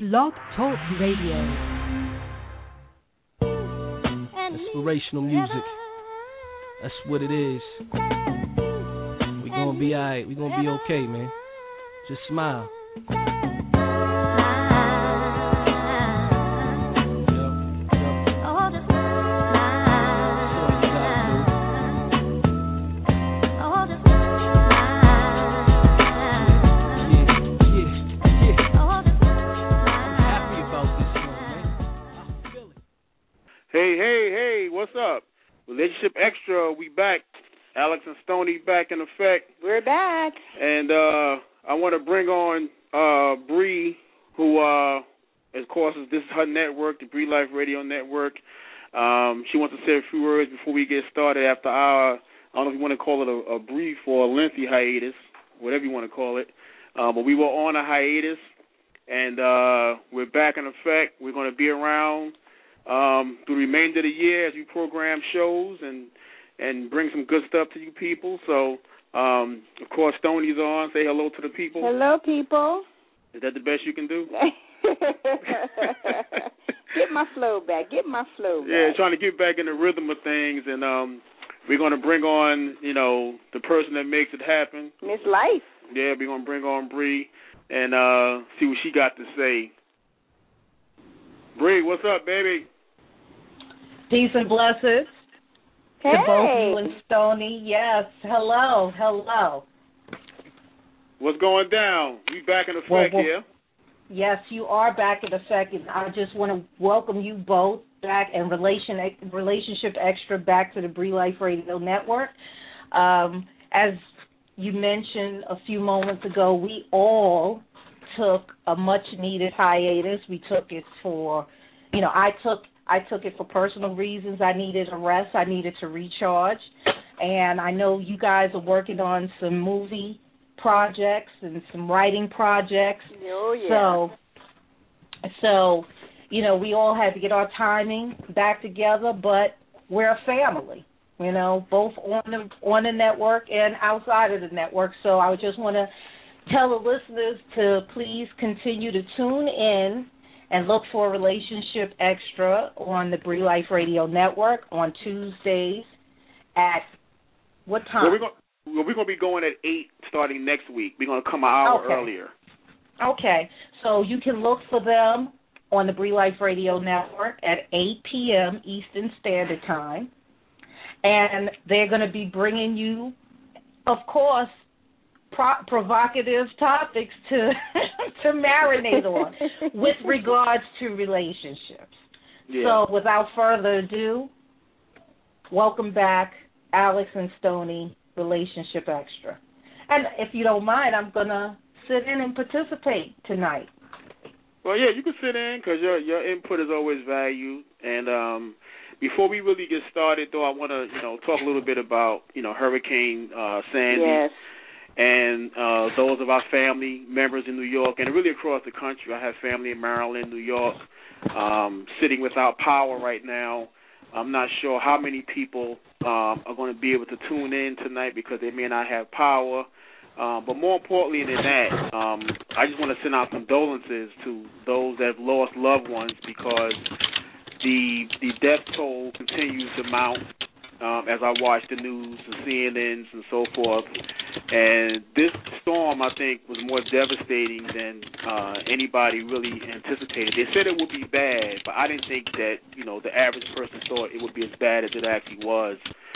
Blog Talk Radio. Inspirational music. That's what it is. We gonna be alright. We gonna be okay, man. Just smile. Hey, what's up? Relationship Extra, we back. Alex and Stoney back in effect. We're back. And I want to bring on Bree, who, of course, this is her network, the Bree Life Radio Network. She wants to say a few words before we get started after our, I don't know if you want to call it a brief or a lengthy hiatus, whatever you want to call it. But we were on a hiatus, and we're back in effect. We're going to be around through the remainder of the year as we program shows and bring some good stuff to you people. So, of course, Stoney's on. Say hello to the people. Hello, people. Is that the best you can do? Get my flow back. Yeah, trying to get back in the rhythm of things. And we're going to bring on, the person that makes it happen. Miss Life. Yeah, we're going to bring on Bree and see what she got to say. Bree, what's up, baby? Peace and blessings to both you and Stoney. Yes, hello. What's going down? We back in effect here. Yes, you are back in effect. And I just want to welcome you both back and Relationship Extra back to the Bree Life Radio Network. As you mentioned a few moments ago, we all took a much-needed hiatus. We took it for, I took it for personal reasons. I needed a rest. I needed to recharge. And I know you guys are working on some movie projects and some writing projects. Oh, yeah. So, we all had to get our timing back together, but we're a family, both on the network and outside of the network. So I just want to tell the listeners to please continue to tune in and look for Relationship Extra on the Bree Life Radio Network on Tuesdays at what time? We're going to be going at 8 starting next week. We're going to come an hour earlier. Okay. So you can look for them on the Bree Life Radio Network at 8 p.m. Eastern Standard Time. And they're going to be bringing you, of course, provocative topics to marinate on with regards to relationships. Yeah. So without further ado, welcome back, Alex and Stoney, Relationship Extra. And if you don't mind, I'm going to sit in and participate tonight. Well, yeah, you can sit in because your input is always valued. And before we really get started, though, I want to talk a little bit about, Hurricane Sandy. Yes. And those of our family members in New York and really across the country. I have family in Maryland, New York, sitting without power right now. I'm not sure how many people are going to be able to tune in tonight because they may not have power. But more importantly than that, I just want to send out condolences to those that have lost loved ones because the death toll continues to mount. As I watch the news, the CNNs and so forth. And this storm, I think, was more devastating than anybody really anticipated. They said it would be bad, but I didn't think that, the average person thought it would be as bad as it actually was.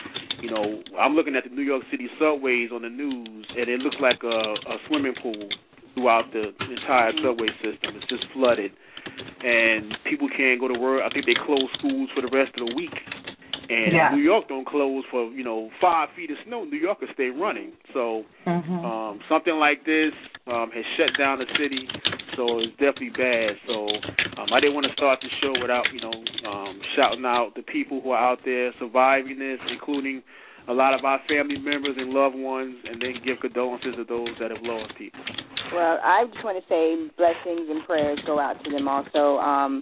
I'm looking at the New York City subways on the news, and it looks like a swimming pool throughout the entire subway system. It's just flooded. And people can't go to work. I think they closed schools for the rest of the week. And New York don't close for, 5 feet of snow. New York will stay running. So something like this has shut down the city, so it's definitely bad. So I didn't want to start the show without, shouting out the people who are out there surviving this, including a lot of our family members and loved ones, and then give condolences to those that have lost people. Well, I just want to say blessings and prayers go out to them also.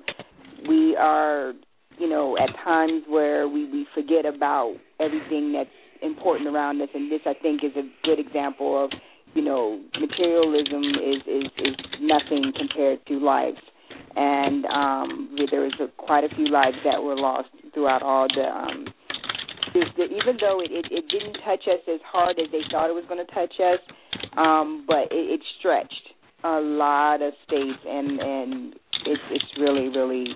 We are... at times where we forget about everything that's important around us, and this, I think, is a good example of, materialism is nothing compared to life. and there was quite a few lives that were lost throughout all the. Even though it didn't touch us as hard as they thought it was going to touch us, but it stretched a lot of states, and it's really, really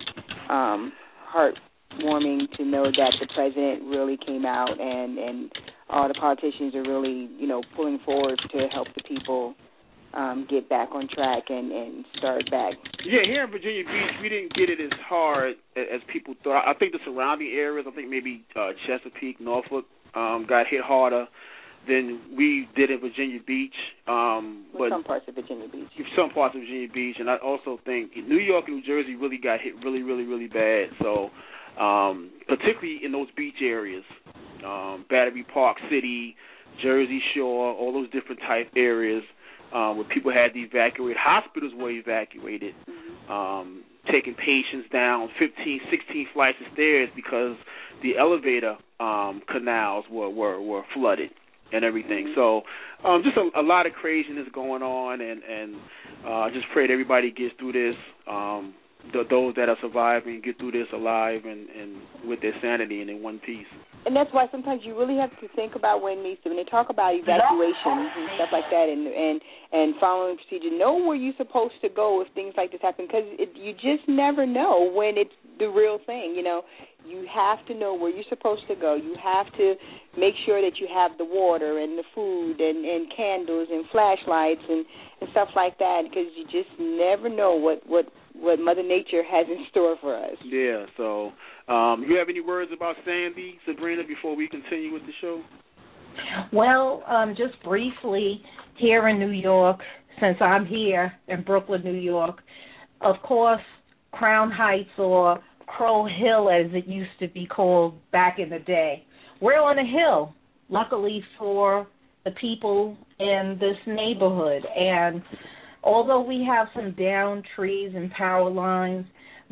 heartwarming to know that the president really came out and all the politicians are really, pulling forward to help the people get back on track and start back. Yeah, here in Virginia Beach, we didn't get it as hard as people thought. I think the surrounding areas, I think maybe Chesapeake, Norfolk, got hit harder than we did in Virginia Beach. But some parts of Virginia Beach. Some parts of Virginia Beach, and I also think New York and New Jersey really got hit really, really, really bad. So particularly in those beach areas, Battery Park City, Jersey Shore, all those different type areas, where people had to evacuate. Hospitals were evacuated, taking patients down 15, 16 flights of stairs because the elevator canals were flooded and everything. So just a lot of craziness going on, and I just pray that everybody gets through this. Those that are surviving get through this alive and with their sanity and in one piece. And that's why sometimes you really have to think about when they talk about evacuations and stuff like that, and following procedure. Know where you're supposed to go if things like this happen, because you just never know when it's the real thing. You have to know where you're supposed to go. You have to make sure that you have the water and the food and candles and flashlights and stuff like that, because you just never know what Mother Nature has in store for us. Yeah, so you have any words about Sandy, Sabrina, before we continue with the show? Well, just briefly, here in New York, since I'm here in Brooklyn, New York, of course, Crown Heights, or Crow Hill as it used to be called back in the day, we're on a hill, luckily for the people in this neighborhood. And although we have some downed trees and power lines,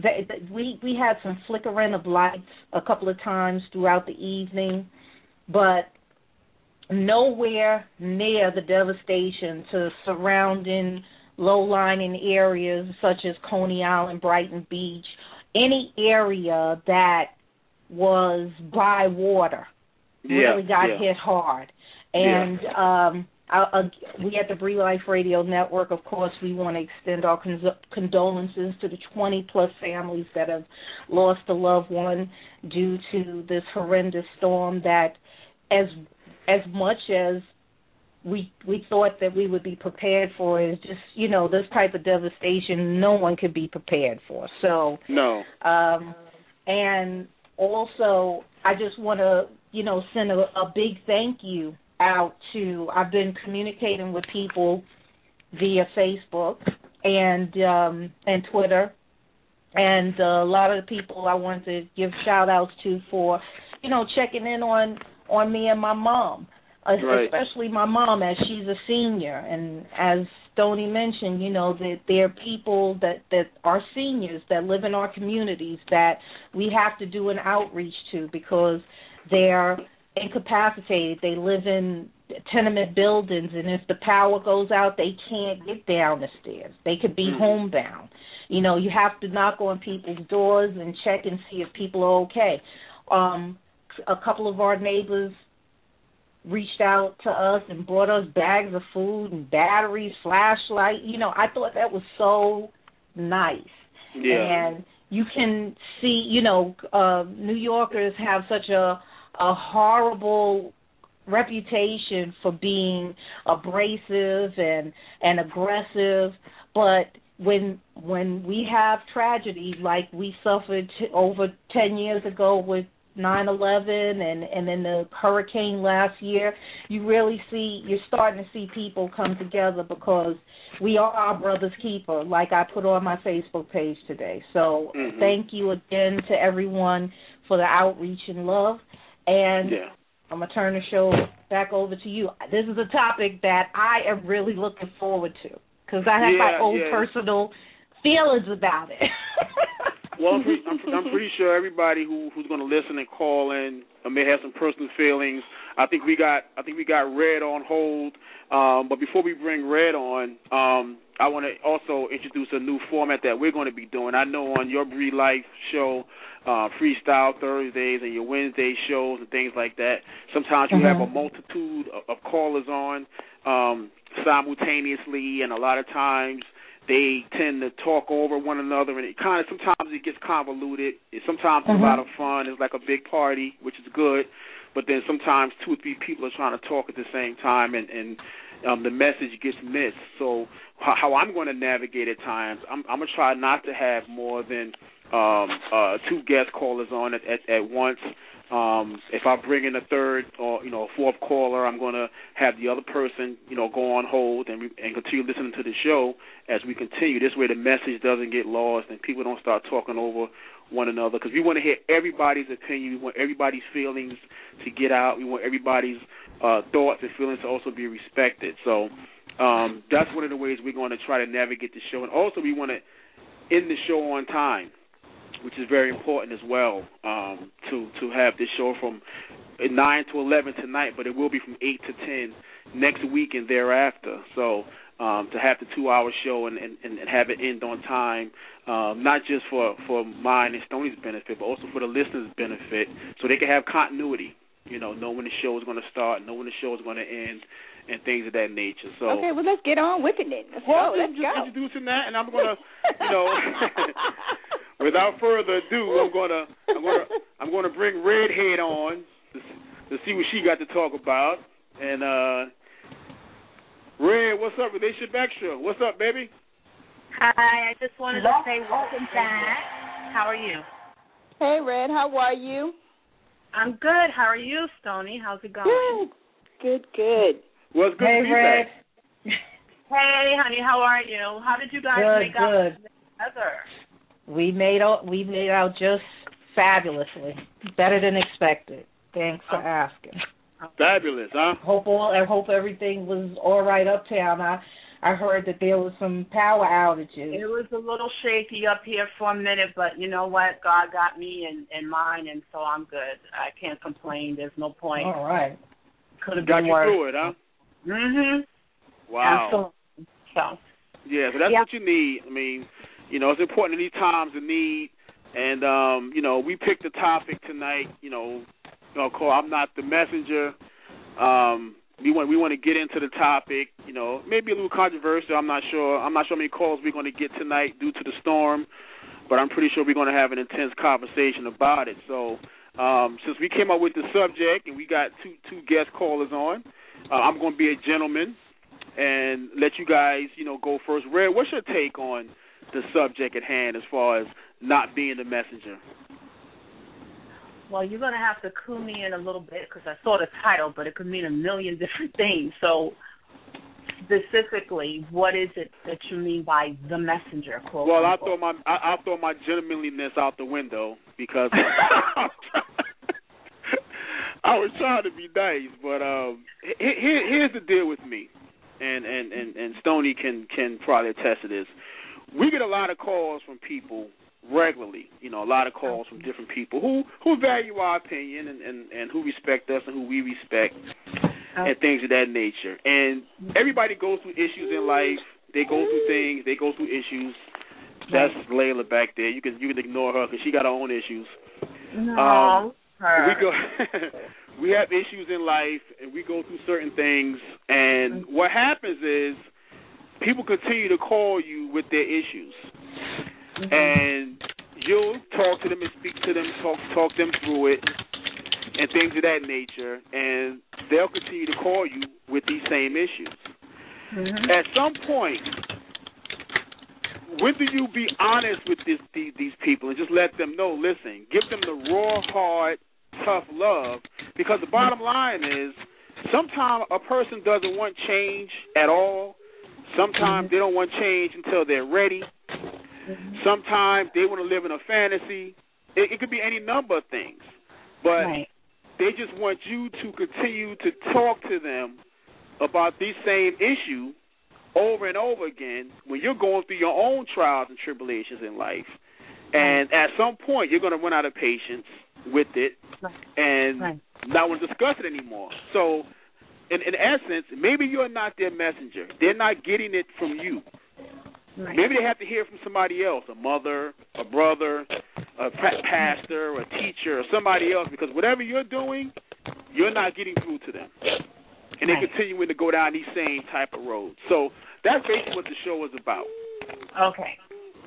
we had some flickering of lights a couple of times throughout the evening, but nowhere near the devastation to surrounding low-lying areas such as Coney Island, Brighton Beach, any area that was by water really got hit hard. And we at the Bree Life Radio Network, of course, we want to extend our condolences to the 20-plus families that have lost a loved one due to this horrendous storm that, as much as we thought that we would be prepared for, is just, this type of devastation no one could be prepared for. So, no. And also, I just want to, send a big thank you out to, I've been communicating with people via Facebook and Twitter, and a lot of the people I want to give shout-outs to for, checking in on me and my mom, especially my mom, as she's a senior. And as Stoney mentioned, that there are people that are seniors that live in our communities that we have to do an outreach to because they're incapacitated. They live in tenement buildings, and if the power goes out, they can't get down the stairs. They could be homebound. You have to knock on people's doors and check and see if people are okay. A couple of our neighbors reached out to us and brought us bags of food and batteries, flashlight. I thought that was so nice. Yeah. And you can see, New Yorkers have such a horrible reputation for being abrasive and aggressive, but when we have tragedy like we suffered over 10 years ago with 9/11 and then the hurricane last year, you're starting to see people come together because we are our brother's keeper, like I put on my Facebook page today. So thank you again to everyone for the outreach and love. And I'm going to turn the show back over to you. This is a topic that I am really looking forward to because I have my own personal feelings about it. Well, I'm pretty sure everybody who's going to listen and call in may have some personal feelings. I think we got Red on hold. But before we bring Red on, I want to also introduce a new format that we're going to be doing. I know on your Bree Life show, Freestyle Thursdays and your Wednesday shows and things like that, sometimes you have a multitude of callers on simultaneously, and a lot of times they tend to talk over one another, and it kind of sometimes it gets convoluted. Sometimes it's a lot of fun. It's like a big party, which is good. But then sometimes 2 or 3 people are trying to talk at the same time, and the message gets missed. So how I'm going to navigate at times, I'm going to try not to have more than 2 guest callers on at once. If I bring in a third or a fourth caller, I'm going to have the other person go on hold and continue listening to the show as we continue. This way the message doesn't get lost and people don't start talking over one another, because we want to hear everybody's opinion. We want everybody's feelings to get out. We want everybody's thoughts and feelings to also be respected. So that's one of the ways we're going to try to navigate the show. And also we want to end the show on time, which is very important as well, to have this show from 9 to 11 tonight, but it will be from 8 to 10 next week and thereafter. So to have the 2-hour show and have it end on time, not just for mine and Stoney's benefit, but also for the listeners' benefit, so they can have continuity, know when the show is going to start, know when the show is going to end, and things of that nature. So okay, well, let's get on with it then. Let's go. Introducing that, and I'm going to, without further ado, I'm going to bring Redhead on to see what she got to talk about. And Red, what's up? Relationship Extra. What's up, baby? Hi, I just wanted to say welcome back. How are you? Hey, Red, how are you? I'm good. How are you, Stoney? How's it going? Good. Well, it's good to be Red. back. Hey, honey, how are you? How did you guys make out together? We made out just fabulously, better than expected. Thanks for asking. Fabulous, huh? I hope everything was all right uptown. I heard that there was some power outages. It was a little shaky up here for a minute, but you know what? God got me and mine, and so I'm good. I can't complain. There's no point. All right. Could have got been you worse. through it, huh? Wow. Absolutely. So. Yeah, so that's what you need. I mean, it's important in these times of need, and we picked a topic tonight. Called "I'm Not the Messenger." We want to get into the topic. Maybe a little controversial. I'm not sure how many calls we're going to get tonight due to the storm, but I'm pretty sure we're going to have an intense conversation about it. So, since we came up with the subject and we got two guest callers on, I'm going to be a gentleman and let you guys, go first. Red, what's your take on the subject at hand as far as not being the messenger? Well, you're going to have to clue me in a little bit because I saw the title, but it could mean a million different things. So, specifically, what is it that you mean by the messenger? Quote, well, unquote? I'll throw my gentlemanliness out the window because I was trying to be nice. But here's the deal with me, and Stoney can probably attest to this. We get a lot of calls from people regularly, a lot of calls from different people who value our opinion and who respect us and who we respect and things of that nature. And everybody goes through issues in life. They go through things. They go through issues. That's Layla back there. You can ignore her because she got her own issues. No, we have issues in life, and we go through certain things. And what happens is people continue to call you with their issues. And you'll talk to them and speak to them, talk them through it, and things of that nature, and they'll continue to call you with these same issues. At some point, when do you be honest with these people and just let them know, listen, give them the raw, hard, tough love, because the bottom line is sometimes a person doesn't want change at all. Sometimes they don't want change until they're ready. Sometimes they want to live in a fantasy. It could be any number of things. But they just want you to continue to talk to them about these same issue over and over again when you're going through your own trials and tribulations in life. And at some point, you're going to run out of patience with it and not want to discuss it anymore. So, in essence, maybe you're not their messenger. They're not getting it from you. Maybe they have to hear from somebody else, a mother, a brother, a pastor, a teacher, or somebody else, because whatever you're doing, you're not getting through to them. And they're continuing to go down these same type of roads. So that's basically what the show is about. Okay.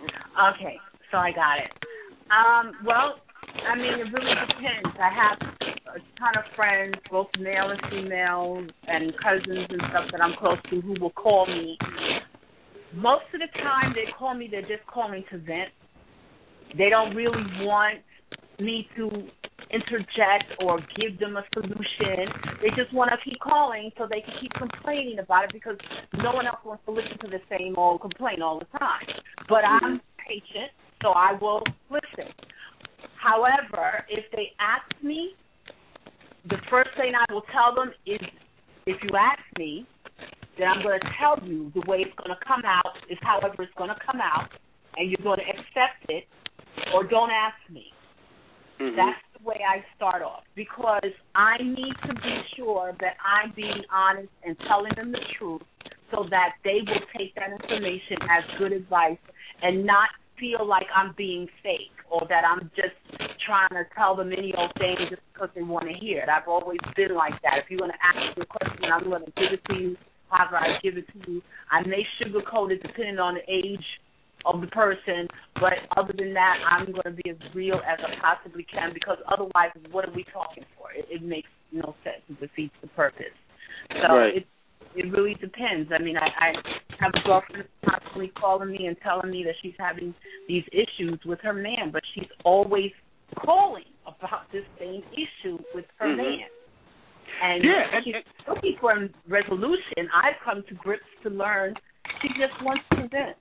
So I got it. Well, I mean, it really depends. I have a ton of friends, both male and female, and cousins and stuff that I'm close to who will call me. Most of the time they call me, they're just calling to vent. They don't really want me to interject or give them a solution. They just want to keep calling so they can keep complaining about it because no one else wants to listen to the same old complaint all the time. But I'm patient, so I will listen. However, if they ask me, the first thing I will tell them is, if you ask me, then I'm going to tell you the way it's going to come out is however it's going to come out, and you're going to accept it, or don't ask me. That's the way I start off, because I need to be sure that I'm being honest and telling them the truth so that they will take that information as good advice and not feel like I'm being fake or that I'm just trying to tell them any old thing just because they want to hear it. I've always been like that. If you're going to ask me a question, I'm going to give it to you however I give it to you. I may sugarcoat it depending on the age of the person, but other than that, I'm going to be as real as I possibly can, because otherwise, what are we talking for? It makes no sense. It defeats the purpose. So it really depends. I mean, I have a girlfriend constantly calling me and telling me that she's having these issues with her man, but she's always calling about this same issue with her man. And she's looking for a resolution. I've come to grips to learn she just wants to vent.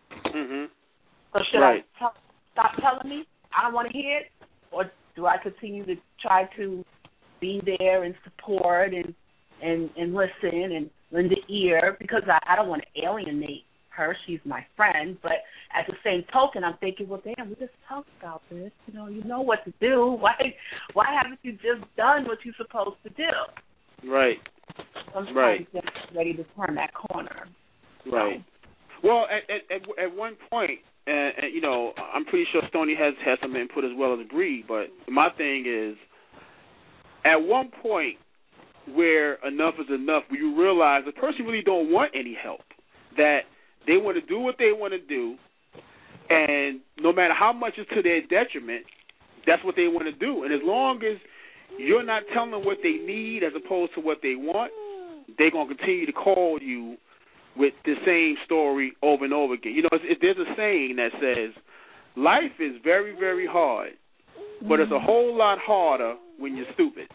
So should I stop telling me I don't want to hear it, or do I continue to try to be there and support and listen and lend an ear, because I don't want to alienate her. She's my friend, but at the same token, I'm thinking, well, damn, we just talked about this. You know what to do. Why haven't you just done what you're supposed to do? Right. Sometimes you're ready to turn that corner. Right. So. Well, at one point, I'm pretty sure Stoney has some input as well as Bree, but my thing is, at one point where enough is enough, where you realize the person really don't want any help, that they want to do what they want to do, and no matter how much is to their detriment, that's what they want to do. And as long as you're not telling them what they need as opposed to what they want, they're going to continue to call you with the same story over and over again. There's a saying that says, life is very, very hard, but it's a whole lot harder when you're stupid.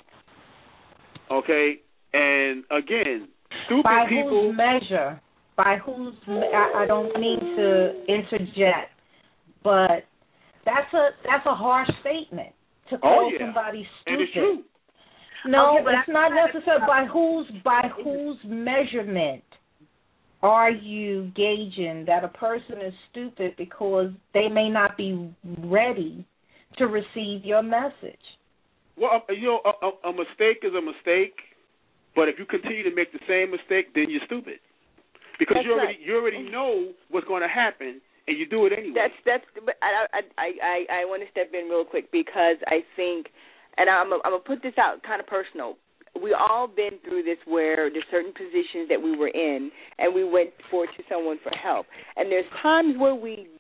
Okay? And again, stupid people... By whose measure? I don't mean to interject, but that's a harsh statement to call somebody stupid. And it's true. No, but it's not necessarily by whose measurement are you gauging that a person is stupid because they may not be ready to receive your message? Well, a mistake is a mistake, but if you continue to make the same mistake, then you're stupid. Because you already know what's going to happen, and you do it anyway. But I want to step in real quick, because I think, and I'm gonna put this out kind of personal. We all been through this where there's certain positions that we were in, and we went forward to someone for help. And there's times where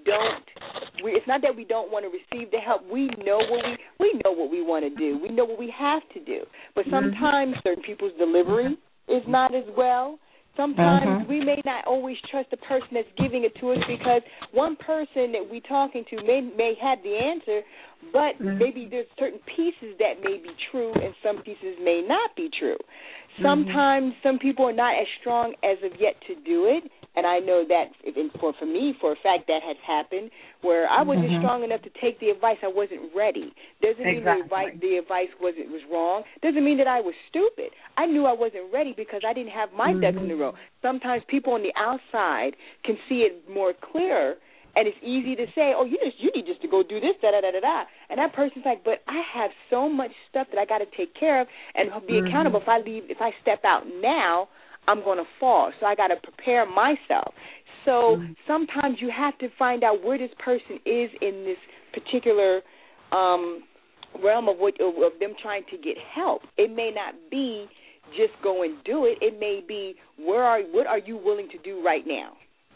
it's not that we don't want to receive the help. We know what we want to do. We know what we have to do. But sometimes certain people's delivery is not as well. Sometimes we may not always trust the person that's giving it to us, because one person that we're talking to may have the answer, but maybe there's certain pieces that may be true and some pieces may not be true. Sometimes some people are not as strong as of yet to do it, and I know that for me, for a fact, that has happened, where I wasn't strong enough to take the advice. I wasn't ready. Doesn't mean the advice was wrong. Doesn't mean that I was stupid. I knew I wasn't ready because I didn't have my ducks in a row. Sometimes people on the outside can see it more clear, And it's easy to say, oh, you need just to go do this, da-da-da-da-da. And that person's like, but I have so much stuff that I got to take care of and be accountable. If I step out now, I'm going to fall. So I got to prepare myself. So sometimes you have to find out where this person is in this particular realm of them trying to get help. It may not be just go and do it. It may be what are you willing to do right now?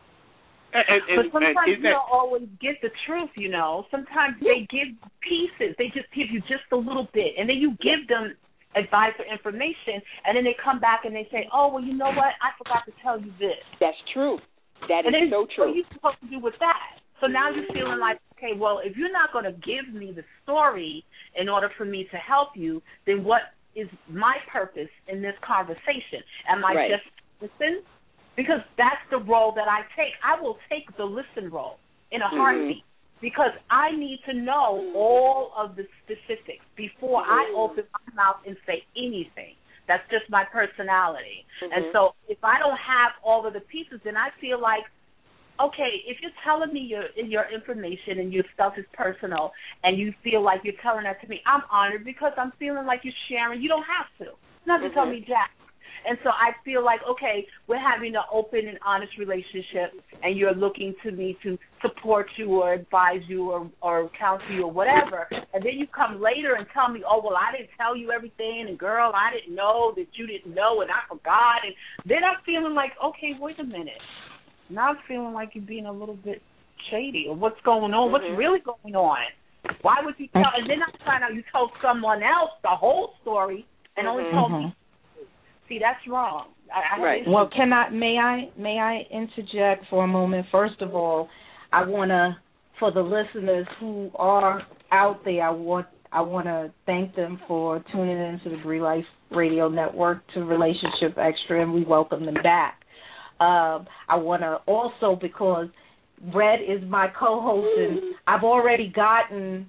But sometimes you don't always get the truth, you know. Sometimes they give pieces. They just give you just a little bit, and then you give them advice or information, and then they come back and they say, oh, well, you know what? I forgot to tell you this. That's true. That is so true. What are you supposed to do with that? So now you're feeling like, okay, well, if you're not going to give me the story in order for me to help you, then what is my purpose in this conversation? Am I just listen? Because that's the role that I take. I will take the listen role in a heartbeat because I need to know all of the specifics before I open my mouth and say anything. That's just my personality. And so if I don't have all of the pieces, then I feel like, okay, if you're telling me your information and your stuff is personal and you feel like you're telling that to me, I'm honored because I'm feeling like you're sharing. You don't have to. Not to tell me jack. And so I feel like, okay, we're having an open and honest relationship, and you're looking to me to support you or advise you or counsel you or whatever. And then you come later and tell me, oh, well, I didn't tell you everything, and, girl, I didn't know that you didn't know, and I forgot. And then I'm feeling like, okay, wait a minute. Now I'm feeling like you're being a little bit shady, or what's going on? What's really going on? Why would you tell? And then I find out you told someone else the whole story and only told me. See, that's wrong. Well, may I interject for a moment? First of all, I want to, for the listeners who are out there, I want to thank them for tuning into the Bree Life Radio Network to Relationship Extra, and we welcome them back. I want to also, because Red is my co-host, and I've already gotten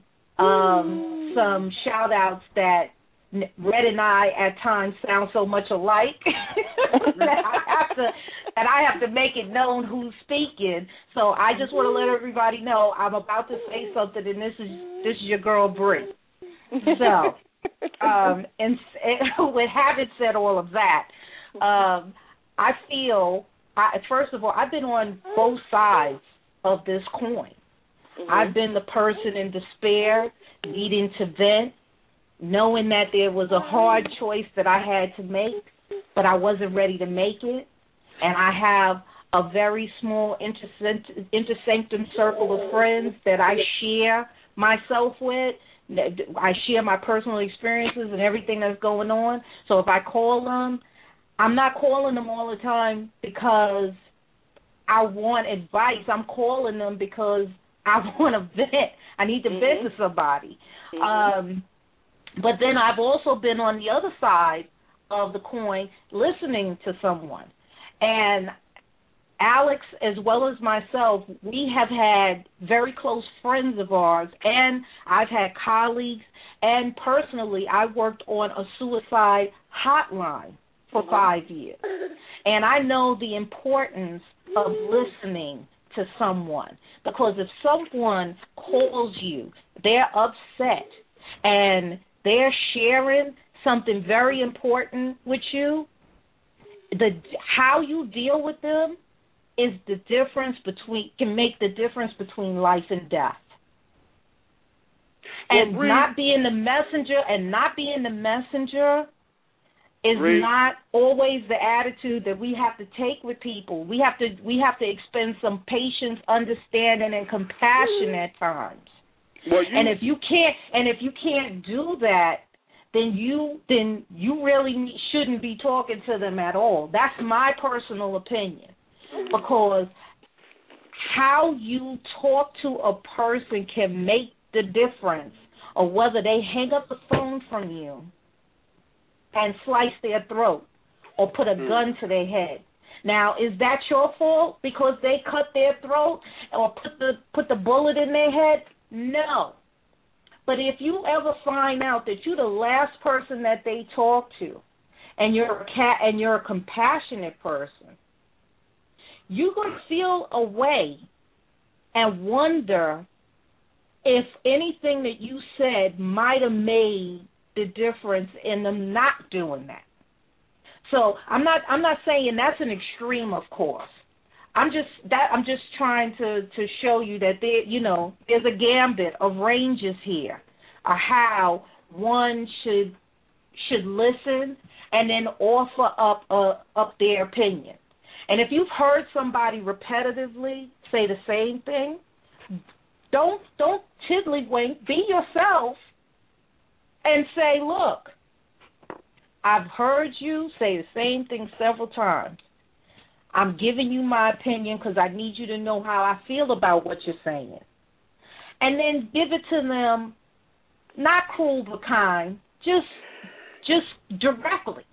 some shout-outs that Red and I at times sound so much alike that I have to make it known who's speaking. So I just want to let everybody know I'm about to say something, and this is your girl Bree. So, and with having said all of that, I feel first of all I've been on both sides of this coin. I've been the person in despair, needing to vent, knowing that there was a hard choice that I had to make, but I wasn't ready to make it. And I have a very small intersanctum circle of friends that I share myself with. I share my personal experiences and everything that's going on. So if I call them, I'm not calling them all the time because I want advice. I'm calling them because I want to vent. I need to vent to somebody. But then I've also been on the other side of the coin listening to someone. And Alex, as well as myself, we have had very close friends of ours, and I've had colleagues, and personally I worked on a suicide hotline for 5 years. And I know the importance of listening to someone, because if someone calls you, they're upset, and they're sharing something very important with you, how you deal with them is can make the difference between life and death. And not being the messenger is not always the attitude that we have to take with people. We have to expend some patience, understanding, and compassion at times. And if you can't do that, then you really shouldn't be talking to them at all. That's my personal opinion, because how you talk to a person can make the difference of whether they hang up the phone from you and slice their throat or put a gun to their head. Now, is that your fault because they cut their throat or put the bullet in their head? No. But if you ever find out that you're the last person that they talk to, and you're a compassionate person, you're going to feel a way and wonder if anything that you said might have made the difference in them not doing that. So I'm not saying that's an extreme, of course. I'm just trying to show you that there's a gambit of ranges here of how one should listen and then offer up their opinion. And if you've heard somebody repetitively say the same thing, don't tiddlywink. Be yourself and say, look, I've heard you say the same thing several times. I'm giving you my opinion because I need you to know how I feel about what you're saying. And then give it to them, not cruel but kind, just directly.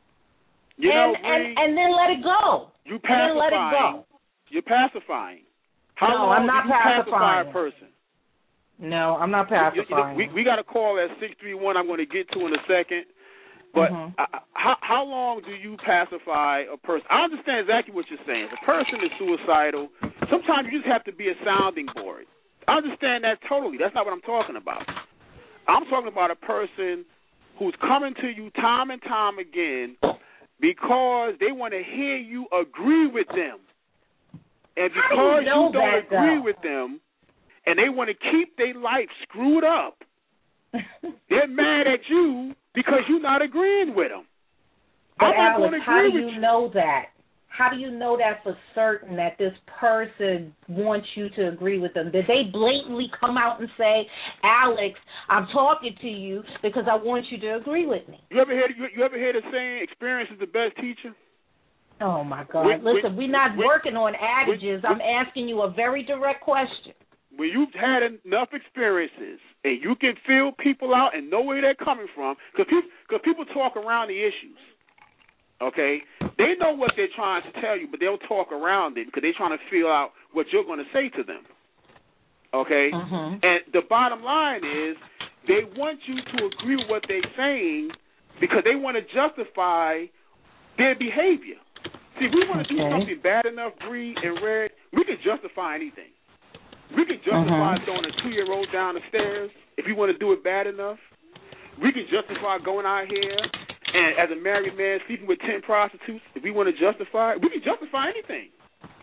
And then let it go. You pacifying. And then let it go. You're pacifying. No, I'm not pacify a person? No, I'm not pacifying. We got a call at 631 I'm going to get to in a second. But how long do you pacify a person? I understand exactly what you're saying. If a person is suicidal, sometimes you just have to be a sounding board. I understand that totally. That's not what I'm talking about. I'm talking about a person who's coming to you time and time again because they want to hear you agree with them. And because you don't agree with them and they want to keep their life screwed up, they're mad at you because you're not agreeing with them. But Alex, how do you know that? How do you know that for certain that this person wants you to agree with them? Did they blatantly come out and say, Alex, I'm talking to you because I want you to agree with me? You ever hear the saying, experience is the best teacher? Oh, my God. Listen, we're not working on adages. I'm asking you a very direct question. When you've had enough experiences and you can feel people out and know where they're coming from, because people talk around the issues, okay? They know what they're trying to tell you, but they'll talk around it because they're trying to feel out what you're going to say to them, okay? And the bottom line is they want you to agree with what they're saying because they want to justify their behavior. See, if we want to do something bad enough, Bree and Red, we can justify anything. We can justify throwing a 2-year-old down the stairs if we want to do it bad enough. We can justify going out here and, as a married man, sleeping with 10 prostitutes if we want to justify it. We can justify anything.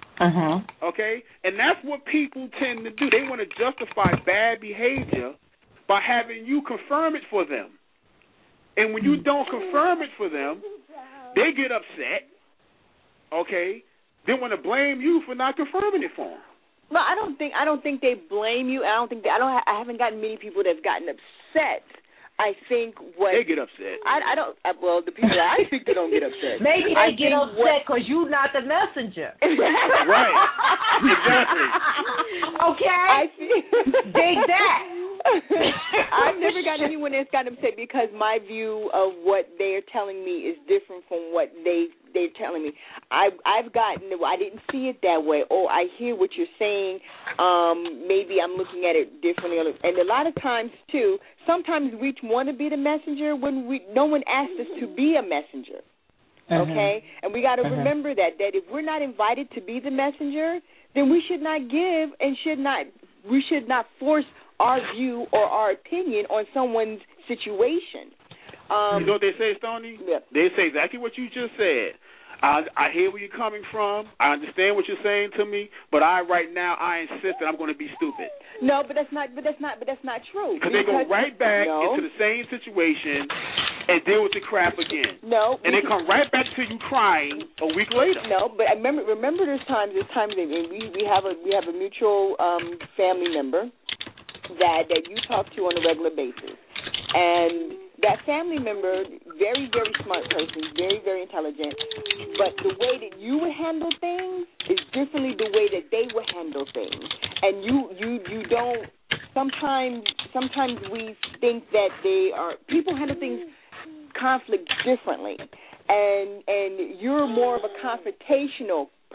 Okay? And that's what people tend to do. They want to justify bad behavior by having you confirm it for them. And when you don't confirm it for them, they get upset. Okay? They want to blame you for not confirming it for them. Well, I don't think they blame you. I haven't gotten many people that's gotten upset. I think they get upset. I don't. Well, the people that I think they don't get upset. Maybe they get upset because you're not the messenger. Right. Exactly. Okay. Dig that. I've never gotten anyone that's gotten upset because my view of what they're telling me is different from what they're telling me. I've gotten, I didn't see it that way. Oh, I hear what you're saying. Maybe I'm looking at it differently. And a lot of times, too, sometimes we want to be the messenger when no one asked us to be a messenger. Okay? And we got to remember that if we're not invited to be the messenger, then we should not give and we should not force our view or our opinion on someone's situation. You know what they say, Stoney? Yeah. They say exactly what you just said. I hear where you're coming from. I understand what you're saying to me, but right now I insist that I'm going to be stupid. No, but that's not true. Because they go right back into the same situation and deal with the crap again. No, and they come right back to you crying a week later. No, but remember there's times that we have a mutual family member that you talk to on a regular basis, and that family member, very, very smart person, very, very intelligent, but the way that you would handle things is differently the way that they would handle things. And you don't, sometimes we think that people handle things, conflict differently. And you're more of a confrontational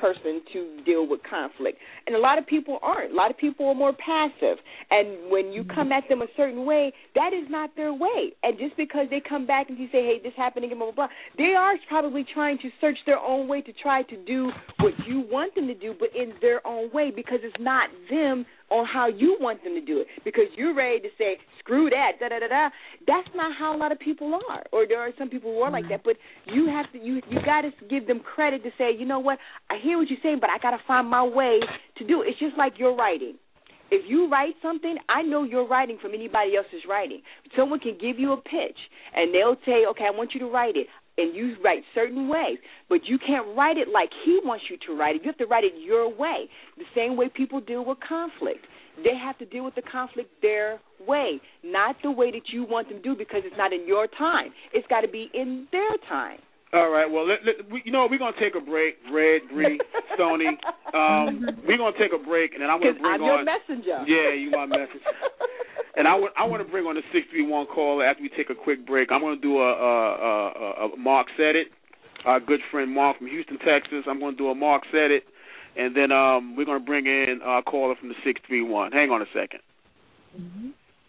person to deal with conflict. And a lot of people aren't. A lot of people are more passive. And when you come at them a certain way, that is not their way. And just because they come back and you say, hey, this happened again, blah, blah, blah, they are probably trying to search their own way to try to do what you want them to do, but in their own way, because it's not them on how you want them to do it, because you're ready to say, screw that, da-da-da-da. That's not how a lot of people are, or there are some people who are like that, but you have to, you got to give them credit to say, you know what, I hear what you're saying, but I got to find my way to do it. It's just like your writing. If you write something, I know your writing from anybody else's writing. Someone can give you a pitch, and they'll say, okay, I want you to write it, and you write certain ways, but you can't write it like he wants you to write it. You have to write it your way, the same way people deal with conflict. They have to deal with the conflict their way, not the way that you want them to do, because it's not in your time. It's got to be in their time. All right, well, we're going to take a break, Red, Bree, Stoney. We're going to take a break, and then I'm going to bring I'm your messenger. Yeah, you my messenger. And I want to bring on the 631 caller after we take a quick break. I'm going to do a Mark Said It, our good friend Mark from Houston, Texas. I'm going to do a Mark Said It, and then we're going to bring in a caller from the 631. Hang on a second. Mm-hmm.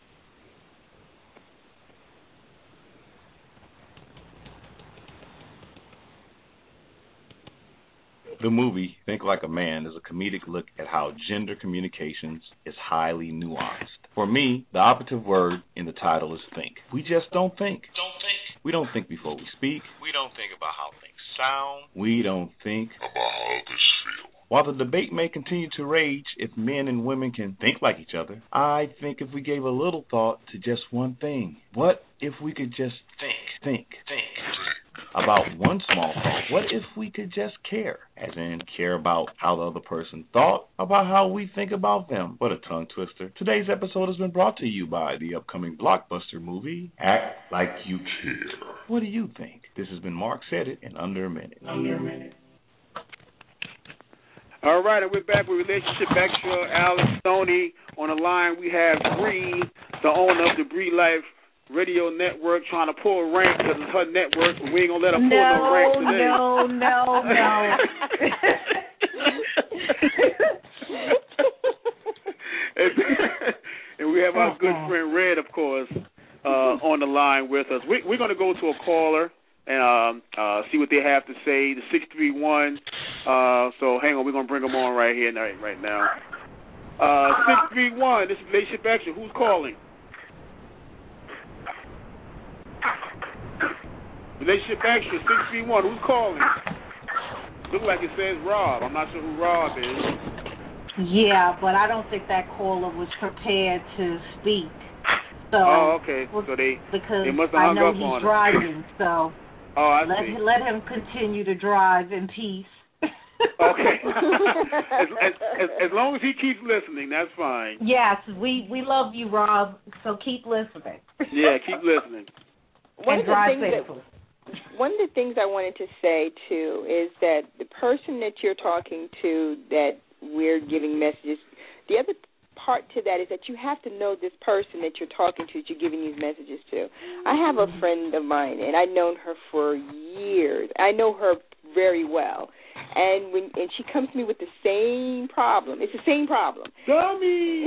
The movie Think Like a Man is a comedic look at how gender communications is highly nuanced. For me, the operative word in the title is think. We just don't think. We don't think before we speak. We don't think about how things sound. We don't think about how others feel. While the debate may continue to rage if men and women can think like each other, I think if we gave a little thought to just one thing, what if we could just think about one small thought? What if we could just care, as in care about how the other person thought about how we think about them? What a tongue twister. Today's episode has been brought to you by the upcoming blockbuster movie, Act Like You Care. What do you think? This has been Mark Said It in under a minute. All right, and we're back with Relationship Extra, Alex Stoney. On the line, we have Bree, the owner of the Bree Life Radio Network, trying to pull rank because it's her network, but we ain't going to let her pull no rank today. No. And we have our good friend Red, of course, on the line with us. We're going to go to a caller and see what they have to say, the 631. So hang on, we're going to bring them on right here, right now. 631, this is Relationship Extra. Who's calling? Relationship Extra, 631. Who's calling? Looks like it says Rob. I'm not sure who Rob is. Yeah, but I don't think that caller was prepared to speak. So, okay. So they must have hung I know up on he's him. driving, so see. Let him continue to drive in peace. Okay. as long as he keeps listening, that's fine. Yes, we love you, Rob, so keep listening. Yeah, keep listening. One of the things I wanted to say, too, is that the person that you're talking to that we're giving messages, the other part to that is that you have to know this person that you're talking to, that you're giving these messages to. I have a friend of mine, and I've known her for years. I know her very well. And she comes to me with the same problem. It's the same problem. Dummy.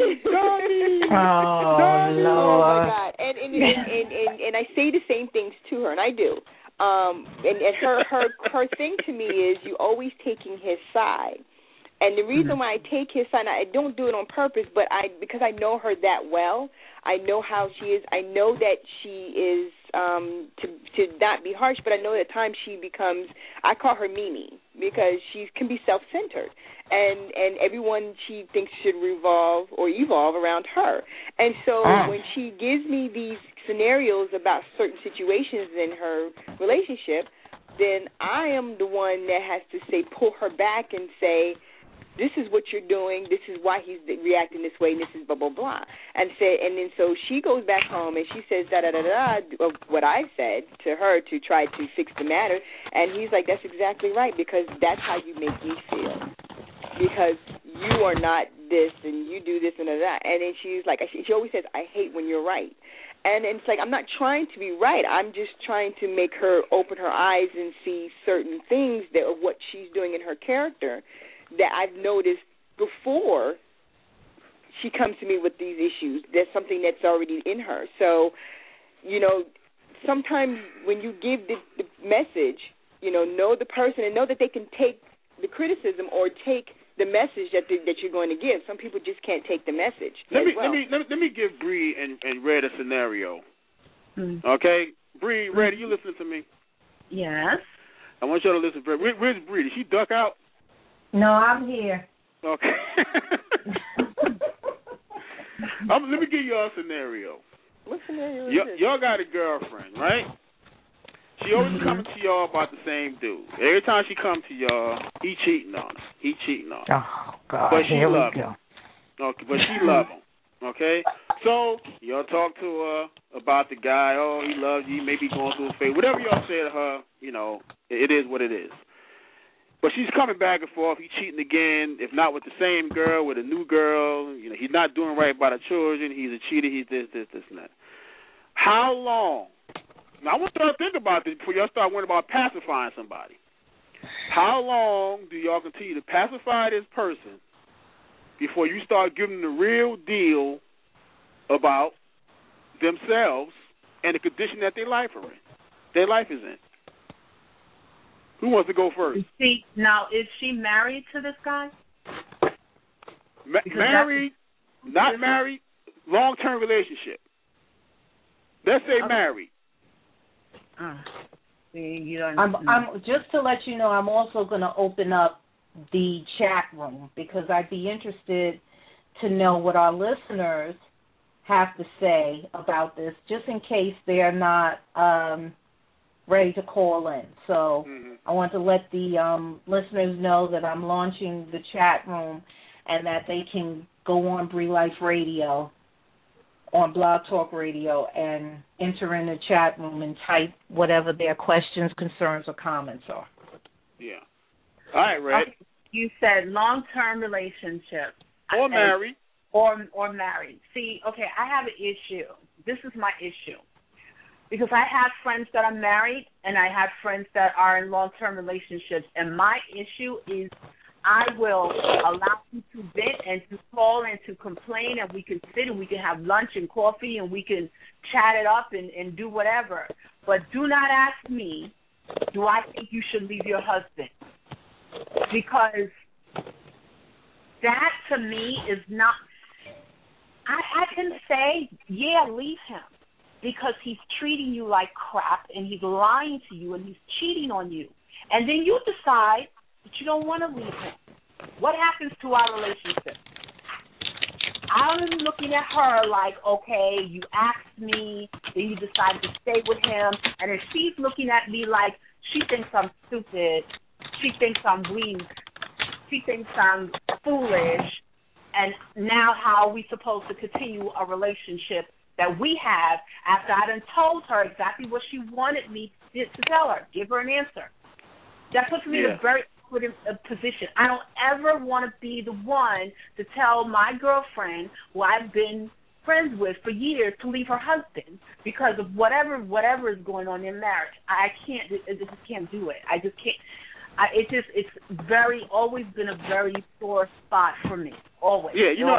Oh, Lord. Oh my God. And I say the same things to her, and I do. And her thing to me is you always taking his side. And the reason why I take his side, I don't do it on purpose, but because I know her that well, I know how she is. I know that she is, to not be harsh, but I know at times she becomes, I call her Mimi, because she can be self-centered. And everyone she thinks should evolve around her. And so when she gives me these scenarios about certain situations in her relationship, then I am the one that has to pull her back and say, this is what you're doing, this is why he's reacting this way, and this is blah, blah, blah. And then so she goes back home and she says da-da-da-da of what I said to her to try to fix the matter. And he's like, that's exactly right, because that's how you make me feel. Because you are not this and you do this and that. And then she's like, she always says, I hate when you're right. And it's like, I'm not trying to be right. I'm just trying to make her open her eyes and see certain things that are what she's doing in her character that I've noticed before she comes to me with these issues. There's something that's already in her. So, you know, sometimes when you give the message, you know the person and know that they can take the criticism or take the message that you're going to give. Some people just can't take the message. Let me give Bree and Red a scenario. Okay, Bree, Red, are you listening to me? Yes. I want you to listen. Where's Bree? Did she duck out? No, I'm here. Okay. Let me give y'all a scenario. What scenario is this? Y'all got a girlfriend, right? She always coming to y'all about the same dude. Every time she come to y'all, he cheating on her. Oh, God, but she here love we him. Okay, but she love him. Okay? So, y'all talk to her about the guy. Oh, he loves you. Maybe going through his phase. Whatever y'all say to her, you know, it is what it is. But she's coming back and forth. He's cheating again, if not with the same girl, with a new girl. You know, he's not doing right by the children. He's a cheater. He's this, and that. How long? Now, I want y'all to think about this before y'all start worrying about pacifying somebody. How long do y'all continue to pacify this person before you start giving them the real deal about themselves and the condition that their life is in? Who wants to go first? Is she married to this guy? Married, not married, long-term relationship. Let's say married. I'm just to let you know, I'm also going to open up the chat room because I'd be interested to know what our listeners have to say about this, just in case they're not ready to call in. So I want to let the listeners know that I'm launching the chat room and that they can go on Bree Life Radio, on Blog Talk Radio, and enter in the chat room and type whatever their questions, concerns, or comments are. Yeah. All right, Red. You said long-term relationship. Or married. Or married. See, okay, I have an issue. This is my issue. Because I have friends that are married and I have friends that are in long-term relationships. And my issue is I will allow you to vent and to call and to complain, and we can sit and we can have lunch and coffee and we can chat it up and do whatever. But do not ask me, do I think you should leave your husband? Because that to me is not, I can say, yeah, leave him. Because he's treating you like crap and he's lying to you and he's cheating on you. And then you decide that you don't want to leave him. What happens to our relationship? I'm looking at her like, okay, you asked me, then you decided to stay with him, and then she's looking at me like she thinks I'm stupid, she thinks I'm weak, she thinks I'm foolish, and now how are we supposed to continue a relationship that we have after I done told her exactly what she wanted me to tell her, give her an answer? That puts me in a very awkward position. I don't ever want to be the one to tell my girlfriend who I've been friends with for years to leave her husband because of whatever is going on in marriage. I just can't do it. I just can't. It's always been a very sore spot for me. Always.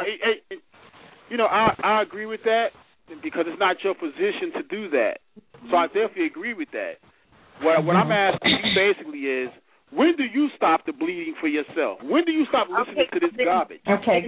Yeah, I agree with that because it's not your position to do that. So I definitely agree with that. What I'm asking you basically is, when do you stop the bleeding for yourself? When do you stop listening to this garbage? Okay,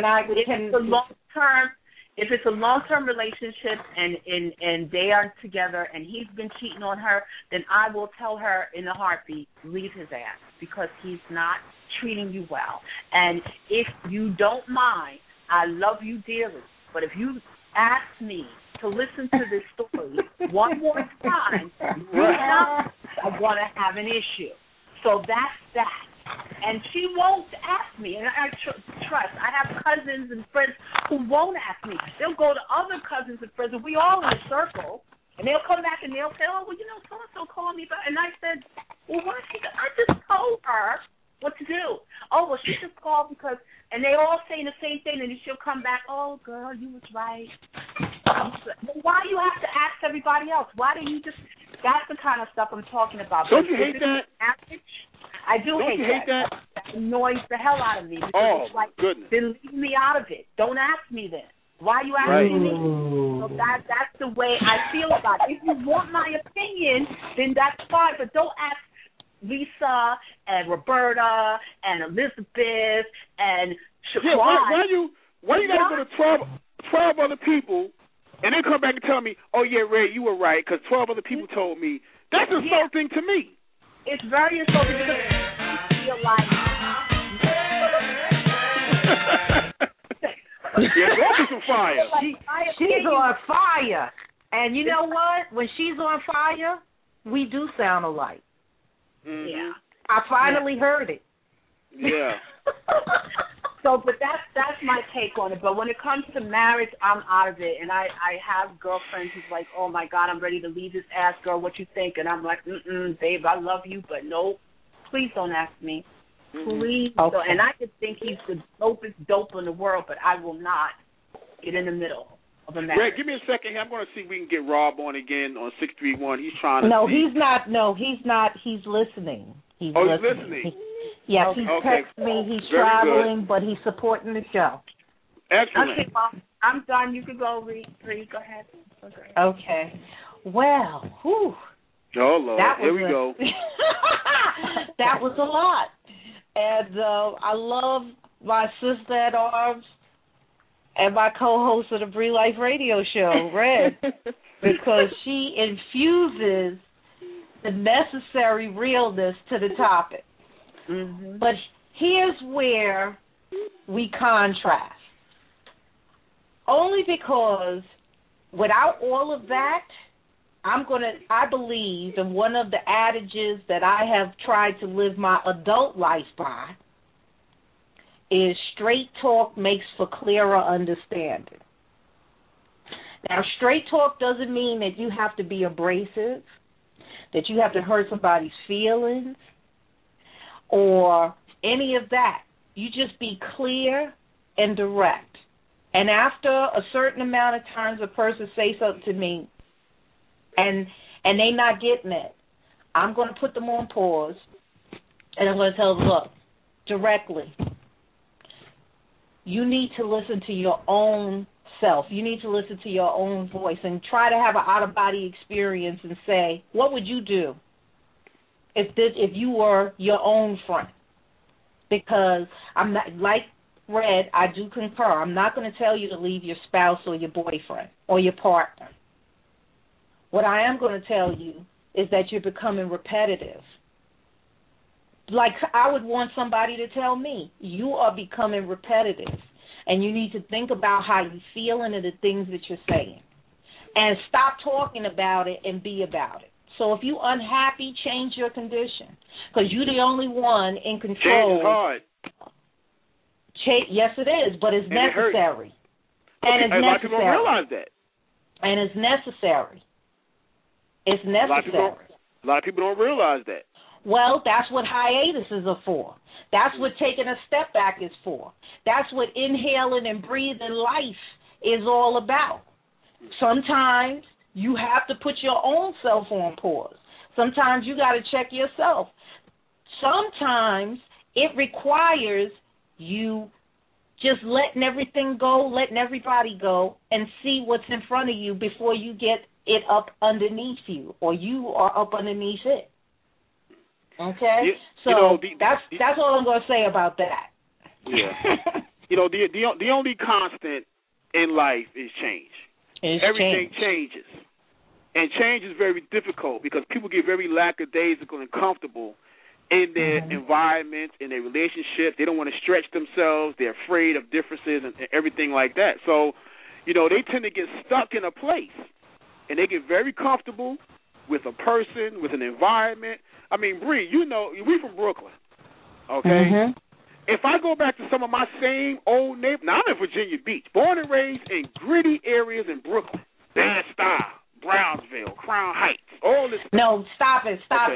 if it's a long-term relationship and they are together and he's been cheating on her, then I will tell her in a heartbeat, leave his ass because he's not treating you well. And if you don't mind, I love you dearly, but if you ask me to listen to this story one more time, I want to have an issue. So that's that. And she won't ask me, and I trust. I have cousins and friends who won't ask me. They'll go to other cousins and friends, and we all in a circle, and they'll come back and they'll say, oh, well, so-and-so called me back. And I said, well, what? I just told her what to do. Oh, well, she just called because, And they all saying the same thing, and then she'll come back, oh, girl, you was right. Why do you have to ask everybody else? Why do you just, that's the kind of stuff I'm talking about. Don't you hate that? I do Don't hate you hate that. That annoys the hell out of me. Because it's like, goodness. Then leave me out of it. Don't ask me then. Why are you asking me? So that's the way I feel about it. If you want my opinion, then that's fine, but don't ask Lisa and Roberta and Elizabeth and Shaquan. Why you got to go to 12 other people and then come back and tell me, oh, yeah, Ray, you were right, because 12 other people told me. That's insulting to me. It's very insulting because I feel like... Yeah, go to some fire. She's on fire. And you know what? When she's on fire, we do sound alike. Mm-hmm. Yeah. I finally heard it. Yeah. So, but that's my take on it. But when it comes to marriage, I'm out of it. And I have girlfriends who's like, oh, my God, I'm ready to leave this ass girl. What you think? And I'm like, babe, I love you, but no, please don't ask me. Please don't. And I just think he's the dopest dope in the world, but I will not get in the middle of a marriage. Greg, give me a second here. I'm going to see if we can get Rob on again on 631. He's trying to he's not. No, he's not. He's listening. He's listening. Yes, he's texting me. He's traveling, but he's supporting the show. Excellent. Okay, well, I'm done. You can go, Reed. Go ahead. Okay. Well, whew. Oh, Lord. Here we go. That was a lot. And I love my sister at arms and my co-host of the Bree Life Radio Show, Red, because she infuses the necessary realness to the topic. Mm-hmm. But here's where we contrast. Only because without all of that, I believe in one of the adages that I have tried to live my adult life by is straight talk makes for clearer understanding. Now, straight talk doesn't mean that you have to be abrasive, that you have to hurt somebody's feelings, or any of that. You just be clear and direct. And after a certain amount of times a person say something to me and they not getting it, I'm going to put them on pause, and I'm going to tell them, look, directly, you need to listen to your own self. You need to listen to your own voice and try to have an out-of-body experience and say, what would you do if you were your own friend? Because I'm not, like Red, I do concur. I'm not going to tell you to leave your spouse or your boyfriend or your partner. What I am going to tell you is that you're becoming repetitive. Like I would want somebody to tell me, you are becoming repetitive, and you need to think about how you feel and the things that you're saying. And stop talking about it and be about it. So if you're unhappy, change your condition, because you're the only one in control. Change is hard. Yes, it is, but it's necessary. And it's necessary. A lot of people don't realize that. And it's necessary. It's necessary. A lot of people don't realize that. Well, that's what hiatuses are for. That's what taking a step back is for. That's what inhaling and breathing life is all about. Sometimes you have to put your own self on pause. Sometimes you got to check yourself. Sometimes it requires you just letting everything go, letting everybody go, and see what's in front of you before you get it up underneath you or you are up underneath it. Okay? That's all I'm going to say about that. Yeah. The only constant in life is change. Everything changes. And change is very difficult because people get very lackadaisical and comfortable in their environment, in their relationships. They don't want to stretch themselves. They're afraid of differences and everything like that. So, they tend to get stuck in a place. And they get very comfortable with a person, with an environment. I mean, Bree, we from Brooklyn, okay? Mm-hmm. If I go back to some of my same old neighborhoods, now I'm in Virginia Beach, born and raised in gritty areas in Brooklyn, Bed-Stuy, Brownsville, Crown Heights, all this. No, stop it.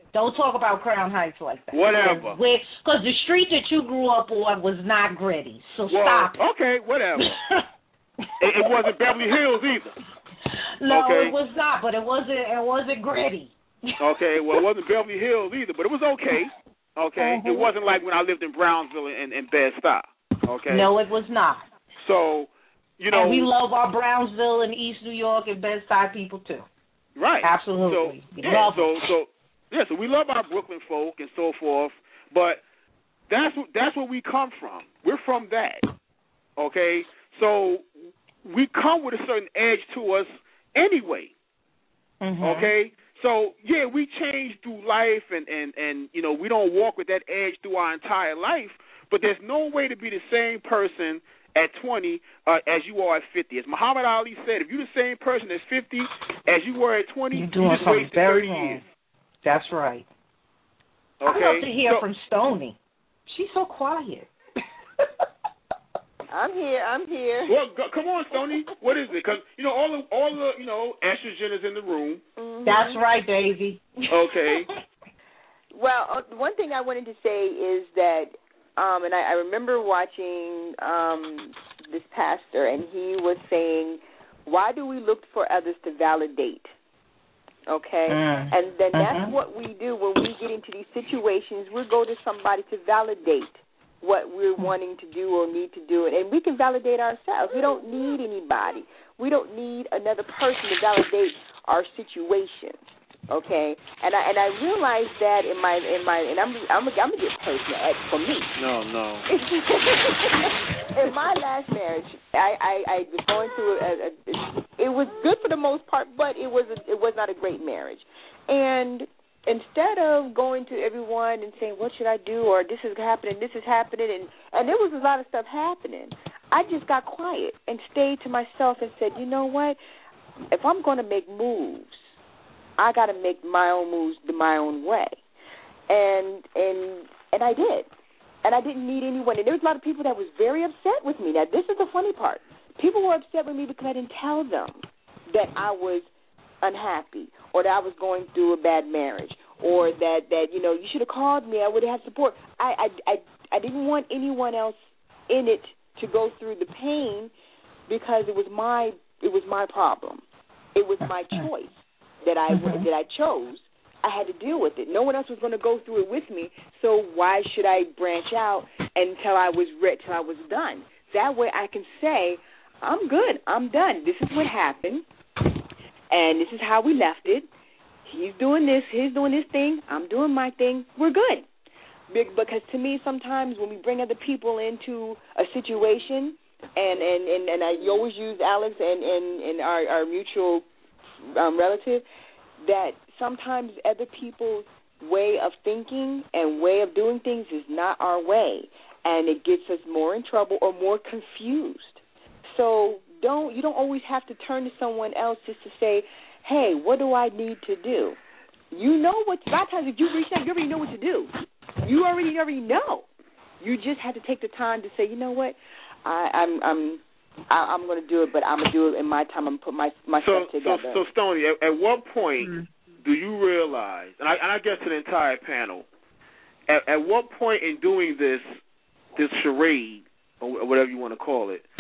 Don't talk about Crown Heights like that. Whatever. Because the street that you grew up on was not gritty. So stop it. Okay, whatever. it wasn't Beverly Hills either. No, okay. It was not, but it wasn't gritty. Okay, well, it wasn't Beverly Hills either, but it was okay. Okay, It wasn't like when I lived in Brownsville and Bed-Stuy. Okay. No, it was not. So, and we love our Brownsville and East New York and Bed-Stuy people too. Right. Absolutely. So we love our Brooklyn folk and so forth, but that's where we come from. We're from that. Okay? So we come with a certain edge to us anyway. Okay? So, yeah, we change through life and we don't walk with that edge through our entire life, but there's no way to be the same person at 20 as you are at 50. As Muhammad Ali said, if you're the same person at 50 as you were at 20, you just wasted 30 years. That's right. Okay? I'd love to hear from Stoney. She's so quiet. I'm here. Well, come on, Stoney. What is it? Because all the estrogen is in the room. That's right, Daisy. Okay. Well, one thing I wanted to say is that, and I remember watching this pastor, and he was saying, "Why do we look for others to validate?" Okay, and then that's what we do when we get into these situations. We go to somebody to validate what we're wanting to do or need to do, and we can validate ourselves. We don't need anybody. We don't need another person to validate our situation. Okay, and I realized that in my and I'm gonna get personal for me. No. In my last marriage, I was going through it was good for the most part, but it was not a great marriage, and instead of going to everyone and saying, what should I do, or this is happening, and there was a lot of stuff happening, I just got quiet and stayed to myself and said, you know what, if I'm going to make moves, I got to make my own moves my own way. And I did. And I didn't need anyone. And there was a lot of people that was very upset with me. Now, this is the funny part. People were upset with me because I didn't tell them that I was unhappy or that I was going through a bad marriage or that you should have called me. I would have had support. I didn't want anyone else in it to go through the pain because it was my problem. It was my choice that I chose. I had to deal with it. No one else was going to go through it with me, so why should I branch out until I was ready, till I was done? That way I can say, I'm good. I'm done. This is what happened, and this is how we left it. He's doing this. He's doing his thing. I'm doing my thing. We're good. Because to me, sometimes when we bring other people into a situation, and I always use Alex and our mutual relative, that sometimes other people's way of thinking and way of doing things is not our way, and it gets us more in trouble or more confused. So you don't always have to turn to someone else just to say, hey, what do I need to do? You know what? A lot of times if you reach out, you already know what to do. You already know. You just have to take the time to say, you know what, I'm going to do it, but I'm going to do it in my time. I'm going to put myself together. So Stoney, at what point do you realize, and I guess to the entire panel, at what point in doing this charade, or whatever you want to call it,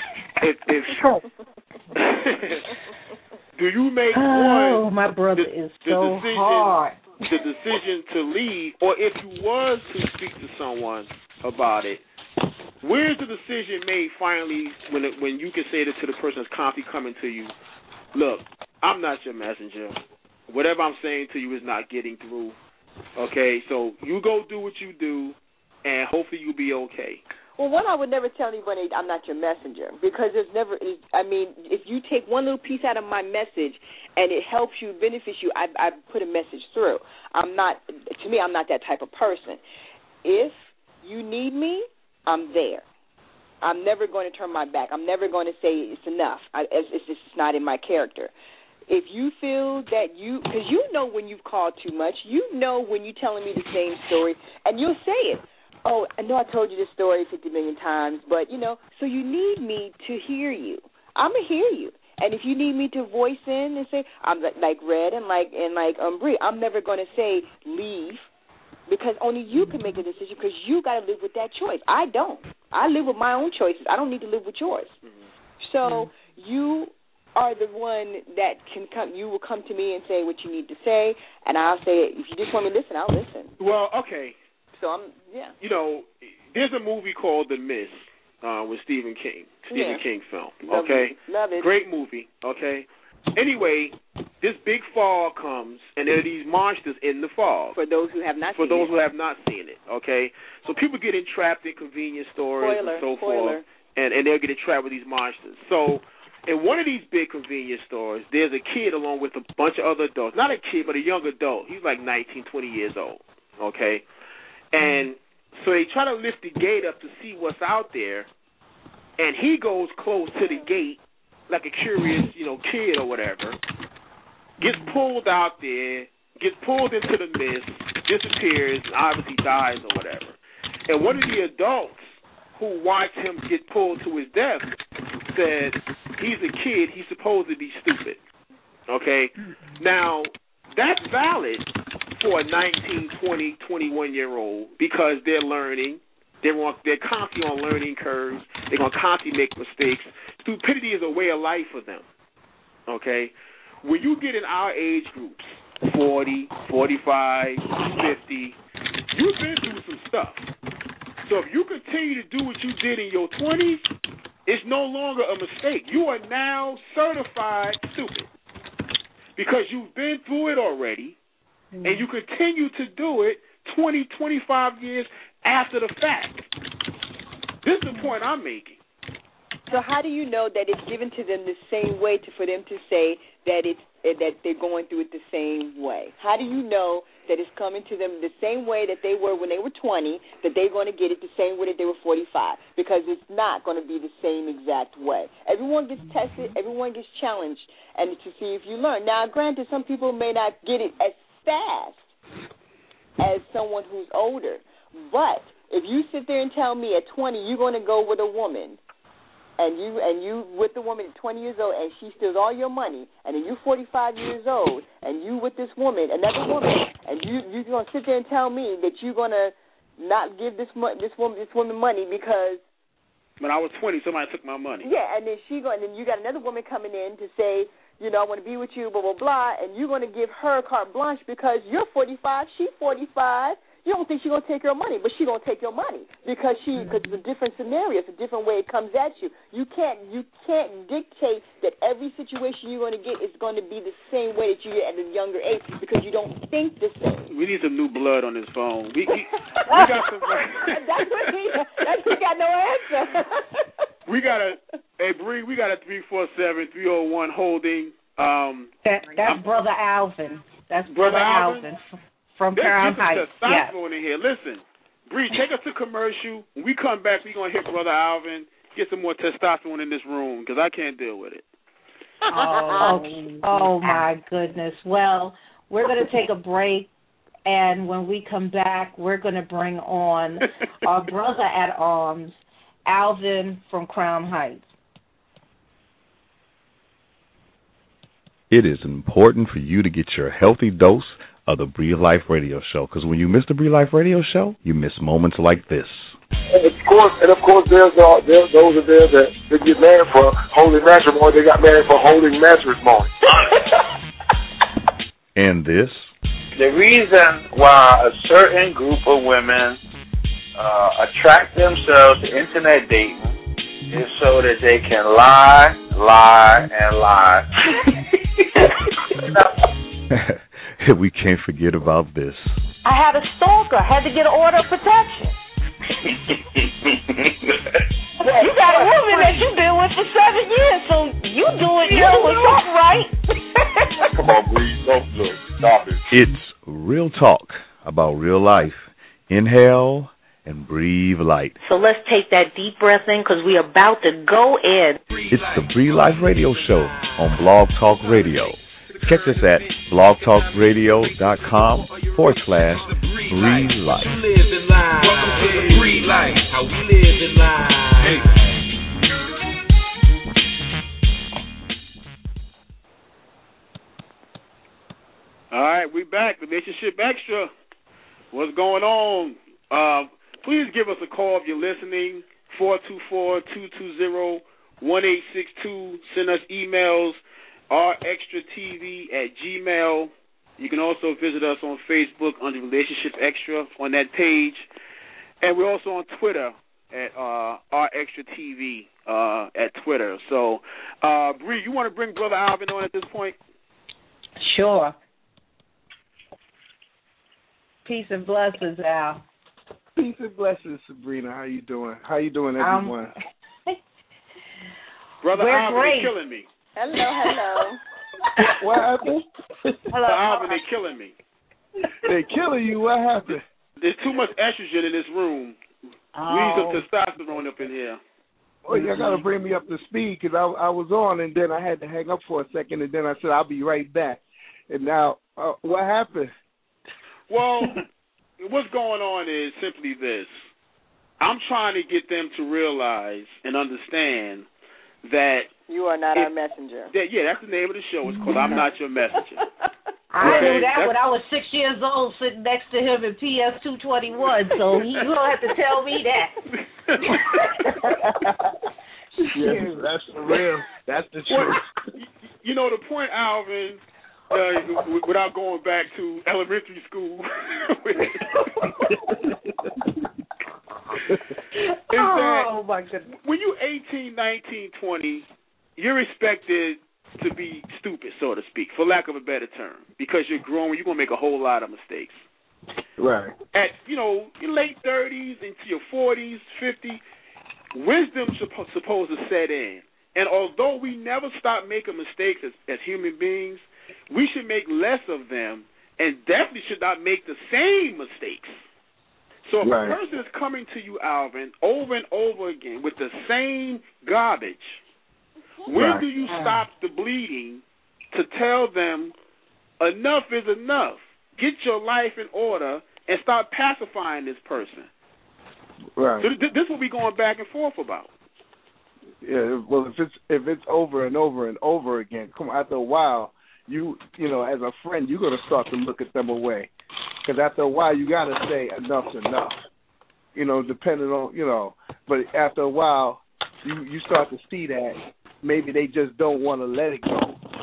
do you make my brother is so hard. The decision to leave, or if you was to speak to someone about it, where's the decision made finally when you can say to the person that's constantly coming to you, look, I'm not your messenger. Whatever I'm saying to you is not getting through. Okay, so you go do what you do, and hopefully you'll be okay. Well, one, I would never tell anybody I'm not your messenger, because if you take one little piece out of my message and it helps you, benefits you, I put a message through. I'm not that type of person. If you need me, I'm there. I'm never going to turn my back. I'm never going to say it's enough. It's just not in my character. If you feel that because you know when you've called too much, you know when you're telling me the same story, and you'll say it. Oh, I know I told you this story 50 million times, but, so you need me to hear you. I'm going to hear you. And if you need me to voice in and say, I'm like Red and like Bree, I'm never going to say leave, because only you can make a decision, because you got to live with that choice. I don't. I live with my own choices. I don't need to live with yours. So you are the one that can come. You will come to me and say what you need to say, and I'll say, if you just want me to listen, I'll listen. Well, okay. So You know, there's a movie called The Mist with Stephen King film. Okay, love it. Great movie. Okay. Anyway, this big fog comes, and there are these monsters in the fog. For those who have not seen it, okay? So people get entrapped in convenience stores and so forth, and they'll get entrapped with these monsters. So in one of these big convenience stores, there's a kid along with a bunch of other adults. Not a kid, but a young adult. He's like 19, 20 years old, okay? And so they try to lift the gate up to see what's out there, and he goes close to the gate like a curious, kid or whatever, gets pulled out there, gets pulled into the mist, disappears, and obviously dies or whatever. And one of the adults who watched him get pulled to his death said, he's a kid, he's supposed to be stupid. Okay? Now, that's valid for a 19, 20, 21-year-old, because they're learning. They're constantly on learning curves. They're going to constantly make mistakes. Stupidity is a way of life for them. Okay? When you get in our age groups, 40, 45, 50, you've been through some stuff. So if you continue to do what you did in your 20s, it's no longer a mistake. You are now certified stupid, because you've been through it already, and you continue to do it 20, 25 years after the fact. This is the point I'm making. So how do you know that it's given to them the same way for them to say that they're going through it the same way? How do you know that it's coming to them the same way that they were when they were 20, that they're going to get it the same way that they were 45? Because it's not going to be the same exact way. Everyone gets tested. Everyone gets challenged, and to see if you learn. Now, granted, some people may not get it as fast as someone who's older, but if you sit there and tell me at 20 you're going to go with a woman, and you with the woman at 20 years old, and she steals all your money, and then you're 45 years old, and you with this woman, another woman, and you're going to sit there and tell me that you're going to not give this woman money because when I was 20, somebody took my money. Yeah, and then and then you got another woman coming in to say, I want to be with you, blah, blah, blah, and you're going to give her carte blanche because you're 45, she's 45. You don't think she's going to take your money, but she's going to take your money because it's a different scenario. It's a different way it comes at you. You can't dictate that every situation you're going to get is going to be the same way that you get at a younger age because you don't think the same. We need some new blood on this phone. We got some. That's we got no answer. Hey Bree, we got a 347-301 holding. That's Brother Alvin. That's Brother Alvin. From Crown Heights. There's testosterone in here. Listen, Bree, take us to commercial. When we come back, we're going to hit Brother Alvin, get some more testosterone in this room, because I can't deal with it. Oh, my goodness. Well, we're going to take a break, and when we come back, we're going to bring on our brother at arms, Alvin from Crown Heights. It is important for you to get your healthy dose of the Breathe Life Radio Show, because when you miss the Breathe Life Radio Show, you miss moments like this. And of course, there's those are there that get married for holy matrimony. They got married for holy matrimony. And this. The reason why a certain group of women attract themselves to internet dating is so that they can lie, and lie. We can't forget about this. I had a stalker. Had to get an order of protection. You got a woman that you've been with for 7 years, so you doing something right. Come on, Breeze. Don't look. Stop it. It's real talk about real life. Inhale and breathe light. So let's take that deep breath in because we're about to go in. It's the Breathe Life Radio Show on Blog Talk Radio. Check us at blogtalkradio.com/Breathe Life. Welcome to the Breathe Life, how we live in life. We back. Relationship Extra. What's going on? Please give us a call if you're listening. 424-220-1862. Send us emails. rextratv@gmail. You can also visit us on Facebook under Relationship Extra on that page. And we're also on Twitter at rextratv at Twitter. So, Bree, you want to bring Brother Alvin on at this point? Sure. Peace and blessings, Al. Peace and blessings, Sabrina. How you doing? How you doing, everyone? Brother Alvin, they're killing me. Hello. What happened? Brother Alvin, they're killing me. They're killing you? What happened? There's too much estrogen in this room. We need some testosterone up in here. Well, you got to bring me up to speed because I was on and then I had to hang up for a second and then I said I'll be right back. And now, what happened? Well, what's going on is simply this. I'm trying to get them to realize and understand that you are not our messenger. That's the name of the show. It's called I'm Not Your Messenger. I knew that when I was 6 years old sitting next to him in PS 221, so you don't have to tell me that. Yes, that's for real. That's the truth. You know, the point, Alvin, without going back to elementary school, my goodness. When you're 18, 19, 20, you're expected to be stupid, so to speak, for lack of a better term, because you're growing, you're going to make a whole lot of mistakes. Right. At, your late 30s into your 40s, 50, wisdom's supposed to set in. And although we never stop making mistakes as human beings, we should make less of them and definitely should not make the same mistakes. So if a person is coming to you, Alvin, over and over again with the same garbage, when do you stop the bleeding to tell them enough is enough? Get your life in order and start pacifying this person. Right. So this will be going back and forth about. Yeah. Well, if it's over and over and over again, come on, after a while, you know, as a friend, you're gonna start to look at them away, because after a while, you gotta say enough's enough. You know, depending on but after a while, you start to see that maybe they just don't want to let it go.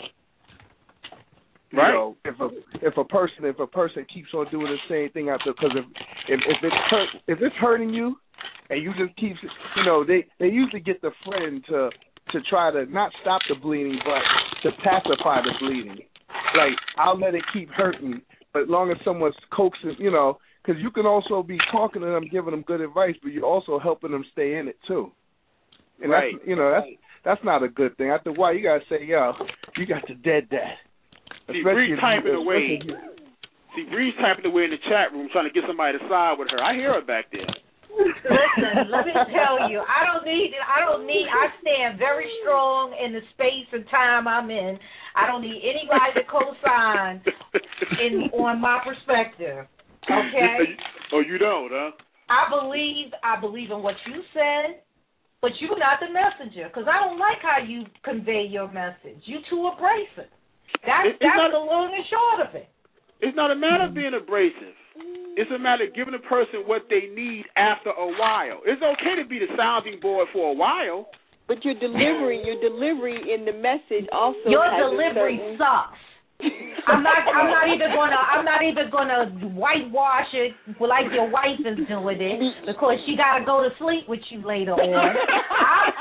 Right. You know, if a person keeps on doing the same thing after, because if it's hurting you, and you just keep, they usually get the friend to try to not stop the bleeding, but to pacify the bleeding. Like, I'll let it keep hurting, but as long as someone's coaxing, because you can also be talking to them, giving them good advice, but you're also helping them stay in it too. And that's not a good thing. After a while, you gotta say, yo, you got the dead dad. See, Bree's typing away. Bree's typing away in the chat room, trying to get somebody to side with her. I hear her back there. Listen, let me tell you, I stand very strong in the space and time I'm in. I don't need anybody to co-sign on my perspective. Okay? Oh, you don't, huh? I believe in what you said, but you're not the messenger, because I don't like how you convey your message. You too abrasive. That's the long and short of it. It's not a matter of being abrasive. It's a matter of giving a person what they need after a while. It's okay to be the sounding board for a while. But your delivery in the message also your has delivery sucks. I'm not even gonna whitewash it like your wife is doing it, because she gotta go to sleep with you later on. I'm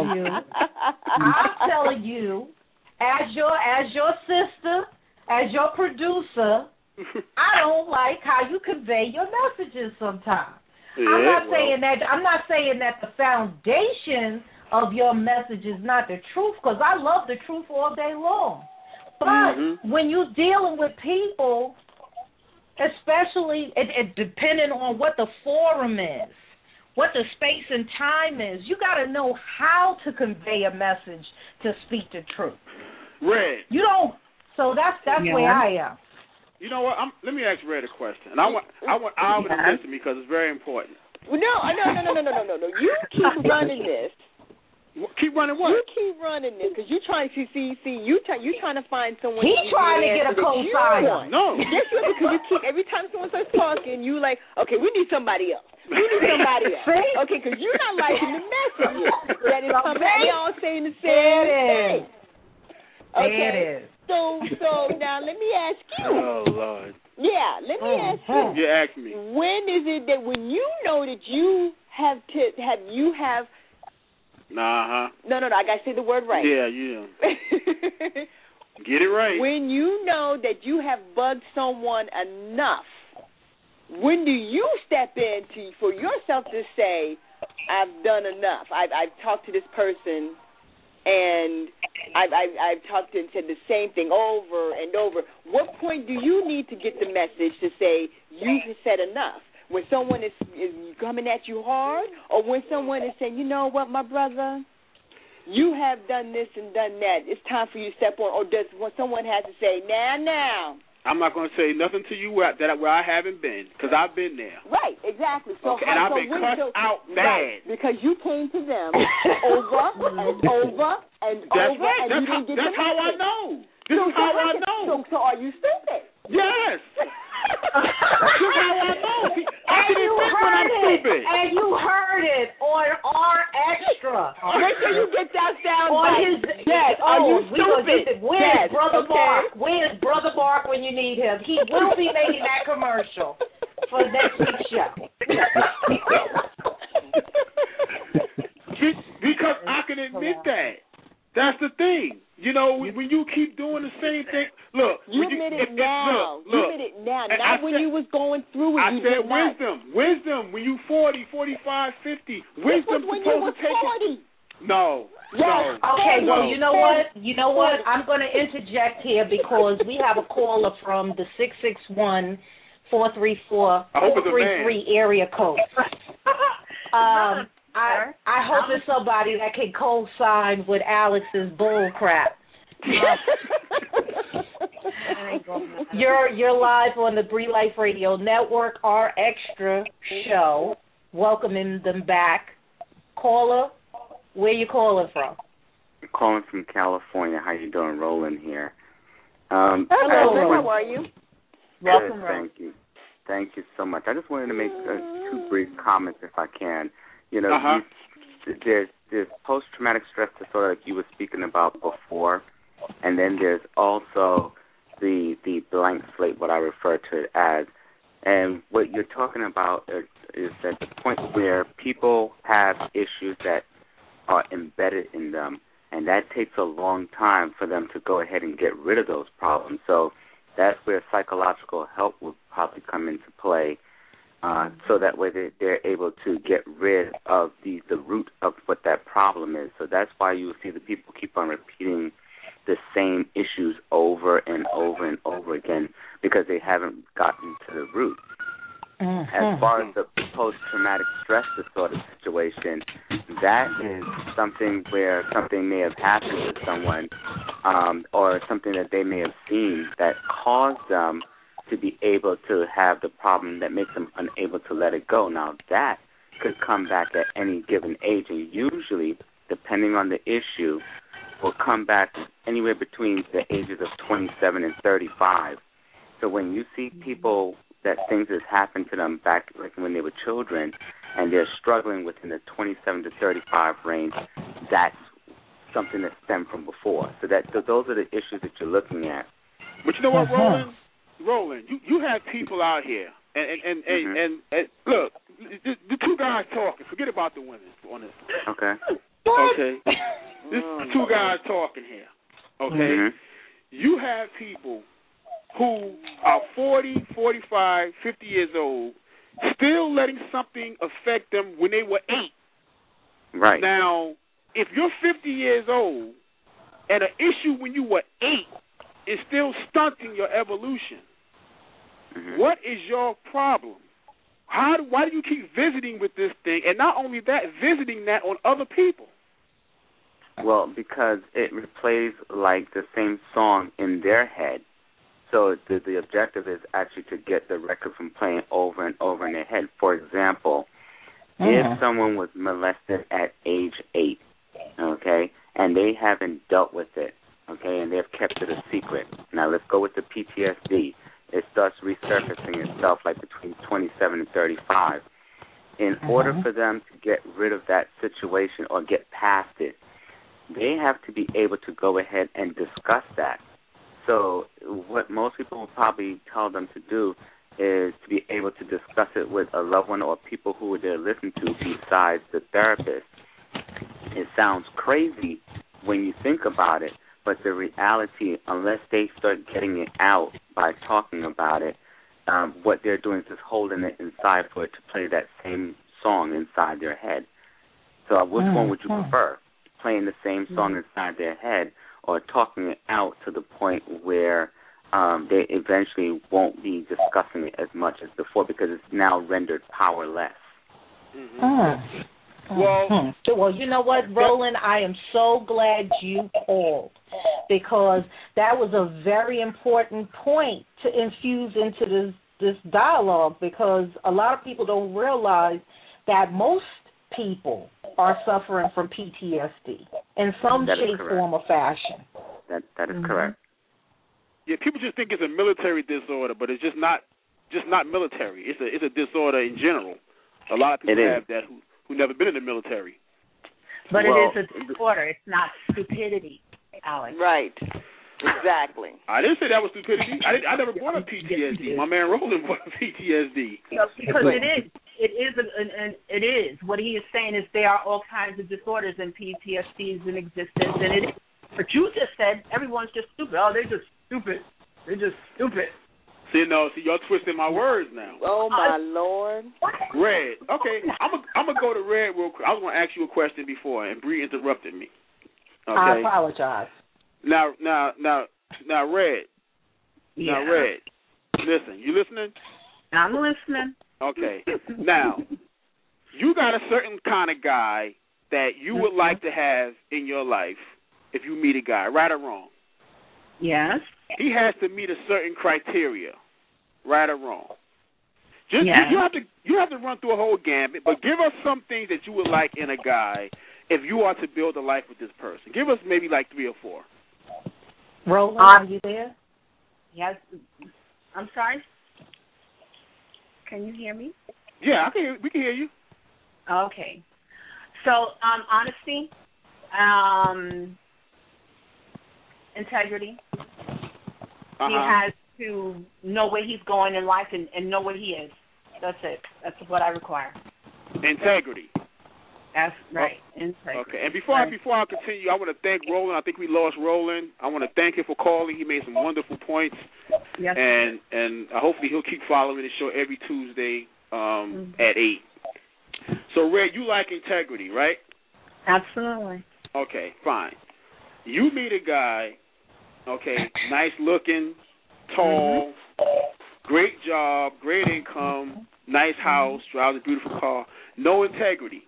telling you, as your sister, as your producer, I don't like how you convey your messages sometimes. Yeah, I'm not saying that the foundation of your message is not the truth, because I love the truth all day long. But when you're dealing with people, especially depending on what the forum is, what the space and time is, you got to know how to convey a message to speak the truth. Red. You don't. So that's where I am. You know what? Let me ask Red a question, and I want Alvin to listen because it's very important. No. You keep running this. Keep running what? You keep running this because you trying to you trying to find someone. He's trying to get a co-signer. No. Yes, you are, because you keep every time someone starts talking, you like, okay, we need somebody else. We need somebody else. Okay, because you're not liking the message that is coming. We all saying the same thing. Okay. There it is. So now let me ask you. Oh Lord. Yeah, let me ask you. You ask me. When is it that when you know that you have No, I gotta say the word right. Yeah. Get it right. When you know that you have bugged someone enough, when do you step in for yourself to say, I've done enough. I've talked to this person, and I've talked and said the same thing over and over. What point do you need to get the message to say you've said enough? When someone is coming at you hard, or when someone is saying, you know what, my brother, you have done this and done that. It's time for you to step on. Or when someone has to say, now. I'm not going to say nothing to you where I haven't been, because I've been there. Right, exactly. So, okay, and I've been cussed out bad. Right, because you came to them over and over and That's over, right. and you didn't get the That's how I message. know. This is how I know. So are you stupid? Yes. This is how I know. I didn't think when I'm stupid. And you heard it on our extra. Make sure you get that sound on bite. his. Yes. Are you stupid? Where's Brother Mark? Where's Brother Mark when you need him? He will be making that commercial for next week's show. Because I can admit that. That's the thing. You know, when you keep doing the same thing, look. You admit it now. Look, you admit it now. Not when you was going through it. I said wisdom. Wisdom when you 40, 45, 50. Wisdom when you was 40. No. Yes. No. Okay, no. well, you know what? I'm going to interject here because we have a caller from the 661-434-433 area code. I hope it's somebody that can co-sign with Alex's bull crap. You're live on the Bree Life Radio Network, our extra show, welcoming them back. Caller, where you calling from? I'm calling from California. How you doing? Roland here. Hello, how are you? Welcome, Thank you. Thank you so much. I just wanted to make 2 brief comments if I can. You know, there's post-traumatic stress disorder like you were speaking about before, and then there's also the blank slate, what I refer to it as. And what you're talking about is at the point where people have issues that are embedded in them, and that takes a long time for them to go ahead and get rid of those problems. So that's where psychological help will probably come into play. So that way they're able to get rid of the root of what that problem is. So that's why you will see the people keep on repeating the same issues over and over and over again because they haven't gotten to the root. As far as the post-traumatic stress disorder situation, that is something where something may have happened to someone or something that they may have seen that caused them to be able to have the problem that makes them unable to let it go. Now, that could come back at any given age, and usually, depending on the issue, will come back anywhere between the ages of 27 and 35. So when you see people that things has happened to them back like when they were children, and they're struggling within the 27 to 35 range, that's something that stemmed from before. So those are the issues that you're looking at. But you know what, Roland, you have people out here, and look, the 2 guys talking. Forget about the women on this. Okay. Okay. This 2 guys talking here. Okay. You have people who are 40, 45, 50 years old, still letting something affect them when they were 8. Right. Now, if you're 50 years old and an issue when you were 8 is still stunting your evolution, what is your problem? Why do you keep visiting with this thing, and not only that, visiting that on other people? Well, because it replays like the same song in their head. So the objective is actually to get the record from playing over and over in their head. For example, if someone was molested at age 8 okay, and they haven't dealt with it, okay, and they've kept it a secret. Now let's go with the PTSD. It starts resurfacing itself like between 27 and 35. In order for them to get rid of that situation or get past it, they have to be able to go ahead and discuss that. So what most people will probably tell them to do is to be able to discuss it with a loved one or people who they're listening to besides the therapist. It sounds crazy when you think about it, but the reality, unless they start getting it out by talking about it, what they're doing is just holding it inside for it to play that same song inside their head. So which one would you prefer? Playing the same song inside their head or talking it out to the point where they eventually won't be discussing it as much as before because it's now rendered powerless. Well, you know what, Roland? I am so glad you called because that was a very important point to infuse into this dialogue because a lot of people don't realize that most people are suffering from PTSD in some shape, form, or fashion. That is correct. Yeah, people just think it's a military disorder, but it's just not military. It's a disorder in general. A lot of people have that who never been in the military. But it is a disorder. It's not stupidity, Alex. Right. Exactly. I didn't say that was stupidity. I never brought up PTSD. My man Roland brought up PTSD. Because it is. It is. What he is saying is there are all kinds of disorders and PTSDs in existence, and it is. But you just said everyone's just stupid. Oh, they're just stupid. They're just stupid. See, y'all twisting my words now. Oh, my Lord. Red. Okay, I'm going to go to Red real quick. I was going to ask you a question before, and Bree interrupted me. Okay? I apologize. Now, Red. Yeah. Now, Red. Listen, you listening? I'm listening. Okay. Now, you got a certain kind of guy that you would like to have in your life if you meet a guy, right or wrong? Yes. He has to meet a certain criteria, right or wrong. You have to run through a whole gambit, but give us some things that you would like in a guy if you are to build a life with this person. Give us maybe like 3 or 4. Roland, are you there? Yes. I'm sorry? Can you hear me? Yeah, we can hear you. Okay. So, honesty, integrity. He has to know where he's going in life and know where he is. That's it. That's what I require. Integrity. That's right. Integrity. Okay. And before I continue, I want to thank Roland. I think we lost Roland. I want to thank him for calling. He made some wonderful points. Yes. And hopefully he'll keep following the show every Tuesday at 8. So, Red, you like integrity, right? Absolutely. Okay, fine. You meet a guy, okay, nice looking, tall, great job, great income, nice house, drives a beautiful car, no integrity.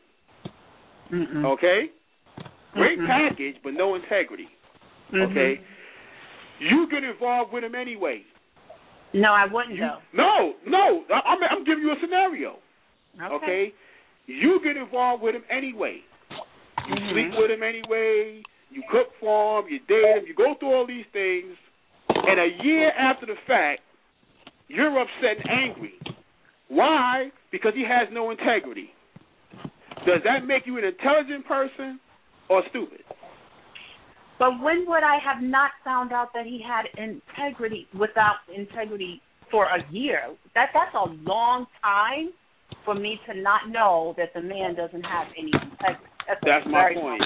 Okay? Great package, but no integrity. Okay? You get involved with him anyway. No, I wouldn't, though. No. I'm giving you a scenario. Okay? You get involved with him anyway. You sleep with him anyway. You cook for him. You date him. You go through all these things. And a year after the fact, you're upset and angry. Why? Because he has no integrity. Does that make you an intelligent person or stupid? But when would I have not found out that he had integrity without integrity for a year? That's a long time for me to not know that the man doesn't have any integrity. That's my point.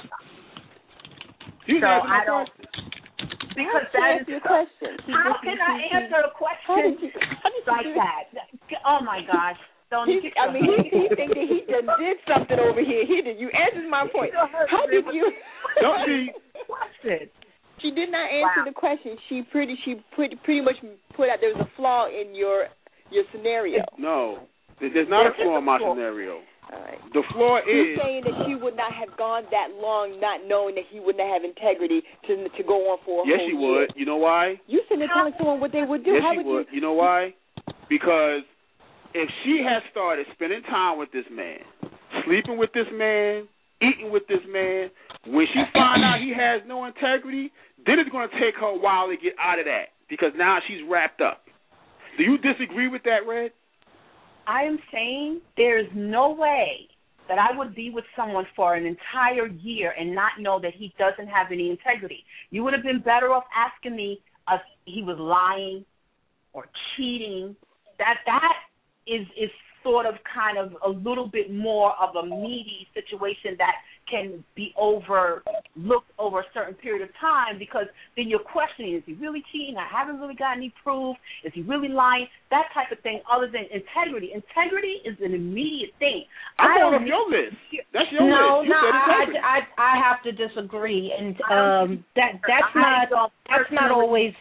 So I don't. Because that is your question. How can I answer a question like that? Oh my gosh! He thinks that he just did something over here. He did. You answered my point. How did you? Don't be. She did not answer the question. She pretty much put out there was a flaw in your scenario. No, there's not a flaw in my scenario. All right. The flaw is you're saying that she would not have gone that long not knowing that he wouldn't have integrity to go on for a whole year. Yes, she would. You know why? You sitting there telling someone what they would do. Yes, How she would. You know why? Because if she had started spending time with this man, sleeping with this man, eating with this man, When she finds out he has no integrity, then it's going to take her a while to get out of that because now she's wrapped up. Do you disagree with that, Red? I am saying there's no way that I would be with someone for an entire year and not know that he doesn't have any integrity. You would have been better off asking me if he was lying or cheating. That is sort of kind of a little bit more of a meaty situation that can be overlooked over a certain period of time, because then you're questioning, is he really cheating? I haven't really got any proof. Is he really lying? That type of thing, other than integrity. Integrity is an immediate thing. I'm on your list. That's your list. I have to disagree, and that's not always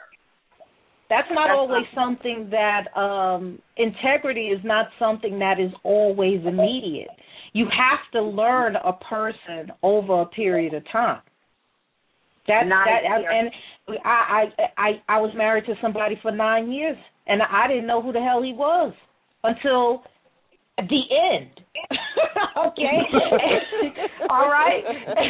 something that integrity is not something that is always immediate. You have to learn a person over a period of time. I was married to somebody for 9 years, and I didn't know who the hell he was until the end. Okay, all right.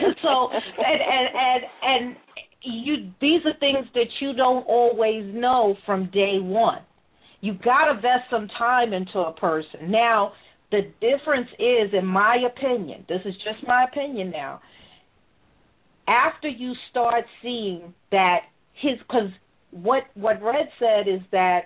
And these are things that you don't always know from day one. You got to invest some time into a person. Now, the difference is, in my opinion, this is just my opinion now, after you start seeing that because what Red said is that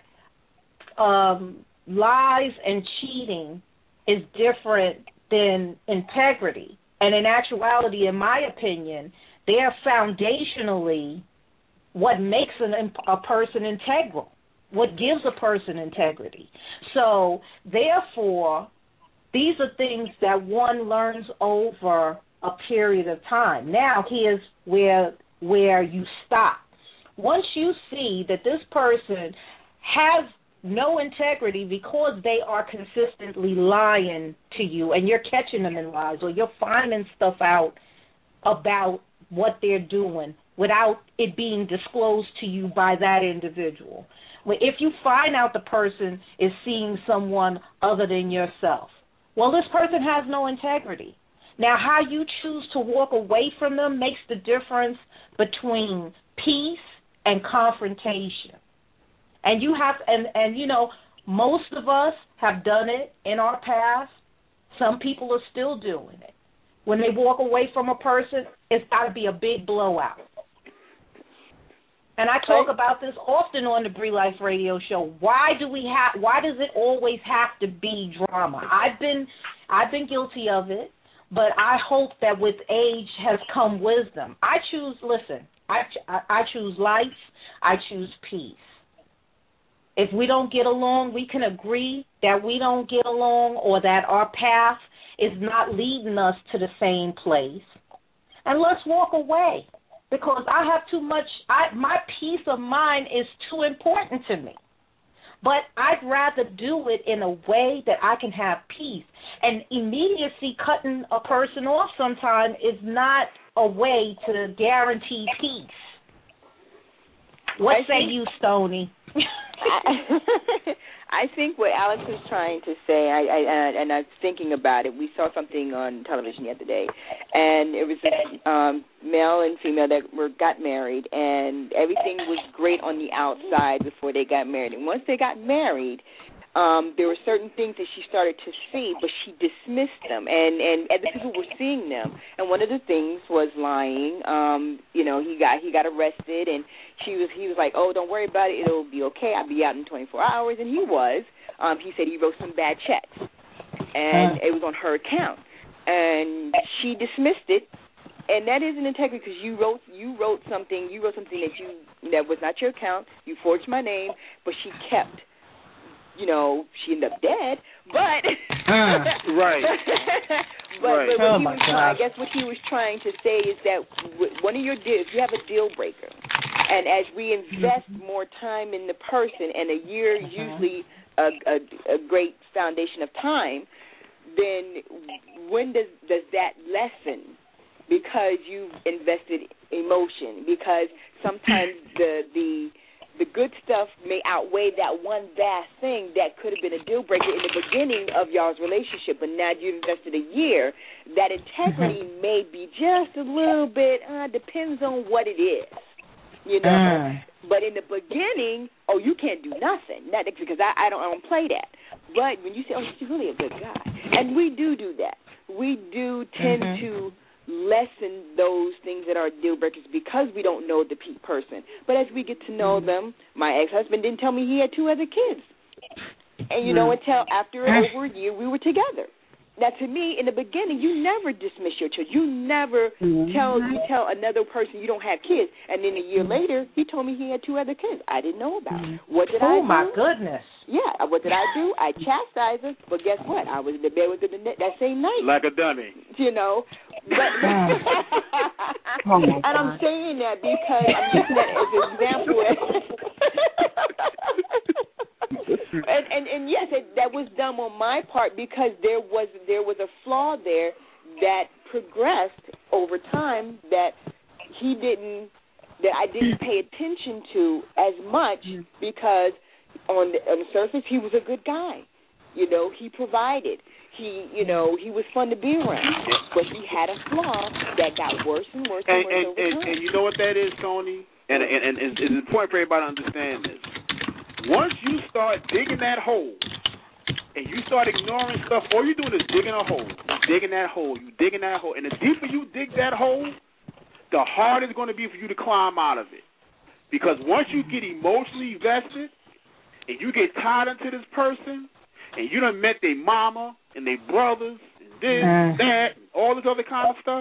lies and cheating is different than integrity. And in actuality, in my opinion, they are foundationally what makes a person integral, what gives a person integrity. So, therefore, these are things that one learns over a period of time. Now, here's where you stop. Once you see that this person has no integrity because they are consistently lying to you and you're catching them in lies, or you're finding stuff out about what they're doing without it being disclosed to you by that individual. If you find out the person is seeing someone other than yourself, well, this person has no integrity. Now, how you choose to walk away from them makes the difference between peace and confrontation. And you have, and you know, most of us have done it in our past. Some people are still doing it. When they walk away from a person, it's got to be a big blowout. And I talk about this often on the Bree Life Radio Show. Why does it always have to be drama? I've been guilty of it, but I hope that with age has come wisdom. I choose life. I choose peace. If we don't get along, we can agree that we don't get along, or that our path is not leading us to the same place. And let's walk away. Because I have too much, my peace of mind is too important to me. But I'd rather do it in a way that I can have peace. And immediacy, cutting a person off sometime, is not a way to guarantee peace. What say you, Stoney? I think what Alex was trying to say, and I was thinking about it, we saw something on television the other day, and it was this male and female that got married, and everything was great on the outside before they got married. And once they got married, there were certain things that she started to see, but she dismissed them, and the people were seeing them. And one of the things was lying. He got arrested, and he was like, "Oh, don't worry about it. It'll be okay. I'll be out in 24 hours." And he was. He said he wrote some bad checks, and it was on her account, and she dismissed it. And that isn't integrity, because you wrote something that was not your account. You forged my name, but she kept. She ended up dead, but right. But I guess what he was trying to say is that one of your deals, you have a deal breaker, and as we invest more time in the person, and a year usually a great foundation of time, then when does that lessen? Because you've invested emotion. Because sometimes the good stuff may outweigh that one bad thing that could have been a deal breaker in the beginning of y'all's relationship, but now you've invested a year, that integrity may be just a little bit, depends on what it is, you know. But in the beginning, you can't do nothing. Not because I don't play that. But when you say, he's really a good guy, and we do that. We do tend to lessen those things that are deal breakers because we don't know the person. But as we get to know them, my ex-husband didn't tell me he had 2 other kids. And, until after over a year we were together. Now, to me, in the beginning, you never dismiss your children. You never tell another person you don't have kids. And then a year later, he told me he had 2 other kids. I didn't know about it. What did I do? Oh, my goodness. Yeah, what did I do? I chastised him. But guess what? I was in the bed with him that same night. Like a dummy. But, and I'm saying that because I'm using that as an example. And yes, that was dumb on my part because there was a flaw there that progressed over time that I didn't pay attention to as much because on the surface he was a good guy. He provided. He was fun to be around, but he had a flaw that got worse and worse and worse over time. And you know what that is, Tony? And it's important for everybody to understand this. Once you start digging that hole and you start ignoring stuff, all you're doing is digging a hole. You're digging that hole. And the deeper you dig that hole, the harder it's going to be for you to climb out of it. Because once you get emotionally vested and you get tied into this person and you done met their mama and their brothers and this, that, and all this other kind of stuff,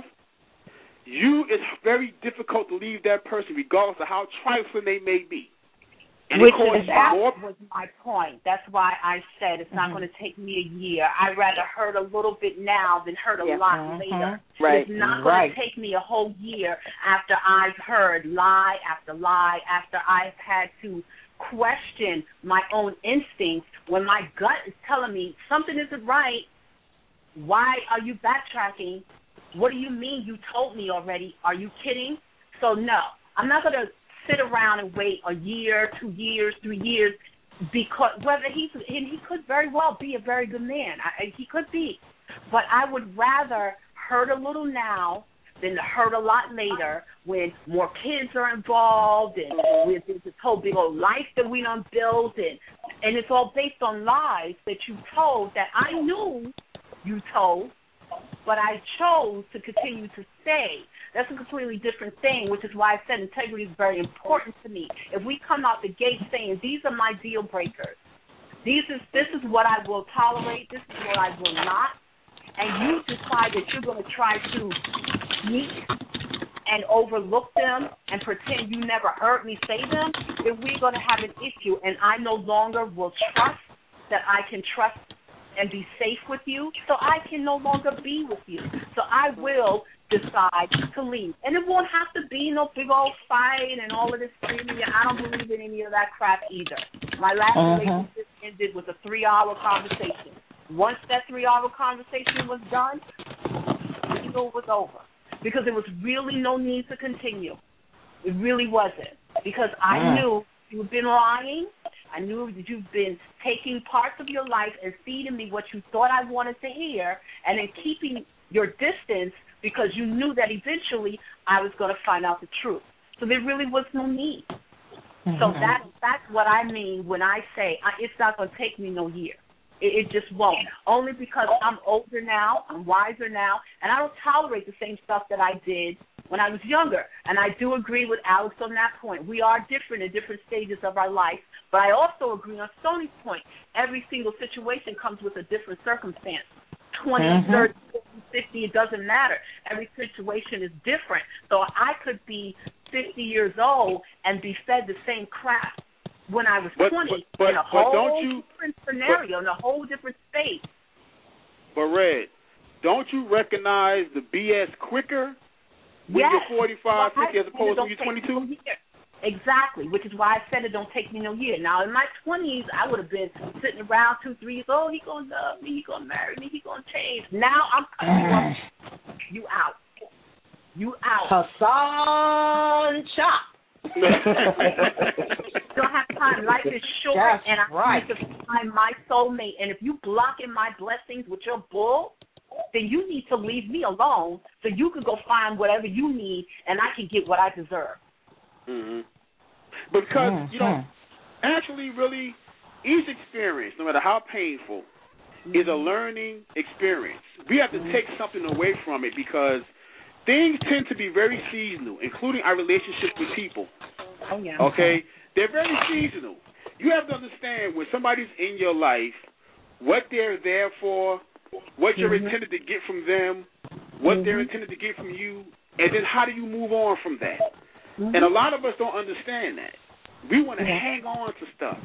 it's very difficult to leave that person regardless of how trifling they may be. And that was my point. That's why I said it's not going to take me a year. I'd rather hurt a little bit now than hurt a lot later. Right. It's not going to take me a whole year after I've heard lie after lie, after I've had to question my own instincts when my gut is telling me something isn't right. Why are you backtracking? What do you mean you told me already? Are you kidding? So, no, I'm not going to sit around and wait a year, 2 years, 3 years, because he could very well be a very good man. He could be. But I would rather hurt a little now than hurt a lot later when more kids are involved and with this whole big old life that we done built, and it's all based on lies that you told that I knew you told, but I chose to continue to stay. That's a completely different thing, which is why I said integrity is very important to me. If we come out the gate saying, these are my deal breakers, this is what I will tolerate, this is what I will not, and you decide that you're going to try to sneak and overlook them and pretend you never heard me say them, then we're going to have an issue, and I no longer will trust that I can trust and be safe with you, so I can no longer be with you. So I will decide to leave. And it won't have to be no big old fight and all of this screaming. I don't believe in any of that crap either. My last relationship ended with a 3-hour conversation. Once that 3-hour conversation was done, it was over. Because there was really no need to continue. It really wasn't. Because I knew you've been lying. I knew that you've been taking parts of your life and feeding me what you thought I wanted to hear, and then keeping your distance because you knew that eventually I was going to find out the truth. So there really was no need. So that's what I mean when I say it's not going to take me no year. It just won't. Only because I'm older now, I'm wiser now, and I don't tolerate the same stuff that I did when I was younger. And I do agree with Alex on that point. We are different in different stages of our life, but I also agree on Stoney's point. Every single situation comes with a different circumstance. 20, 30, 50, it doesn't matter. Every situation is different. So I could be 50 years old and be fed the same crap when I was 20 in a whole different scenario, in a whole different space. But, Red, don't you recognize the BS quicker when you're 45, 50 as opposed to when you're 22? Exactly, which is why I said it don't take me no year. Now, in my 20s, I would have been sitting around 2, 3 years old. He going to love me. He going to marry me. He going to change. Now I'm cutting you out. You out. Hassan Chop. Don't have time. Life is short, and I need to find my soulmate. And if you blocking my blessings with your bull, then you need to leave me alone so you can go find whatever you need and I can get what I deserve. Mm-hmm. Because, actually, really, each experience, no matter how painful, is a learning experience. We have to take something away from it because things tend to be very seasonal, including our relationships with people. Oh, yeah. Okay? They're very seasonal. You have to understand when somebody's in your life, what they're there for, what you're intended to get from them, what they're intended to get from you, and then how do you move on from that? And a lot of us don't understand that. We want to hang on to stuff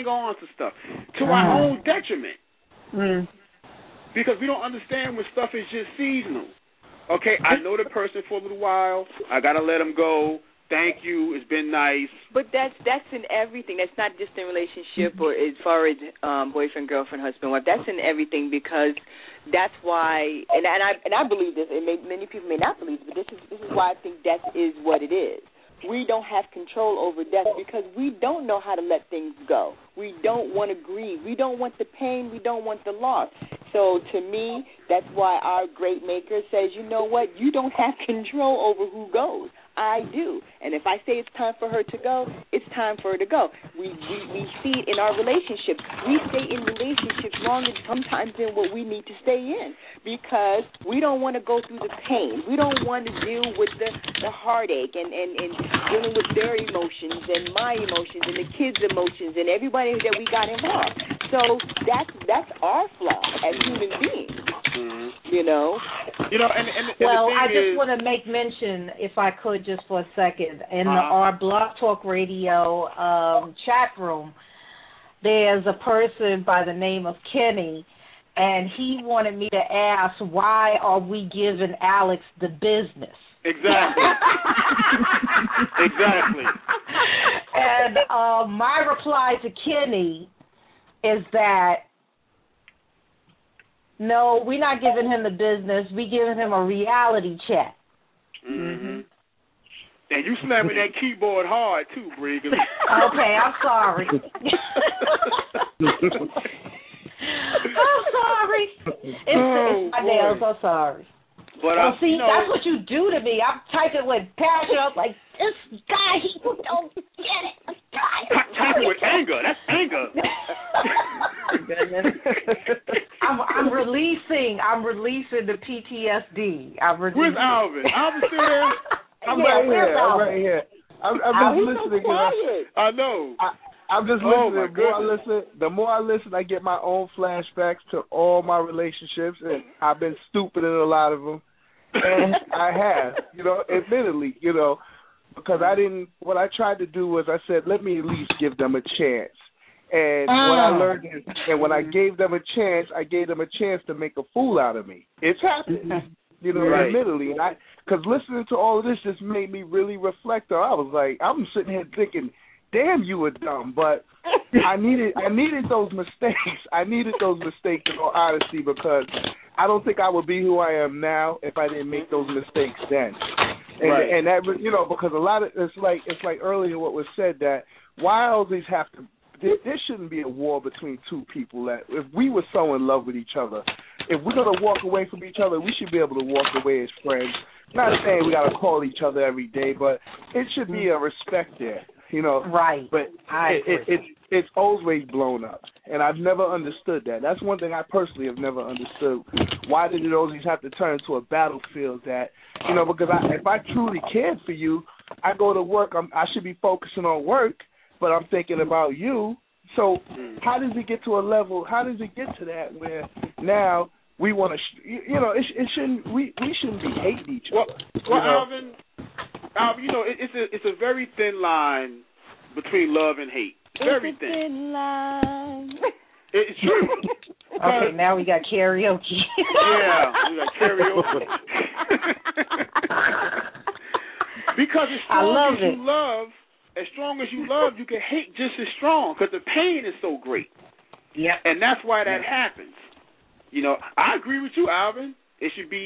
to our own detriment. Because we don't understand when stuff is just seasonal. Okay, I know the person for a little while. I got to let them go. Thank you. It's been nice. But that's in everything. That's not just in relationship or as far as boyfriend, girlfriend, husband, wife. That's in everything because that's why. And I believe this. Many people may not believe this, but this is why I think death is what it is. We don't have control over death because we don't know how to let things go. We don't want to grieve. We don't want the pain. We don't want the loss. So to me, that's why our great maker says, you know what? You don't have control over who goes. I do. And if I say it's time for her to go, it's time for her to go. We see it in our relationships. We stay in relationships longer sometimes than what we need to stay in because we don't want to go through the pain. We don't want to deal with the heartache and dealing with their emotions and my emotions and the kids' emotions and everybody that we got involved. So that's our flaw as human beings. You know, and well, I just is, want to make mention, if I could, just for a second, in our Blog Talk Radio chat room, there's a person by the name of Kenny, and he wanted me to ask, why are we giving Alex the business? Exactly. Exactly. And my reply to Kenny is that, no, we're not giving him the business. We're giving him a reality check. Mm-hmm. And you slamming that keyboard hard, too, Bree. Okay, I'm sorry. I'm sorry. It's my nails. I'm sorry. But see, that's what you do to me. I'm typing with passion. I was like, this guy, he don't get it. This guy. Typing with anger. That's anger. I'm releasing the PTSD. Where's Alvin? Alvin still there? I'm right here. I'm just listening. I know. I'm just listening. The more I listen, I get my own flashbacks to all my relationships, and I've been stupid in a lot of them. And I have, admittedly, because I didn't. What I tried to do was I said, let me at least give them a chance. And what I learned is, and when I gave them a chance, I gave them a chance to make a fool out of me. It's happened, admittedly. And because listening to all of this just made me really reflect on. I was like, I'm sitting here thinking, damn, you were dumb. But I needed those mistakes. I needed those mistakes in all honesty because I don't think I would be who I am now if I didn't make those mistakes then. And that, because a lot of it's like earlier what was said that why always have to. There shouldn't be a war between two people. That if we were so in love with each other, if we're gonna walk away from each other, we should be able to walk away as friends. Not saying we gotta call each other every day, but it should be a respect there, Right. But it's always blown up, and I've never understood that. That's one thing I personally have never understood. Why did it always have to turn into a battlefield? That because if I truly cared for you, I go to work. I should be focusing on work. But I'm thinking about you. So how does it get to a level? How does it get to that where now we want to? It shouldn't. We shouldn't be hating each other. Well, Alvin, it's a very thin line between love and hate. Very thin line. It's true. Okay, now we got karaoke. Yeah, we got karaoke. Because as strong as you love, you can hate just as strong because the pain is so great. Yeah. And that's why that happens. I agree with you, Alvin. It should be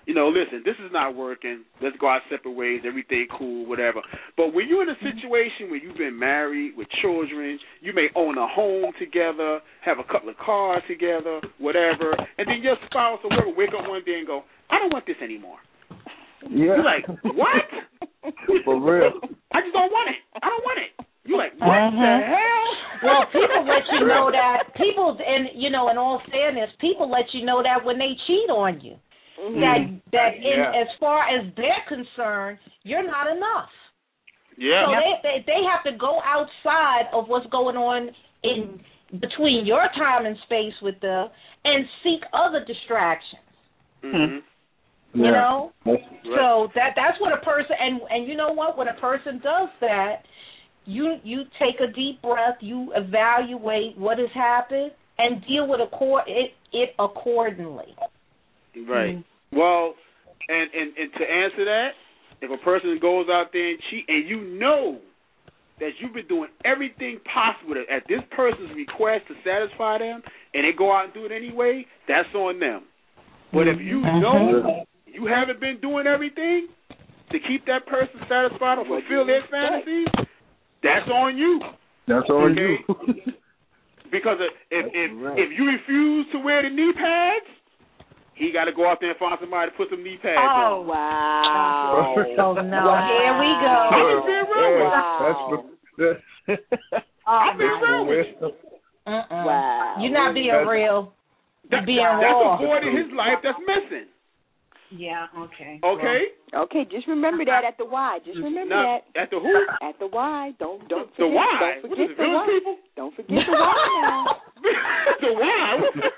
listen, this is not working. Let's go our separate ways. Everything cool, whatever. But when you're in a situation where you've been married with children, you may own a home together, have a couple of cars together, whatever, and then your spouse or whoever wake up one day and go, I don't want this anymore. Yeah. You're like, what? For real. I just don't want it. I don't want it. You're like, what the hell? Well, people let you know that. People, and in all fairness, people let you know that when they cheat on you. As far as they're concerned, you're not enough. Yeah. So they have to go outside of what's going on in between your time and space with them and seek other distractions. Mm-hmm. You know? Right. So that's what a person, and you know what? When a person does that, you take a deep breath, you evaluate what has happened, and deal with it accordingly. Right. Well, and to answer that, if a person goes out there and cheat, and you know that you've been doing everything possible at this person's request to satisfy them, and they go out and do it anyway, that's on them. But if you know you haven't been doing everything to keep that person satisfied or fulfill their fantasies, that's on you. That's on you. Because if you refuse to wear the knee pads, he got to go out there and find somebody to put some knee pads on. Oh, wow. So, no. Here we go. I'm being real. I'm being real with you. Wow. You're not being real. You're being raw. That's a void in his life that's missing. Yeah, okay. Okay? Well, okay, just remember that at the Y. Just remember that. At the who? At the Y. Don't forget the Y. Don't forget the Y. People? Don't forget the Y now. The Y?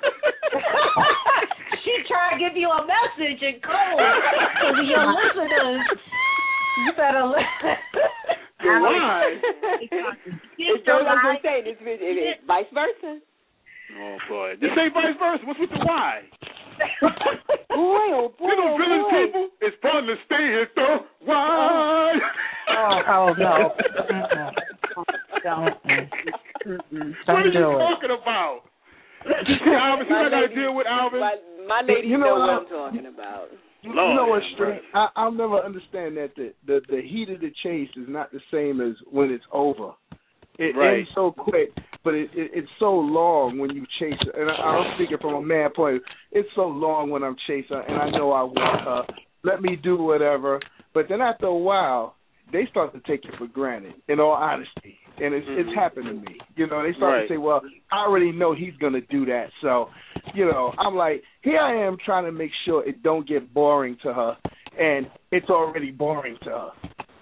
She trying to give you a message in code. So your listeners, you better listen. The Y? It's just what I'm saying. It's vice versa. Oh, boy. This ain't vice versa. What's with the Y? boy, People, it's fun to stay at the Y. Oh, no. What are you talking about? Alvin, you got to deal with Alvin. My lady know what I'm talking about. You know what's strange? I'll never understand that the heat of the chase is not the same as when it's over. It ends so quick, but it's so long when you chase her. And I'm speaking from a man point of view. It's so long when I'm chasing her, and I know I want her. Let me do whatever. But then after a while, they start to take you for granted, in all honesty. And it's happened to me. They start to say, well, I already know he's going to do that. So, I'm like, here I am trying to make sure it don't get boring to her, and it's already boring to her.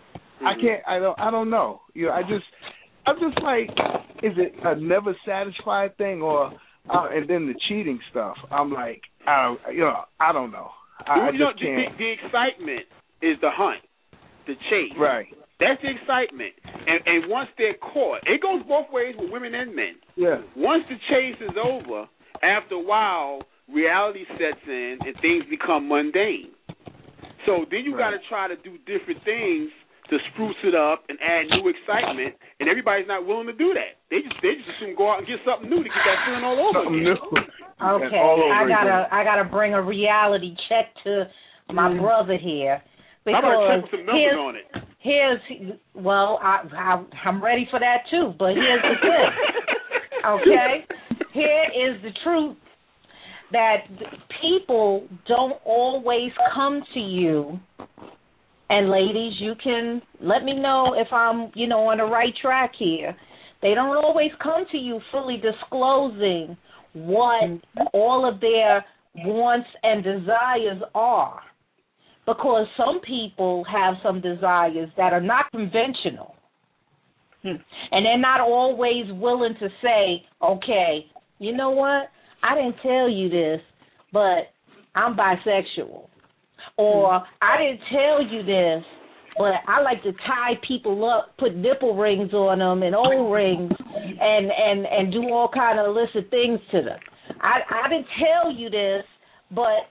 I don't know. I'm just like, is it a never satisfied thing and then the cheating stuff? I'm like, I don't know. I just can't. The excitement is the hunt, the chase. Right. That's the excitement. And once they're caught, it goes both ways with women and men. Yeah. Once the chase is over, after a while, reality sets in and things become mundane. So then you got to try to do different things to spruce it up and add new excitement, and everybody's not willing to do that. They just assume go out and get something new to get that feeling all over again. Okay, I gotta bring a reality check to my brother here, because check some numbers on it. I'm ready for that too. But here's the thing. Okay, here is the truth that people don't always come to you. And ladies, you can let me know if I'm, on the right track here. They don't always come to you fully disclosing what all of their wants and desires are. Because some people have some desires that are not conventional. And they're not always willing to say, okay, you know what? I didn't tell you this, but I'm bisexual. Or I didn't tell you this, but I like to tie people up, put nipple rings on them and O-rings, and do all kind of illicit things to them. I didn't tell you this, but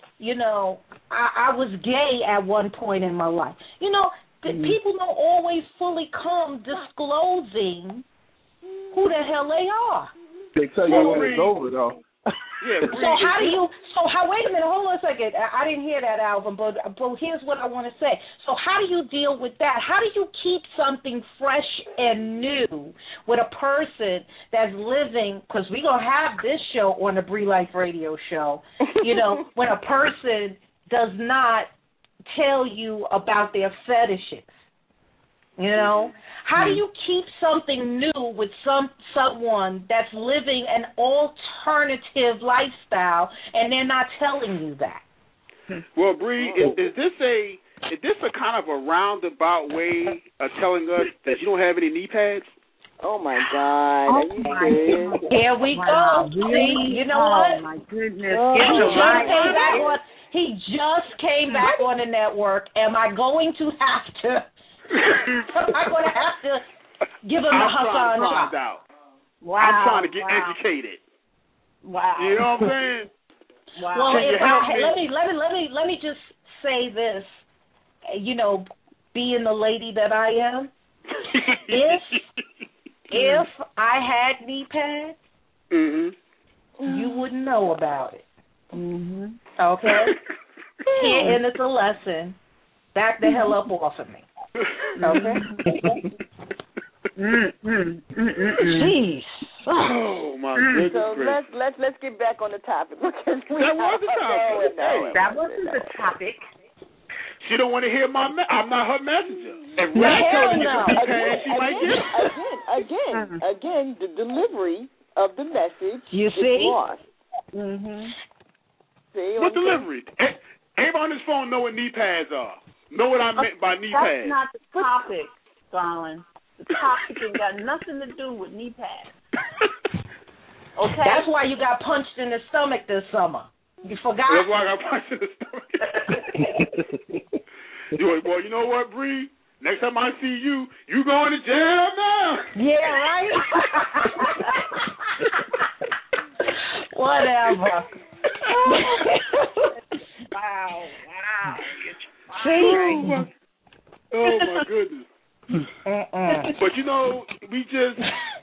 I was gay at one point in my life. People don't always fully come disclosing who the hell they are. They tell you when it's over, though. Yeah. Wait a minute, hold on a second. I didn't hear that, Alvin, but here's what I want to say. So how do you deal with that? How do you keep something fresh and new with a person that's living, because we're going to have this show on the Bree Life Radio Show, when a person does not tell you about their fetishes? How do you keep something new with someone that's living an alternative lifestyle and they're not telling you that? Well, Bree, is this a kind of a roundabout way of telling us that you don't have any knee pads? Oh my God! Are you serious? Here we go. See, you know what? Oh my goodness! He just came back on the network. Am I going to have to? I'm going to have to give him the Hassan drop. Wow! I'm trying to get educated. Wow! You know what I'm saying? Wow! Well, let me just say this. Being the lady that I am, if I had knee pads, you wouldn't know about it. Okay? And it's a lesson. Back the hell up off of me. Okay? Jeez. Oh my goodness. So let's get back on the topic. That was the topic. That wasn't the topic. She don't want to hear I'm not her messenger. If no. She might get it. Again, the delivery of the message is lost. See what delivery? Everybody on this phone know what knee pads are. Know what I meant by knee pads. That's not the topic, darling. The topic ain't got nothing to do with knee pads. Okay? That's why you got punched in the stomach this summer. You forgot? That's why I got punched in the stomach. Well, you know what, Bree? Next time I see you, you going to jail now. Yeah, right? Whatever. Wow. See? Oh, my goodness. But, we just...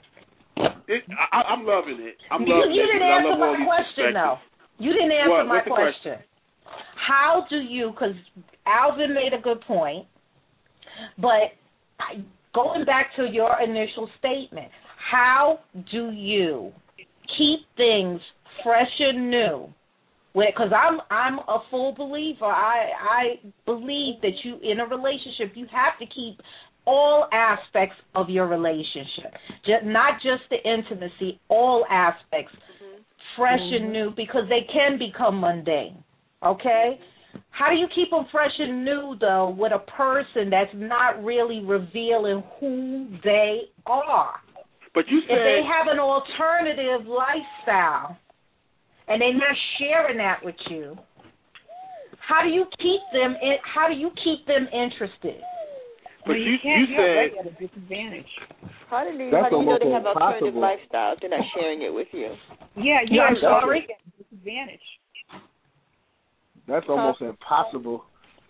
I'm loving it. You didn't answer my question, though. You didn't answer my question. How do you, because Alvin made a good point, but going back to your initial statement, how do you keep things fresh and new? Because I'm a full believer. I believe that you, in a relationship, you have to keep all aspects of your relationship, not just the intimacy, all aspects fresh and new, because they can become mundane. Okay? How do you keep them fresh and new, though, with a person that's not really revealing who they are? But you said... If they have an alternative lifestyle and they're not sharing that with you, how do you keep them interested? But you said... at a disadvantage. How do you know they have alternative lifestyles? They're not sharing it with you. Yeah, I'm sorry. At a disadvantage. That's almost impossible.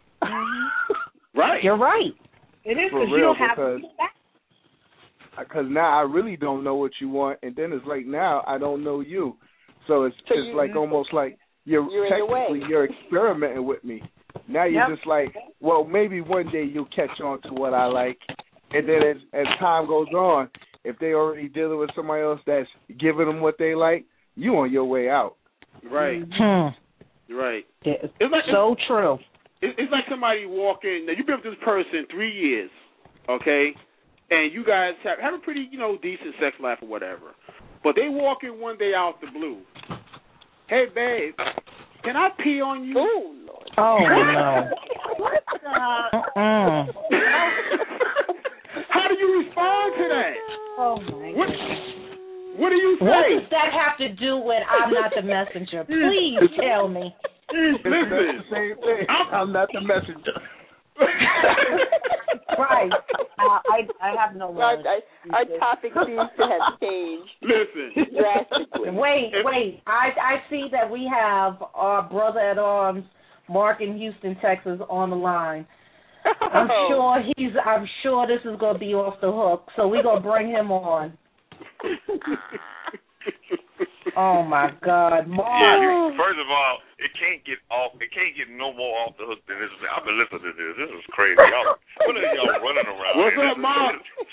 Right. You're right. It is, because you don't have to because now I really don't know what you want, and then it's like now I don't know you. So it's like almost like you're technically you're experimenting with me. Now you're just like, well, maybe one day you'll catch on to what I like, and then as time goes on, if they already dealing with somebody else that's giving them what they like, you on your way out. Right. Right. It's like, so true. It's like somebody walking. Now, you've been with this person 3 years, okay, and you guys have a pretty, decent sex life or whatever. But they walk in one day out the blue. Hey, babe, can I pee on you? Oh, Lord. Oh, no. What the? How do you respond to that? Oh, my goodness. What do you say? What does that have to do with I'm not the messenger? Please tell me. Listen. Same thing. I'm not the messenger. Right. I have no words. Our topic seems to have changed. Listen. Drastically. Wait. I see that we have our brother at arms, Mark in Houston, Texas, on the line. I'm sure this is going to be off the hook, so we're going to bring him on. Oh my God, Mark. Yeah, first of all, it can't get no more off the hook than this. I've been listening to this. This is crazy. Y'all, what are y'all running around? What's up, Mark?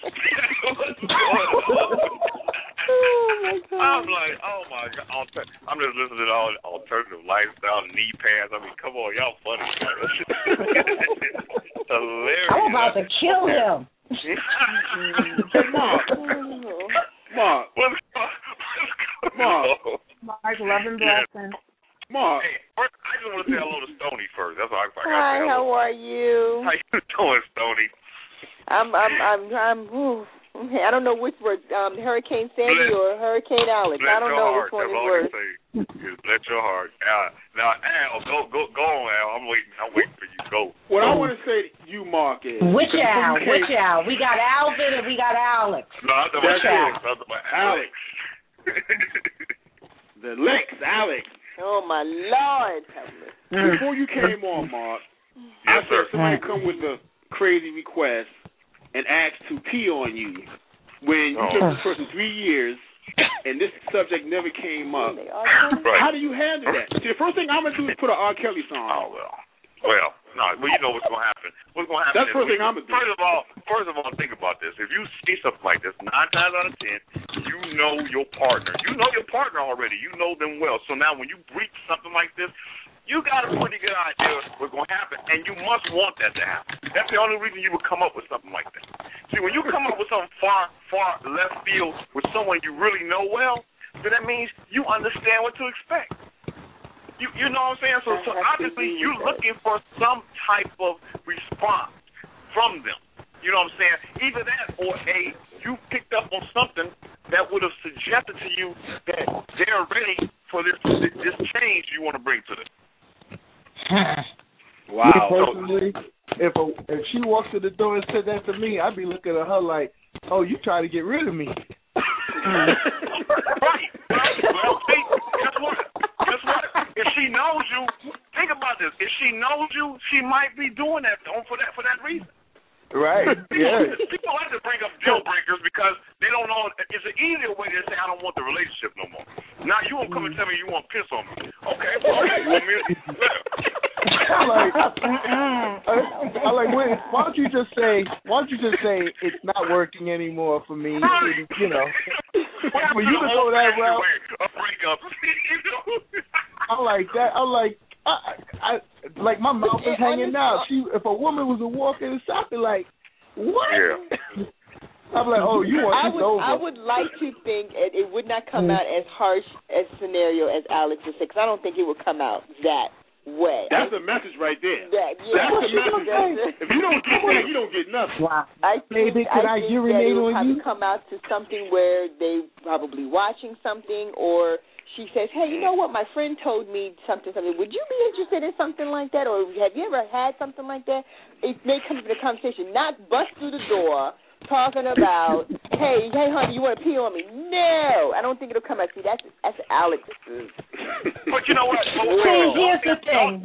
I'm like, oh my God. I'm just listening to all alternative lifestyle, knee pads. I mean, come on, y'all funny. Hilarious. I'm about to kill him. Mark. Mark, love and blessing. Mark. Hey, first, I just want to say hello to Stony first. That's all I got. Hi, how are you? How you doing, Stony? I don't know which word, Hurricane Sandy or Hurricane Alex. I don't know which one is worse. Bless your heart. Now, Al, go on, Al. I'm waiting for you. Go. What I want to say to you, Mark, is which Al? We got Alvin and we got Alex. No, I'm talking about Alex. The Lex, Alex. Oh my Lord. Before you came on, Mark, I said somebody come with a crazy request and asked to pee on you when you took this person 3 years and this subject never came up. Right. How do you handle that? See, the first thing I'm going to do is put an R. Kelly song on. Well, you know what's going to happen. What's going to happen? That's the first thing I'm going to do. First of all, think about this. If you see something like this, 9 times out of 10, you know your partner. You know your partner already. You know them well. So now when you breach something like this, you got a pretty good idea what's going to happen, and you must want that to happen. That's the only reason you would come up with something like that. See, when you come up with something far left field with someone you really know well, then that means you understand what to expect. You know what I'm saying? So obviously you're looking for some type of response from them. You know what I'm saying? Either that or you picked up on something that would have suggested to you that they're ready for this change you want to bring to them. Wow. Me personally, if she walks to the door and said that to me, I'd be looking at her like, oh, you trying to get rid of me. Right. Well, see, guess what? If she knows you, think about this. If she knows you, she might be doing that for that reason. Right. Yeah. People like to bring up deal breakers because they don't know. It's an easier way to say I don't want the relationship no more. Now you won't come and tell me you want to piss on me. Okay. Well, you want me to I like. Wait, why don't you just say it's not working anymore for me? You know. For you to go that route. A breakup. I like that. I like my mouth is hanging out. If a woman was a walking and I'd be like, what? Yeah. I'm like, oh, you want this over? I would like to think it would not come out as harsh a scenario as Alex just said, because I don't think it would come out that way. That's a message right there. That's the message. If you don't get that, you don't get nothing. Wow. I think I urinate it would on you? come out to something where they probably watching something, or she says, hey, you know what, my friend told me something. Would you be interested in something like that? Or have you ever had something like that? It may come to the conversation, not bust through the door talking about, hey, honey, you want to pee on me? No, I don't think it'll come out. See, that's Alex's. But you know what? Here's the thing.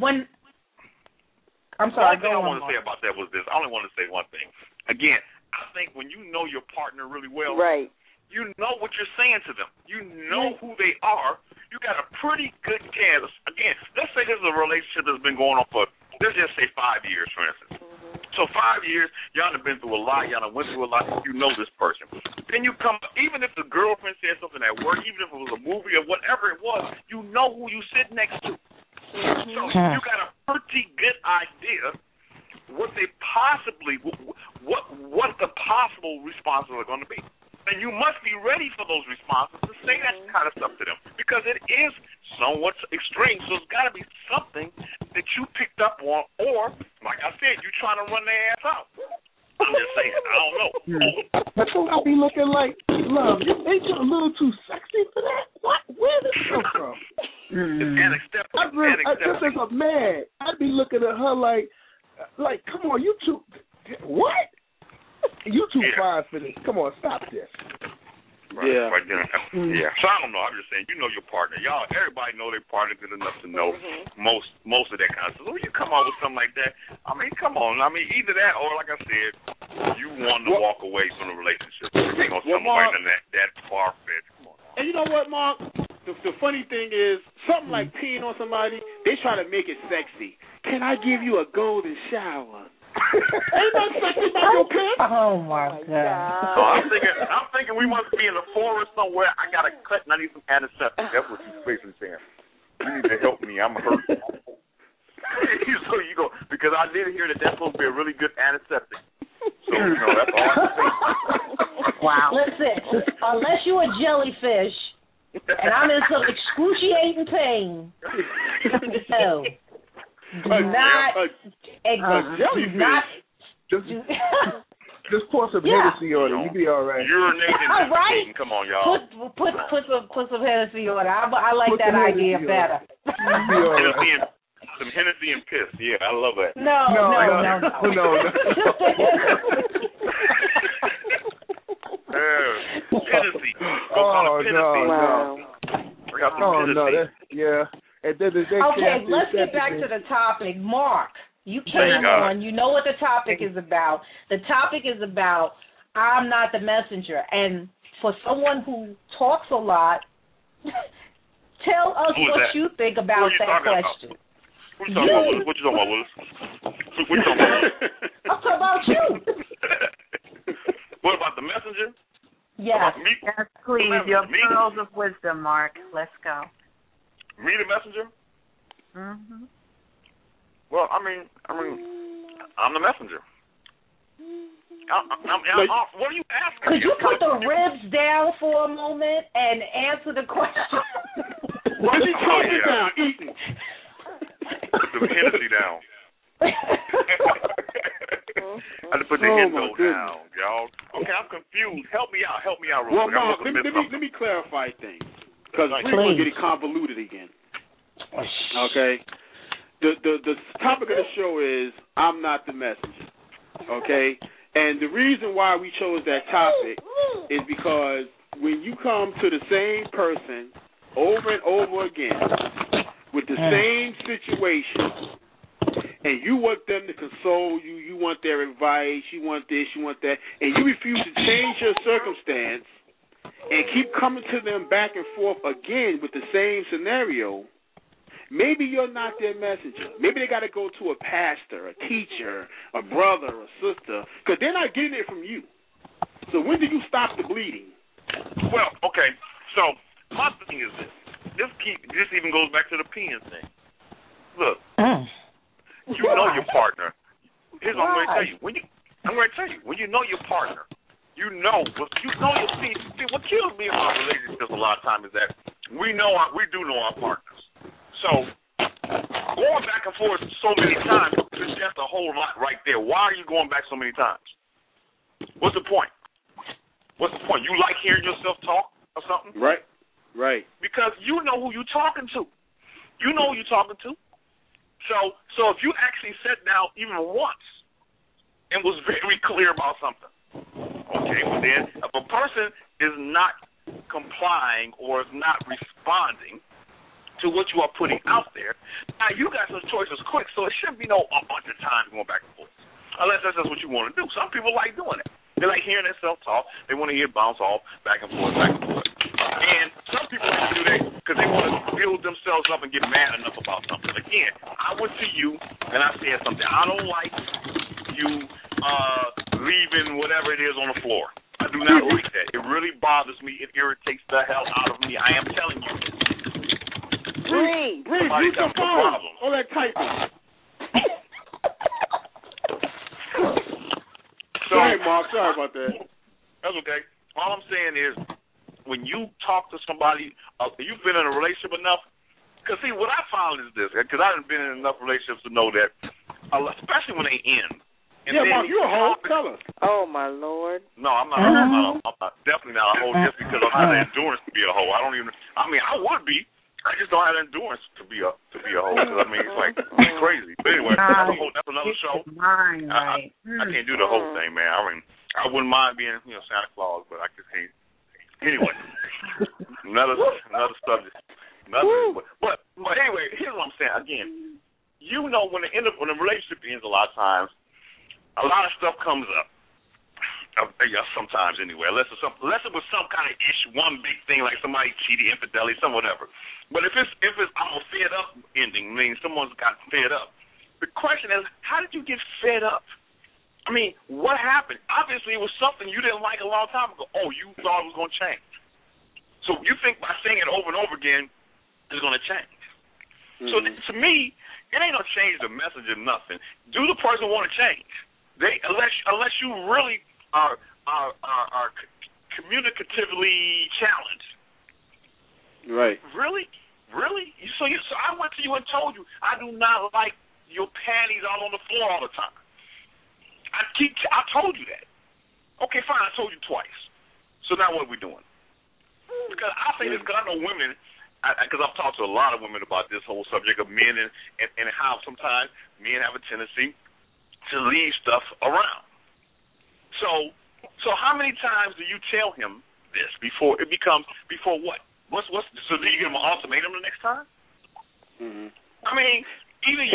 I'm sorry, One thing I want to say about that was this. I only want to say one thing. Again, I think when you know your partner really well, right, you know what you're saying to them. You know who they are. You got a pretty good chance. Again, let's say this is a relationship that's been going on for, let's just say 5 years, for instance. So 5 years, y'all have been through a lot. Y'all have went through a lot. You know this person. Then you come, even if the girlfriend said something at work, even if it was a movie or whatever it was, you know who you sit next to. So you got a pretty good idea what they possibly, what the possible responses are going to be. And you must be ready for those responses to say that kind of stuff to them, because it is somewhat extreme. So it's got to be something that you picked up on, or, like I said, you trying to run their ass out. I'm just saying. I don't know. But don't I be looking like, love, ain't you a little too sexy for that? What? Where did this come from? It's unacceptable. Just as a man, I'd be looking at her like, come on, you too, what? You too fine for this. Come on, stop this. Right, yeah. Right there. Yeah. So I don't know. I'm just saying, you know your partner. Y'all, everybody know their partner good enough to know most of that kind of stuff. So when you come out with something like that, I mean, come on. I mean, either that or, like I said, you want to walk away from the relationship. You ain't gonna come right in that far-fetched. Come on. And you know what, Mark? the funny thing is, something like peeing on somebody, they try to make it sexy. Can I give you a golden shower? Ain't nothing sexy about your piss. Oh my God. So I'm thinking we must be in the forest somewhere. I got a cut and I need some antiseptic. That's what you're basically saying. You need to help me. I'm hurt. So you go, because I did hear that that's supposed to be a really good antiseptic. So, that's all I'm saying. Wow. Listen, unless you're a jellyfish and I'm in some excruciating pain, no. Do not. Just pour some Hennessy on it. You be all right. Urinating. All right. Come on, y'all. Put some Hennessy on it. I like that idea better. Some Hennessy and piss. Yeah, I love that. No. Hennessy. Yeah. And then okay, let's get back to the topic. Mark, you came on. You know what the topic is about. The topic is about I'm not the messenger. And for someone who talks a lot, tell us what you think about that question. What you talking about, Willis? What you talking about? I'm talking about you. What about the messenger? Yes. Yes, please. Your pearls of wisdom, Mark. Let's go. Me, the messenger? Mm-hmm. Well, I mean, I'm the messenger. What are you asking? Could you put the ribs down for a moment and answer the question? Why is he talking down, eating? Put the Hennessy down. I had to put the Hendo down, y'all. Okay, I'm confused. Help me out. Well, Mark, let me clarify things. Because we're going to get it convoluted again. Okay? The topic of the show is I'm not the messenger. Okay? And the reason why we chose that topic is because when you come to the same person over and over again with the same situation, and you want them to console you, you want their advice, you want this, you want that, and you refuse to change your circumstance, and keep coming to them back and forth again with the same scenario, maybe you're not their messenger. Maybe they got to go to a pastor, a teacher, a brother, a sister, because they're not getting it from you. So when do you stop the bleeding? Well, okay, so my thing is this. This even goes back to the peeing thing. Look, you know your partner. Here's what I'm going to tell you. When you know your partner, you know what kills me in my relationships a lot of times is that we do know our partners. So going back and forth so many times is just a whole lot right there. Why are you going back so many times? What's the point? You like hearing yourself talk or something? Right. Because you know who you're talking to. So if you actually sat down even once and was very clear about something, okay, well then if a person is not complying or is not responding to what you are putting out there, now you got some choices quick, so it shouldn't be a bunch of time going back and forth, unless that's just what you want to do. Some people like doing it. They like hearing themselves talk. They want to hear it bounce off back and forth. And some people like to do that because they want to build themselves up and get mad enough about something. Again, I went to you and I said something. I don't like you leaving whatever it is on the floor. I do not like that. It really bothers me. It irritates the hell out of me. I am telling you. Breathe, use your phone. All that typing. Sorry, Mark. Sorry about that. That's okay. All I'm saying is, when you talk to somebody, you've been in a relationship enough. Because, see, what I found is this, because I haven't been in enough relationships to know that, especially when they end. And Mark, you're a hoe. Tell us. Oh, my Lord. No, I'm not definitely not a hoe just because I don't have the endurance to be a hoe. I would be. I just don't have the endurance to be a hoe. Because, it's like, it's crazy. But anyway, that's another show. I can't do the whole thing, man. I wouldn't mind being, Santa Claus, but I just can't. Anyway, another subject. But anyway, here's what I'm saying. Again, when the relationship ends, a lot of times, a lot of stuff comes up. Sometimes anyway, unless it was some kind of issue, one big thing like somebody cheated, infidelity, some whatever. But if it's I'm a fed up ending, meaning someone's got fed up. The question is, how did you get fed up? I mean, what happened? Obviously, it was something you didn't like a long time ago. Oh, you thought it was going to change. So you think by saying it over and over again, it's going to change. Mm-hmm. So to me, it ain't gonna change the message or nothing. Do the person want to change? Unless you really are communicatively challenged. Right. Really? So I went to you and told you I do not like your panties out on the floor all the time. I told you that. Okay, fine. I told you twice. So now what are we doing? Because I say this because I know women. Because I've talked to a lot of women about this whole subject of men and how sometimes men have a tendency to leave stuff around. So how many times do you tell him this before what? So do you give him an ultimatum the next time? Mm-hmm. I mean, here's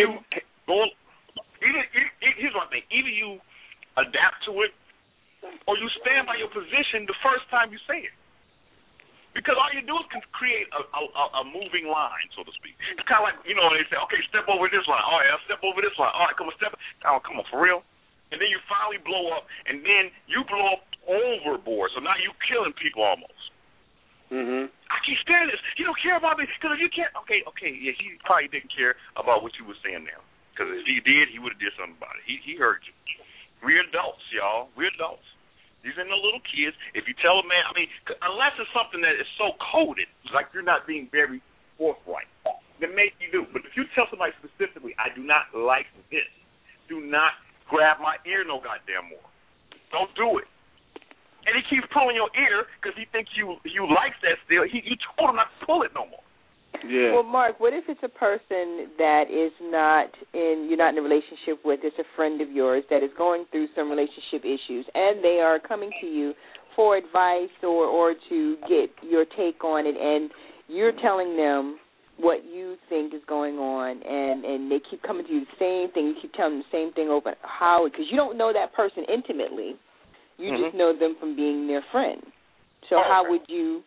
one thing. Either you adapt to it or you stand by your position the first time you say it. Because all you do is create a moving line, so to speak. It's kind of like, when they say, okay, step over this line. All right, I'll step over this line. All right, come on, come on, for real? And then you finally blow up, and then you blow up overboard. So now you're killing people almost. Mm-hmm. I keep saying this. You don't care about me. Because if you can't, okay, yeah, he probably didn't care about what you were saying now. Because if he did, he would have did something about it. He heard you. We're adults, y'all. We're adults. These ain't no little kids. If you tell a man, I mean, unless it's something that is so coded, like you're not being very forthright, then maybe you do. But if you tell somebody specifically, I do not like this, do not grab my ear no goddamn more. Don't do it. And he keeps pulling your ear because he thinks you like that still. You told him not to pull it no more. Yeah. Well, Mark, what if it's a person that is you're not in a relationship with, it's a friend of yours that is going through some relationship issues, and they are coming to you for advice or to get your take on it, and you're telling them what you think is going on, and they keep coming to you the same thing, you keep telling them the same thing over, because you don't know that person intimately, you just know them from being their friend. So how would you...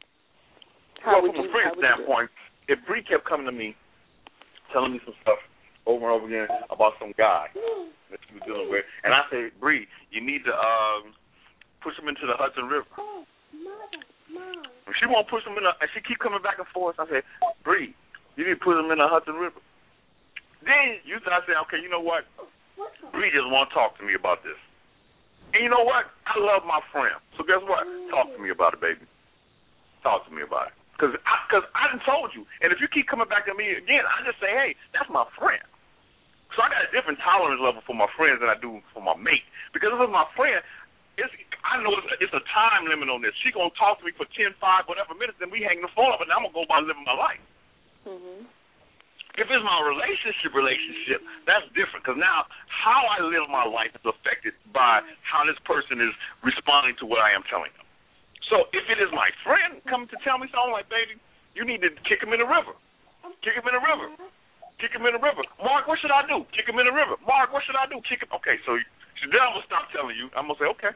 From a friend standpoint, if Bree kept coming to me, telling me some stuff over and over again about some guy that she was dealing with, and I said, Bree, you need to push him into the Hudson River. If she won't push him and she keep coming back and forth, I said, Bree, you need to put him in the Hudson River. Then I said, okay, you know what? Bree just won't talk to me about this. And you know what? I love my friend. So guess what? Talk to me about it, baby. Talk to me about it. Because I done told you. And if you keep coming back at me again, I just say, hey, that's my friend. So I got a different tolerance level for my friends than I do for my mate. Because if it's my friend, I know it's a time limit on this. She going to talk to me for 10, 5, whatever minutes, then we hang the phone up, and I'm going to go by living my life. Mm-hmm. If it's my relationship, that's different. Because now how I live my life is affected by how this person is responding to what I am telling them. So if it is my friend coming to tell me something like, baby, you need to kick him in the river. Kick him in the river. Kick him in the river. Mark, what should I do? Kick him in the river. Mark, what should I do? Kick him. Okay, so then I'm going to stop telling you. I'm going to say, okay.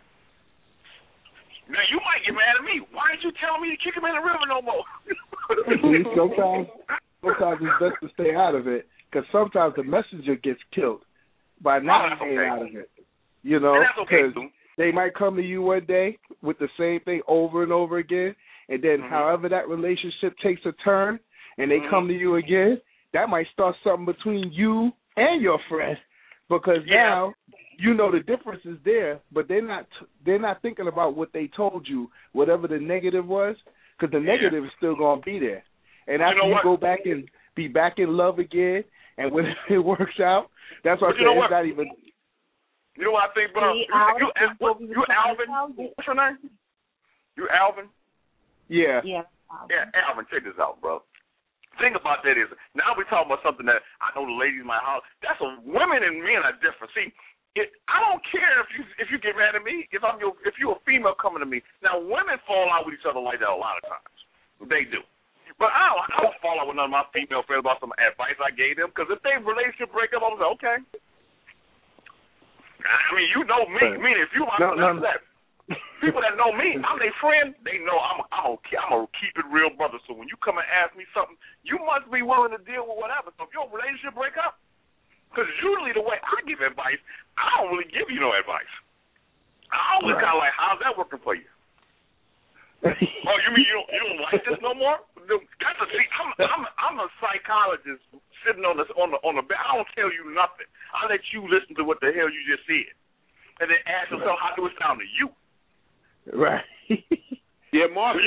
Now, you might get mad at me. Why didn't you tell me to kick him in the river no more? sometimes it's best to stay out of it because sometimes the messenger gets killed by not staying out of it. You know, because they might come to you one day with the same thing over and over again, and then however that relationship takes a turn and they come to you again, that might start something between you and your friend because now you know the difference is there, but they're not thinking about what they told you, whatever the negative was, because the negative is still going to be there. And after you go back and be back in love again, and when it works out, that's what I say. It's not even... You know what I think, bro? You Alvin? What's your name? You Alvin? Yeah. Yeah, Alvin, check this out, bro. The thing about that is, now we're talking about something that I know the ladies might holler. That's women and men are different. See, I don't care if you get mad at me, if you're a female coming to me. Now, women fall out with each other like that a lot of times. They do. But I don't fall out with none of my female friends about some advice I gave them, because if they relationship break up, I'm like, okay. I mean, you know me. Meaning, if you that. People that know me, I'm their friend. They know I'm a keep it real brother. So when you come and ask me something, you must be willing to deal with whatever. So if your relationship break up, because usually the way I give advice, I don't really give you no advice. I always kind of like, how's that working for you? Oh, you mean you don't like this no more? I'm a psychologist sitting on the bed. I don't tell you nothing. I let you listen to what the hell you just said, and then ask yourself, how do it sound to you? Right. Yeah, Mark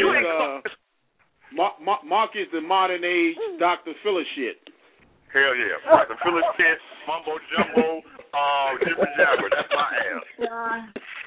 is the modern age Dr. Phillips shit. Hell yeah, Dr. Phillips shit, mumbo jumbo, jibber jabber. That's my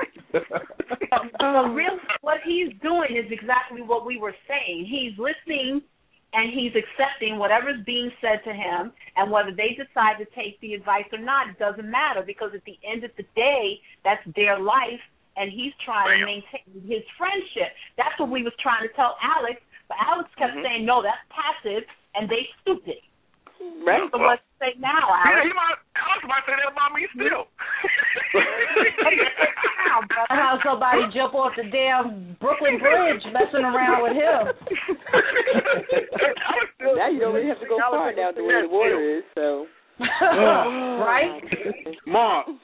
ass. Really, what he's doing is exactly what we were saying. He's listening and he's accepting whatever's being said to him, and whether they decide to take the advice or not, it doesn't matter, because at the end of the day, that's their life. And he's trying to maintain his friendship. That's what we was trying to tell Alex, but Alex kept saying, no, that's passive, and they stupid. Right. So let's say now, Alex. Alex might say that about me still. How somebody jump off the damn Brooklyn Bridge messing around with him. Now you don't really have to go far down to where the water is, so. Right? Mark,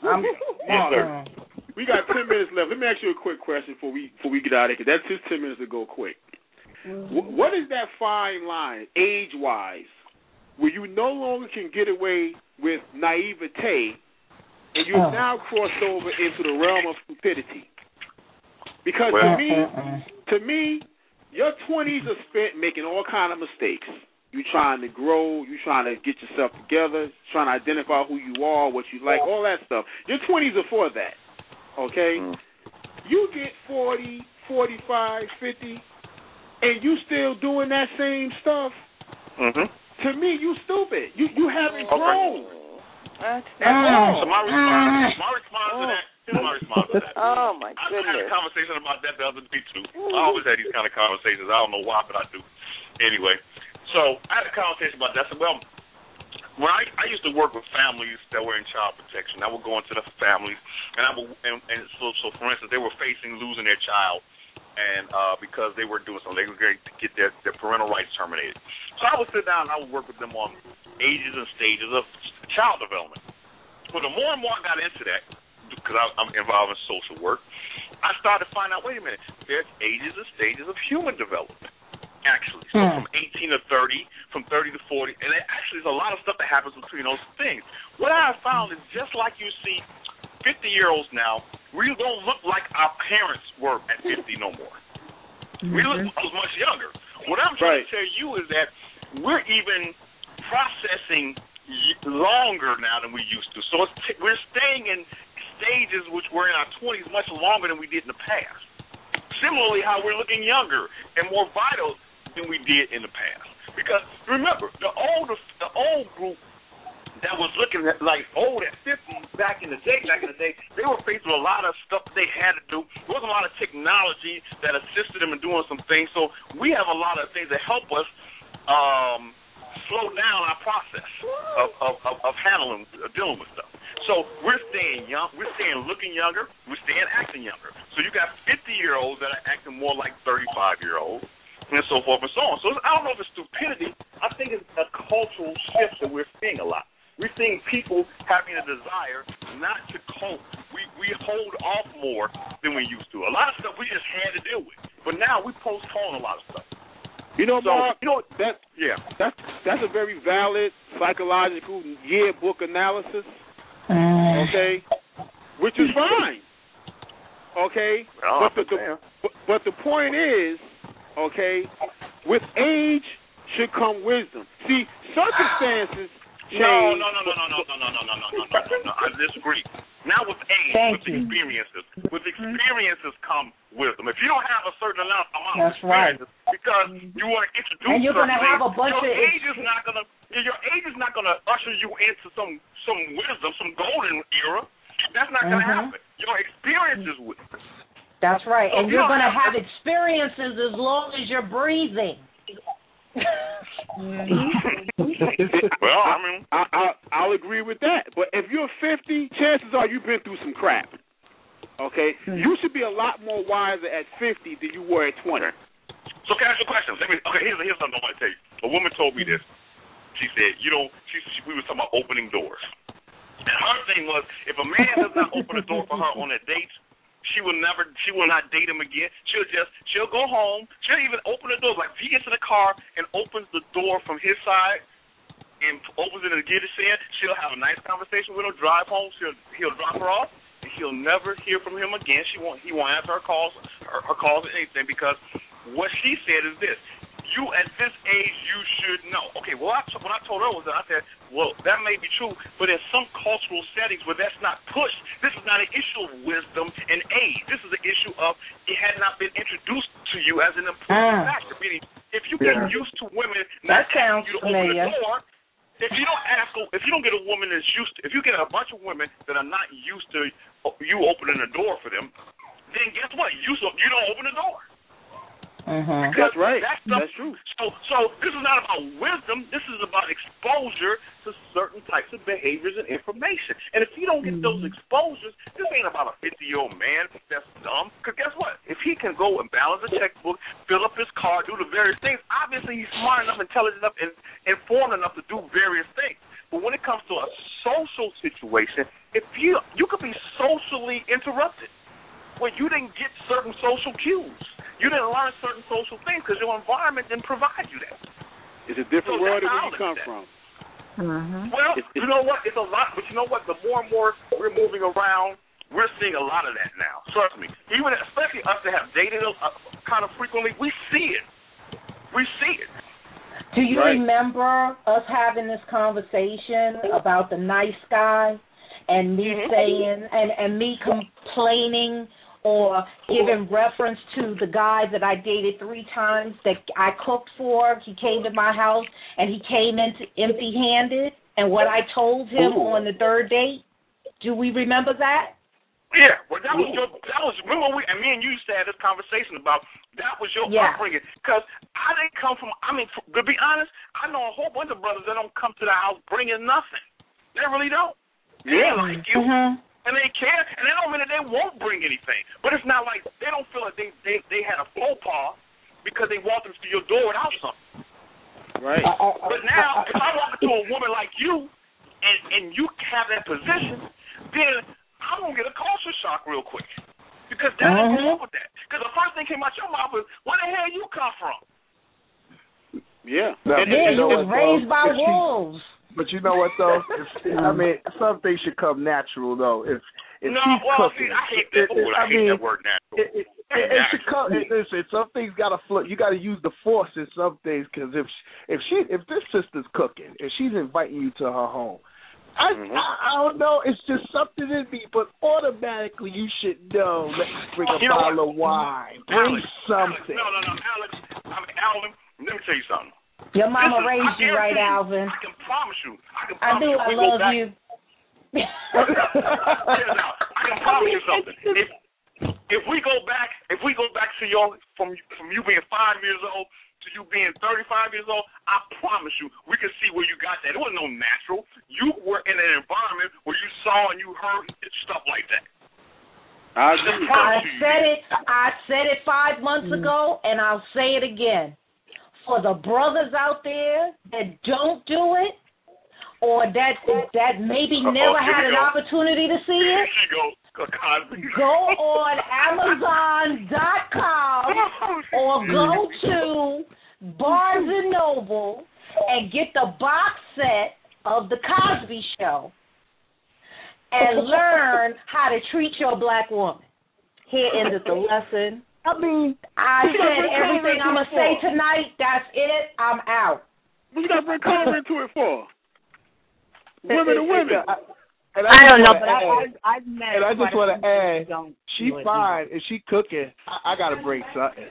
we got 10 minutes left. Let me ask you a quick question before we get out of here, because that's just 10 minutes to go quick. What is that fine line, age-wise, where you no longer can get away with naivete and you've now crossed over into the realm of stupidity? Because to me, your 20s are spent making all kind of mistakes. You trying to grow, you trying to get yourself together, trying to identify who you are, what you like, all that stuff. Your 20s are for that. Okay? You get 40, 45, 50, and you still doing that same stuff. To me, you stupid. You haven't grown. So my response to that. Here's my response to that. Oh my goodness. I had a conversation about that the other day too. I always have these kind of conversations. I don't know why, but I do. Anyway, so I had a conversation about that. I said, well, when I used to work with families that were in child protection, I would go into the families, and so for instance, they were facing losing their child, and because they were doing something, they were going to get their parental rights terminated. So I would sit down and I would work with them on ages and stages of child development. But the more and more I got into that, because I'm involved in social work, I started to find out, wait a minute, there's ages and stages of human development. Actually, so from 18 to 30, from 30 to 40, and actually there's a lot of stuff that happens between those things. What I have found is just like you see 50-year-olds now, we don't look like our parents were at 50 no more. We look much younger. What I'm trying to tell you is that we're even processing longer now than we used to. So we're staying in stages which were in our 20s much longer than we did in the past. Similarly, how we're looking younger and more vital than we did in the past. Because remember, the old group that was looking at like old at 50 back in the day, they were faced with a lot of stuff that they had to do. There wasn't a lot of technology that assisted them in doing some things. So we have a lot of things that help us slow down our process of handling, dealing with stuff. So we're staying young, we're staying looking younger, we're staying acting younger. So you got 50-year-olds that are acting more like 35-year-olds, and so forth and so on. So I don't know if it's stupidity. I think it's a cultural shift that we're seeing a lot. We're seeing people having a desire not to cope. We hold off more than we used to. A lot of stuff we just had to deal with, but now we postpone a lot of stuff. You know, Mark, that's a very valid psychological yearbook analysis. Okay, which is fine. Okay, but the point is, okay, with age should come wisdom. See, circumstances change. No. I disagree. Not with age, with experiences come wisdom. If you don't have a certain amount of experiences, because you want to introduce, and you're going to have a bunch your age is not going to usher you into some wisdom, some golden era. That's not going to happen. Your experiences will. That's right, and you're going to have experiences as long as you're breathing. Well, I mean, I'll agree with that. But if you're 50, chances are you've been through some crap. Okay, you should be a lot more wiser at 50 than you were at 20. So can I ask you a question? Here's something I want to tell you. A woman told me this. She said, we were talking about opening doors. And her thing was, if a man does not open a door for her on a date, she will not date him again. She'll go home. She'll even open the door. Like if he gets in the car and opens the door from his side and opens it and get us in, she'll have a nice conversation with him, drive home. He'll drop her off, and he'll never hear from him again. He won't answer her calls or anything, because what she said is this: you at this age, you should know. Okay, well, what I told her was that I said, well, that may be true, but in some cultural settings where that's not pushed, this is not an issue of wisdom and age. This is an issue of it had not been introduced to you as an important factor. Meaning, if you get used to women not asking you to open the door, if you don't get a woman that's used to, if you get a bunch of women that are not used to you opening the door for them, then guess what? You don't open the door. Mm-hmm. That's right. That's true. So this is not about wisdom. This is about exposure to certain types of behaviors and information. And if you don't get those exposures, this ain't about a 50-year-old man that's dumb. Because guess what? If he can go and balance a checkbook, fill up his car, do the various things, obviously he's smart enough, intelligent enough, and informed enough to do various things. But when it comes to a social situation, if you could be socially interrupted, where you didn't get certain social cues. You didn't learn certain social things because your environment didn't provide you that. It's a different world than where you come from. Mm-hmm. Well, you know what? It's a lot, but you know what? The more and more we're moving around, we're seeing a lot of that now. Trust me. Even especially us that have dated kind of frequently, we see it. We see it. Do you remember us having this conversation about the nice guy and me saying and me complaining or giving reference to the guy that I dated 3 times that I cooked for? He came to my house and he came in empty-handed, and what I told him on the 3rd date. Do we remember that? Yeah, well, remember me and you used to have this conversation about that was your upbringing. Because I didn't come from, to be honest, I know a whole bunch of brothers that don't come to the house bringing nothing. They really don't. They like you. And they care, and they don't mean that they won't bring anything. But it's not like they don't feel like they had a faux pas because they walked into your door without something. Right. But now, if I walk into a woman like you, and you have that position, then I'm going to get a culture shock real quick. Because that ain't wrong with that. Because the first thing came out your mouth was, where the hell you come from? Yeah. You was raised by wolves. But you know what, though? Some things should come natural, though. If she's cooking, I hate that word. I hate that word natural. It should come. Listen, some things got to flip. You got to use the force in some things, because if this sister's cooking and she's inviting you to her home, I don't know. It's just something in me, but automatically you should know. Let's bring a bottle of wine. Bring something. No, Alex. Alvin, let me tell you something. Your mama raised you right, Alvin. I can promise you. I do. I love you. I can promise you something. If we go back to from you being 5 years old to you being 35 years old, I promise you we can see where you got that. It wasn't no natural. You were in an environment where you saw and you heard stuff like that. I said it 5 months ago, and I'll say it again. For the brothers out there that don't do it, or that maybe never had an opportunity to see it, go on Amazon.com or go to Barnes & Noble and get the box set of The Cosby Show and learn how to treat your black woman. Here ended the lesson. I said everything I'm going to say tonight. That's it. I'm out. What you got to bring color into it for? Women to women. I don't know, but I've met. And I just want to add, she's fine. If she cooking, I got to bring something.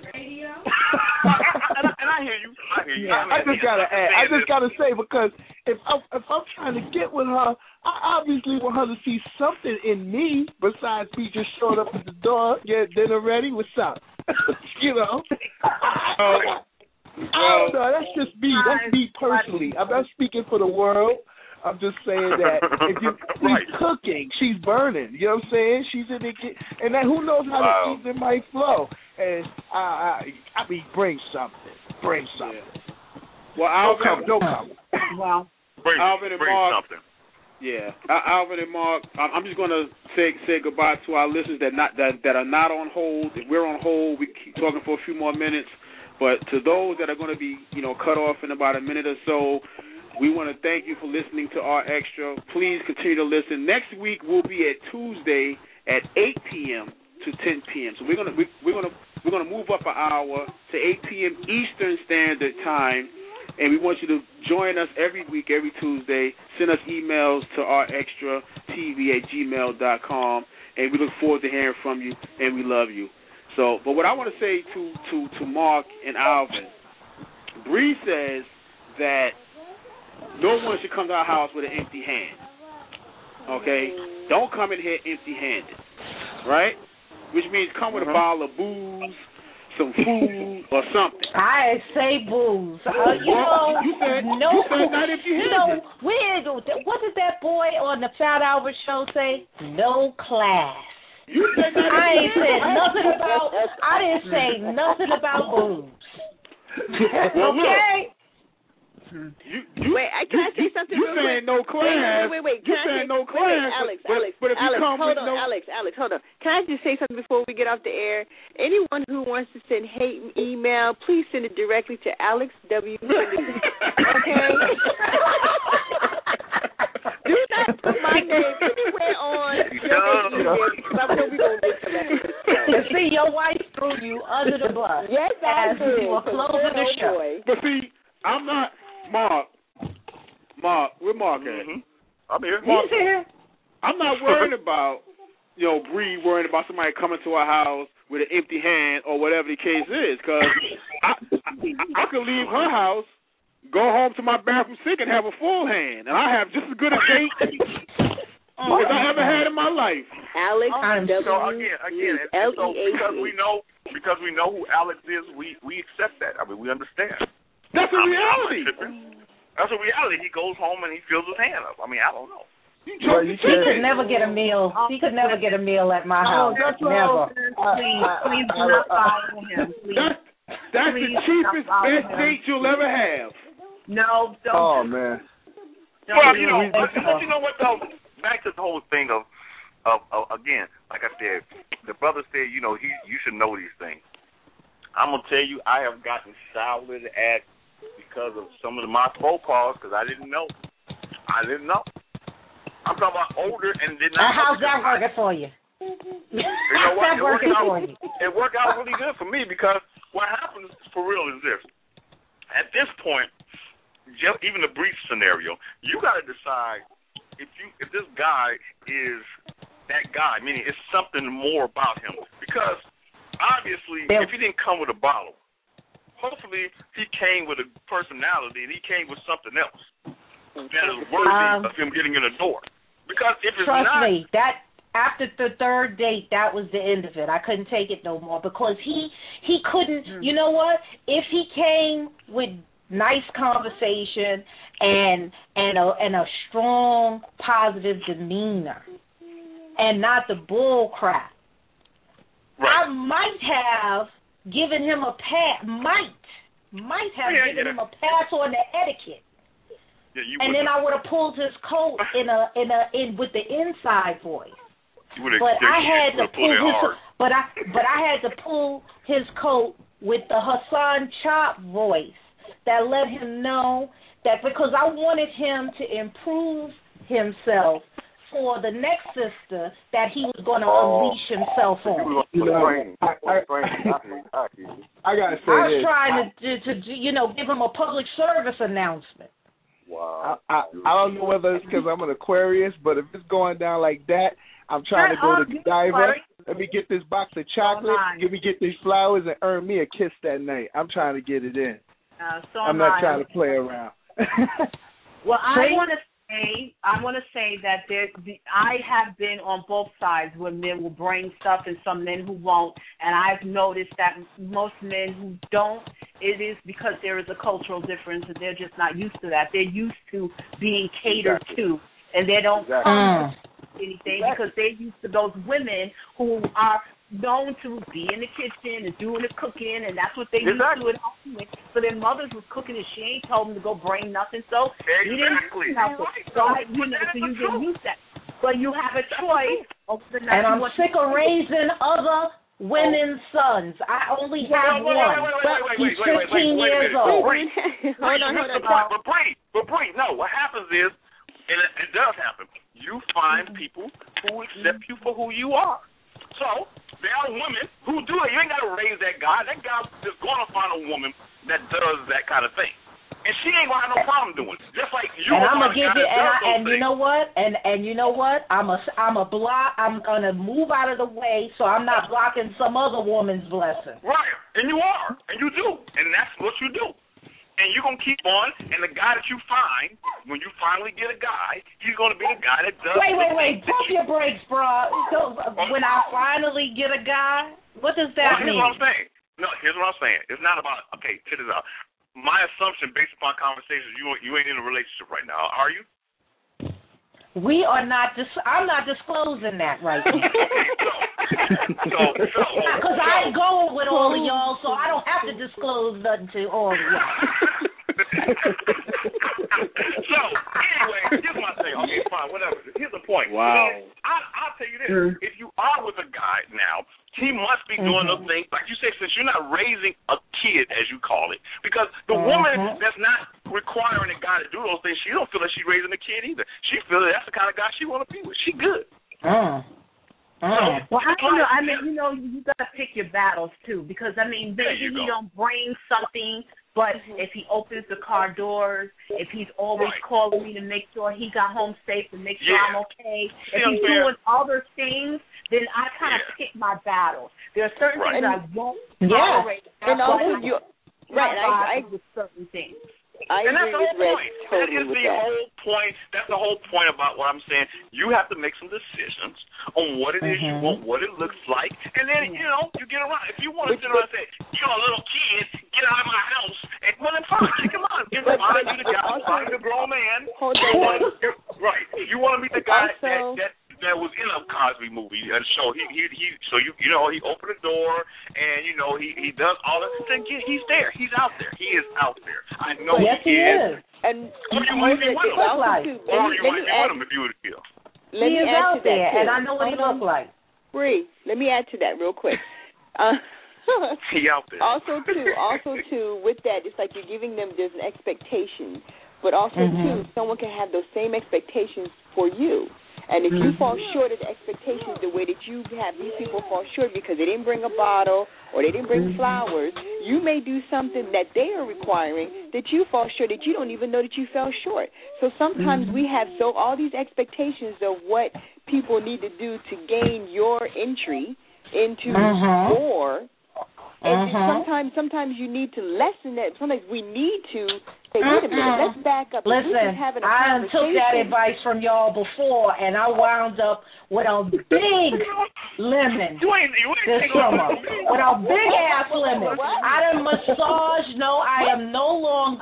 And I hear you. I just got to add. I just got to say, because if I'm trying to get with her, I obviously want her to see something in me besides me just showing up at the door, get dinner ready, what's up? You know? Oh no, that's just me. That's me personally. I'm not speaking for the world. I'm just saying that if she's cooking, she's burning. You know what I'm saying? She's in the and then who knows how the season might flow. And I mean, bring something. Well, Alvin, no comment. Well, Alvin and bring Mark. Something. Yeah, Alvin and Mark. I'm just gonna say goodbye to our listeners that are not on hold. If we're on hold, we keep talking for a few more minutes. But to those that are going to be, cut off in about a minute or so, we want to thank you for listening to our extra. Please continue to listen. Next week we'll be at Tuesday at 8 p.m. to 10 p.m. So we're gonna move up an hour to 8 p.m. Eastern Standard Time, and we want you to join us every week, every Tuesday. Send us emails to ourextratv@gmail.com, and we look forward to hearing from you, and we love you. So, but what I want to say to Mark and Alvin, Bree says that no one should come to our house with an empty hand. Okay? Don't come in here empty-handed, right? Which means come with a bottle of booze, some food, or something. I say booze. You said not empty-handed. What did that boy on the Fat Albert show say? No class. I didn't say nothing about booze. Okay? Wait, can I say something? You saying no class? Wait. You saying no class? Alex, hold on. Can I just say something before we get off the air? Anyone who wants to send hate email, please send it directly to Alex W. Okay. Do not put my name anywhere on your email because I know we're going to get to that. See, your wife threw you under the bus. Yes, I did. You were closing the show. But see, I'm not Mark, where Mark at? I'm here. He's here. I'm not worried about, Bree worrying about somebody coming to our house with an empty hand or whatever the case is, because I could leave her house, go home to my bathroom sink and have a full hand, and I have just as good a date as I ever had in my life. Alex because we know who Alex is, we accept that. I mean, we understand. That's a reality. That's a reality. He goes home and he fills his hand up. I mean, I don't know. He could never get a meal. He could never get a meal at my house. Never. Please do not follow him. Please. That's the cheapest, best date you'll ever have. No, don't. Oh, man. Well, you know what, though? Back to the whole thing of again, like I said, the brother said, you should know these things. I'm going to tell you, I have gotten shouted at because of some of my faux pas because I didn't know. I'm talking about older and did not. How's that working for you? You know what? It worked out really good for me because what happens for real is this. At this point, even the brief scenario, you got to decide if this guy is that guy, meaning it's something more about him. Because obviously, if he didn't come with a bottle, hopefully he came with a personality and he came with something else that is worthy of him getting in the door. Because if it's trust me, that after the third date, that was the end of it. I couldn't take it no more because he couldn't. You know what? If he came with nice conversation and a strong positive demeanor and not the bull crap, I might have given him a pass. Might have given him a pass on the etiquette. Yeah, and then I would have pulled his coat in with the inside voice. But I had to pull his coat with the Hassan Chop voice that let him know that because I wanted him to improve himself for the next sister that he was going to unleash himself on. I gotta say I was trying to give him a public service announcement. Wow. I don't know whether it's because I'm an Aquarius, but if it's going down like that, I'm trying to go to Godiva. Let me get this box of chocolate. Let me get these flowers and earn me a kiss that night. I'm trying to get it in. I'm not trying to play around. Well, I want to say that I have been on both sides where men will bring stuff and some men who won't, and I've noticed that most men who don't it is because there is a cultural difference, and they're just not used to that. They're used to being catered to, and they don't come anything because they're used to those women who are known to be in the kitchen and doing the cooking, and that's what they used to at home. So their mothers was cooking, and she ain't told them to go bring nothing. So you didn't help it. So you didn't use that. But you have a choice. And I'm sick of raising other women's sons. I only have one. He's 15 years old. Hold on. But Bree, no, what happens is, and it does happen, you find people who accept you for who you are. So there are women who do it. You ain't got to raise that guy. That guy is going to find a woman that does that kind of thing. And she ain't going to have no problem doing it. Just like you. And I'm going to give you, and you know what? And you know what? I'm going to move out of the way so I'm not blocking some other woman's blessing. Right. And you are. And you do. And that's what you do. And you're going to keep on, and the guy that you find, when you finally get a guy, he's going to be the guy that does Wait. Pump your brakes, bro. So, when I finally get a guy, what does that mean? Here's what I'm saying. No, here's what I'm saying. It's not about, okay, check this out. My assumption, based upon conversations, you ain't in a relationship right now, are you? We are not. I'm not disclosing that right now. Because I ain't going with all of y'all, so I don't have to disclose nothing to all of y'all. So anyway, here's my thing. Okay, fine, whatever. Here's the point. Wow. I'll tell you this: if you are with a guy now, he must be doing the thing, like you say, since you're not raising a kid, as you call it, because the woman that's not requiring a guy to do those things, she don't feel like she's raising a kid either. She feels that's the kind of guy she want to be with. She good. Well, I mean, you got to pick your battles too, because I mean, maybe he don't bring something, but if he opens the car doors, if he's always calling me to make sure he got home safe and make sure I'm okay, if he's doing other things, then I kind of pick my battles. There are certain things I won't tolerate. And also, I with certain things. I and that's the whole point. Totally that is the whole point. That's the whole point about what I'm saying. You have to make some decisions on what it is you want, what it looks like, and then you get around. If you want to sit around and say, "You're a little kid, get out of my house," and well, then fine, come on, get behind you, the guy, behind the grown man. Right. You want to meet the guy that was in a Cosby movie and show. He opened the door and he does all that. Then he's there. He's out there. He is out there. I know he is. And you might be with him. Or you might be with him if you would feel. Let me add to that, and I know what he looks like. Bree, let me add to that real quick. He out there. Also too, with that, it's like you're giving them there's an expectation, but also too, someone can have those same expectations for you. And if you fall short of the expectations the way that you have these people fall short because they didn't bring a bottle or they didn't bring flowers, you may do something that they are requiring that you fall short, that you don't even know that you fell short. So sometimes we have all these expectations of what people need to do to gain your entry into more. And sometimes you need to lessen that. Sometimes we need to say, wait a minute, let's back up. Listen, I took that advice from y'all before, and I wound up with a big lemon this summer. With a big-ass lemon. I done massage. No, I am no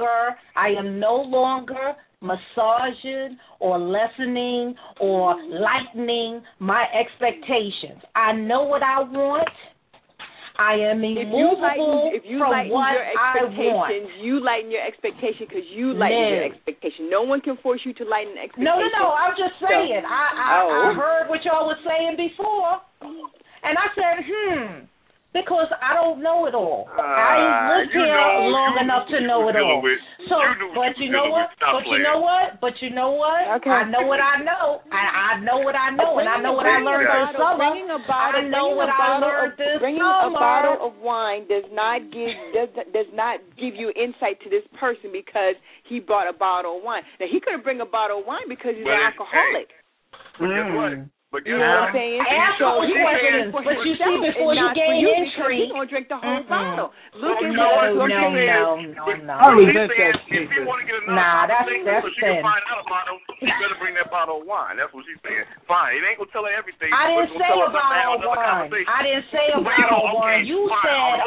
longer massaging or lessening or lightening my expectations. I know what I want. I am immovable from what I want. You lighten your expectation because you lighten your expectation. No one can force you to lighten expectation. No. I'm just saying. I heard what y'all was saying before, and I said, because I don't know it all. I ain't lived here long enough to know it all. So, but you know what? Okay. I know what I know. I know what I know, and I know what I learned this summer. I know what I learned this summer. Bringing a bottle of wine does not give you insight to this person because he brought a bottle of wine. Now he could have bring a bottle of wine because he's an alcoholic. But guess what? You know what I'm saying? But you see, before you gain entry, he's going to drink the whole bottle. Look at no. I resent that shit. If you want to get that's so she can find out a bottle, you better bring that bottle of wine. That's what she's saying. Fine. It ain't going to tell her everything. I didn't say a bottle of wine. I didn't say a bottle of wine. You said a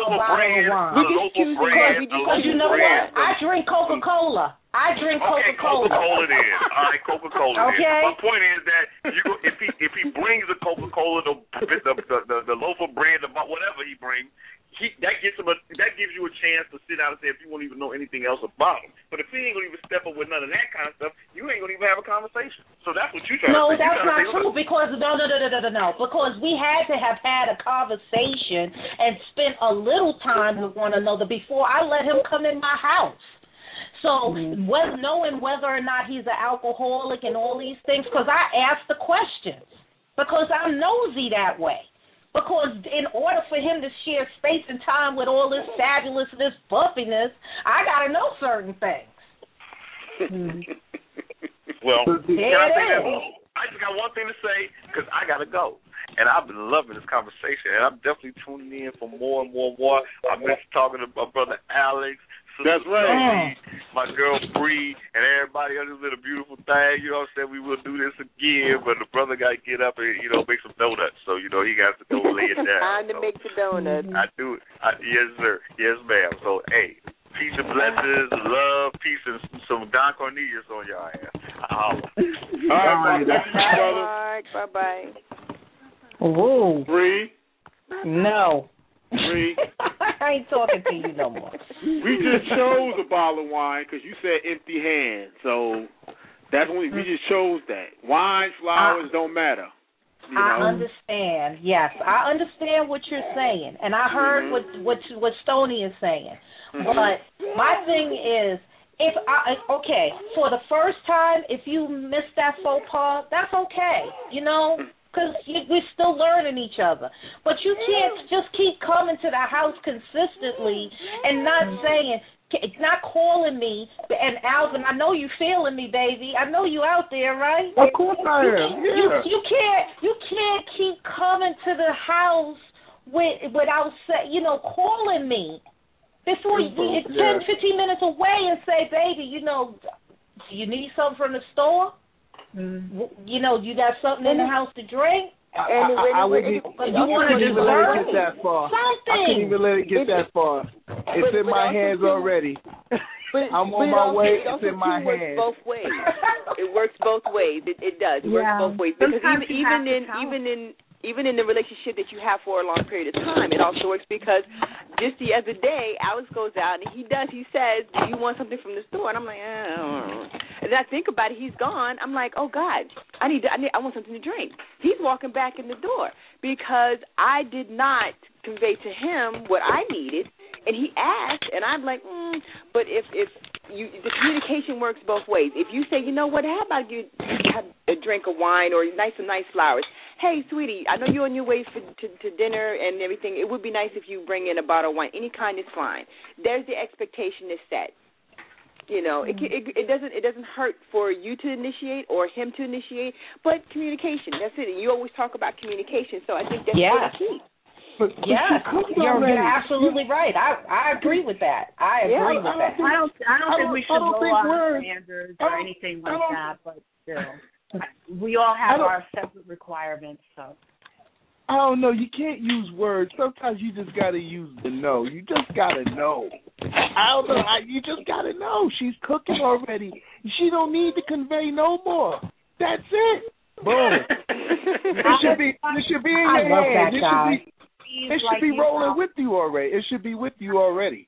a bottle of wine. Because you know what? I drink Coca-Cola. Okay, Coca-Cola it is. All right, Coca-Cola it is. My point is that if he brings the Coca-Cola, the loaf of bread, whatever he brings, that gives you a chance to sit down and say if you won't even know anything else about him. But if he ain't gonna even step up with none of that kind of stuff, you ain't gonna even have a conversation. So that's what you're trying to say. No, that's not true because no. Because we had to have had a conversation and spent a little time with one another before I let him come in my house. So knowing whether or not he's an alcoholic and all these things, because I asked the questions, because I'm nosy that way. Because in order for him to share space and time with all this fabulousness, puffiness, I got to know certain things. Well, I just got one thing to say because I got to go. And I've been loving this conversation, and I'm definitely tuning in for more and more. I miss talking to my brother Alex. That's right. My girl Bree and everybody else has been a beautiful thing. You know what I'm saying? We will do this again, but the brother got to get up and, make some donuts. So, he got to go lay it down. Time to make the donuts. I do it. Yes, sir. Yes, ma'am. So, hey, peace and blessings, love, peace, and some Don Cornelius on your ass. All right, brother. All right, bye-bye. Whoa. Bree? No. Bree? I ain't talking to you no more. We just chose a bottle of wine because you said empty hands. So we just chose that. Wine, flowers don't matter. I understand. Yes, I understand what you're saying, and I heard what Stoney is saying. But my thing is, for the first time, if you missed that faux pas, that's okay. Because we're still learning each other. But you can't just keep coming to the house consistently and not calling me. And Alvin, I know you feeling me, baby. I know you out there, right? Of course I am. Yeah. You can't keep coming to the house without calling me before you 10, 15 minutes away and say, baby, do you need something from the store? You got something in the house to drink? I couldn't even let it get that far. I couldn't even let it get that far. It's in my hands already. I'm on my way. It's in my hands. It works both ways. It does. It works both ways. Because even in the relationship that you have for a long period of time, it also works because just the other day, Alex goes out and he says, do you want something from the store? And I'm like, I don't know. And then I think about it, he's gone. I'm like, oh, God, I want something to drink. He's walking back in the door because I did not convey to him what I needed, and he asked, and I'm like, but if the communication works both ways. If you say, you know what, how about you have a drink of wine or some nice flowers? Hey, sweetie, I know you're on your way to dinner and everything. It would be nice if you bring in a bottle of wine. Any kind is fine. There's the expectation is set. It doesn't hurt for you to initiate or him to initiate, but communication. That's it. And you always talk about communication, so I think that's really key. You're absolutely right. I agree with that. I agree with that. I don't think we should blow our standards or anything like that, but still. We all have our separate requirements, so. I don't know. You can't use words. Sometimes you just got to use the no. You just got to know. I don't know. You just got to know. She's cooking already. She don't need to convey no more. That's it. Boom. It should be in your hands. It should be rolling with you already. It should be with you already.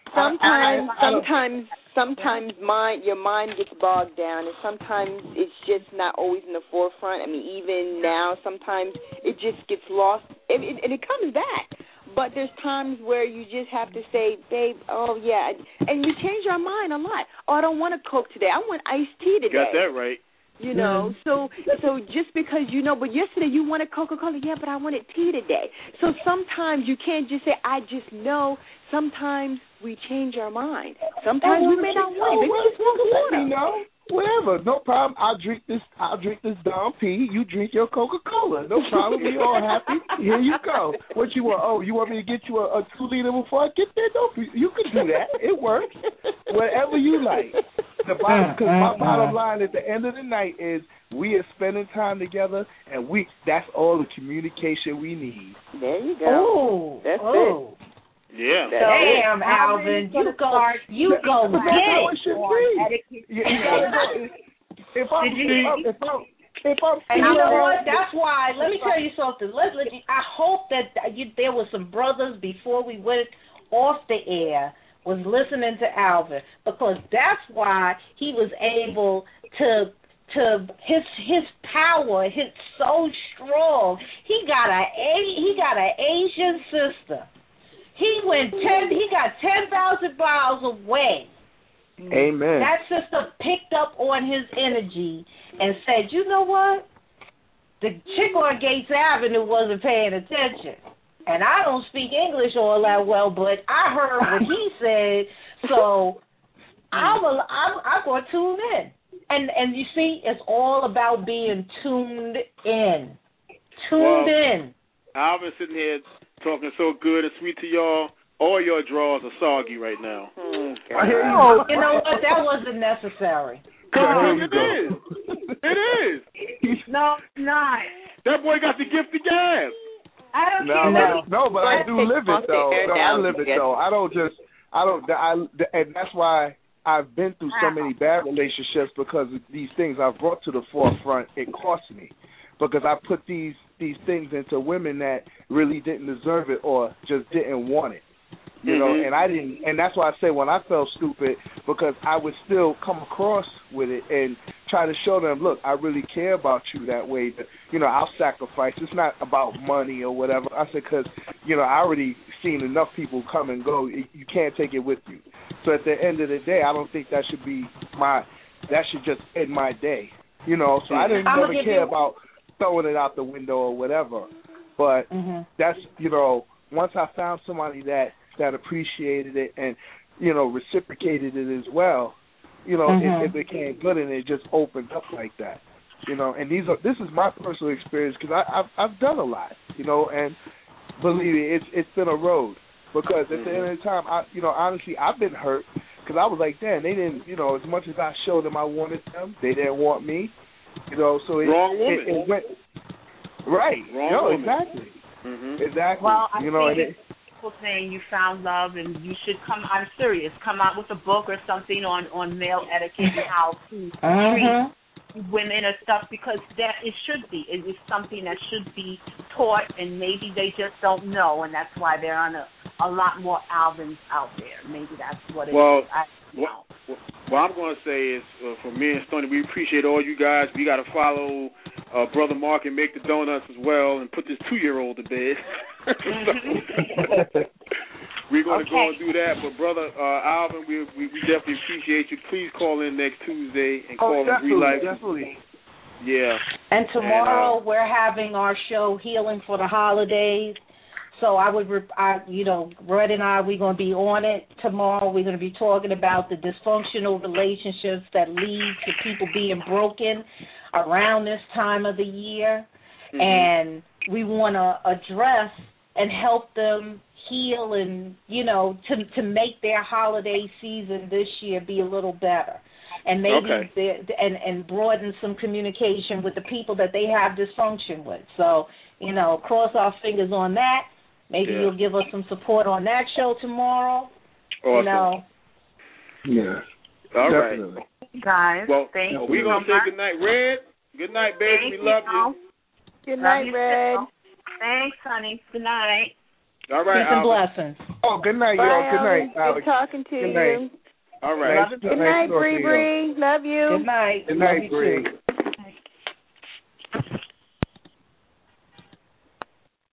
Sometimes your mind gets bogged down, and sometimes it's just not always in the forefront. I mean, even now, sometimes it just gets lost, and it comes back. But there's times where you just have to say, babe, oh, yeah, and you change your mind a lot. Oh, I don't want a Coke today. I want iced tea today. Got that right. So just because but yesterday you wanted Coca-Cola, yeah, but I wanted tea today. So sometimes you can't just say, I just know. Sometimes we change our mind. Sometimes we may not want it. Maybe just want water. Whatever, no problem. I'll drink this Dom P. You drink your Coca-Cola. No problem. We all happy. Here you go. What you want? Oh, you want me to get you a 2-liter before I get there? No, you can do that. It works. Whatever you like. Because my bottom line at the end of the night is we are spending time together, and that's all the communication we need. There you go. That's it. Yeah. Damn, Alvin, you go get it. If I'm and you know what? That's why. Let me tell you something. I hope that there were some brothers before we went off the air was listening to Alvin, because that's why he was able to his power hit so strong. He got an Asian sister. He got 10,000 miles away. Amen. That sister picked up on his energy and said, "You know what? The chick on Gates Avenue wasn't paying attention." And I don't speak English all that well, but I heard what he said, so I'm going to tune in. And you see, it's all about being tuned in. Tuned in. Alvin's sitting here talking so good and sweet to y'all. All your drawers are soggy right now. You know what? That wasn't necessary. It is. No, not. That boy got the gift of gab. I don't care. No, but I do live it though. I live it though. And that's why I've been through so many bad relationships, because of these things I've brought to the forefront. It cost me, because I put these things into women that really didn't deserve it or just didn't want it. You know, and I didn't, and that's why I say when I felt stupid, because I would still come across with it and try to show them, look, I really care about you that way. That, you know, I'll sacrifice. It's not about money or whatever. I said, because, you know, I already seen enough people come and go. You can't take it with you. So at the end of the day, I don't think that should be that should just end my day. You know, so I didn't never care about throwing it out the window or whatever. But that's, you know, once I found somebody that appreciated it and, you know, reciprocated it as well, you know, it became good, and it just opened up like that, you know. And this is my personal experience, because I've done a lot, you know, and believe me, it's been a road, because at the end of the time, honestly, I've been hurt, because I was like, damn, they didn't, you know, as much as I showed them I wanted them, they didn't want me, you know. So wrong woman. It went right. Wrong woman. Exactly. Exactly. Well, I you know, think people saying you found love and you should come. I'm serious. Come out with a book or something on male etiquette and how to treat women or stuff, because that it should be. It is something that should be taught, and maybe they just don't know, and that's why there aren't a lot more Alvins out there. Maybe that's what it is. What I'm going to say is, for me and Stoney, we appreciate all you guys. We got to follow Brother Mark and Make the Donuts as well, and put this 2-year-old to bed. We're going to go and do that. But Brother Alvin, we definitely appreciate you. Please call in next Tuesday and call in Real Life. Definitely. Yeah. And tomorrow we're having our show, Healing for the Holidays. So Red and I, we're going to be on it tomorrow. We're going to be talking about the dysfunctional relationships that lead to people being broken around this time of the year. And we want to address and help them heal and, you know, to make their holiday season this year be a little better. And maybe and broaden some communication with the people that they have dysfunction with. So, you know, cross our fingers on that. Maybe you'll give us some support on that show tomorrow. Awesome. You know. Yeah. All definitely. right. Guys, well, thank you. We're going to say good night, Red. Good night, baby. We love you. Good night, Red. Thanks, honey. Good night. All right, peace and blessings. Oh, good night, Bye, y'all. Good night, Alex. Good talking to good you. night. All right. Good night, Bree. Love you. Good night. Good night, Bree.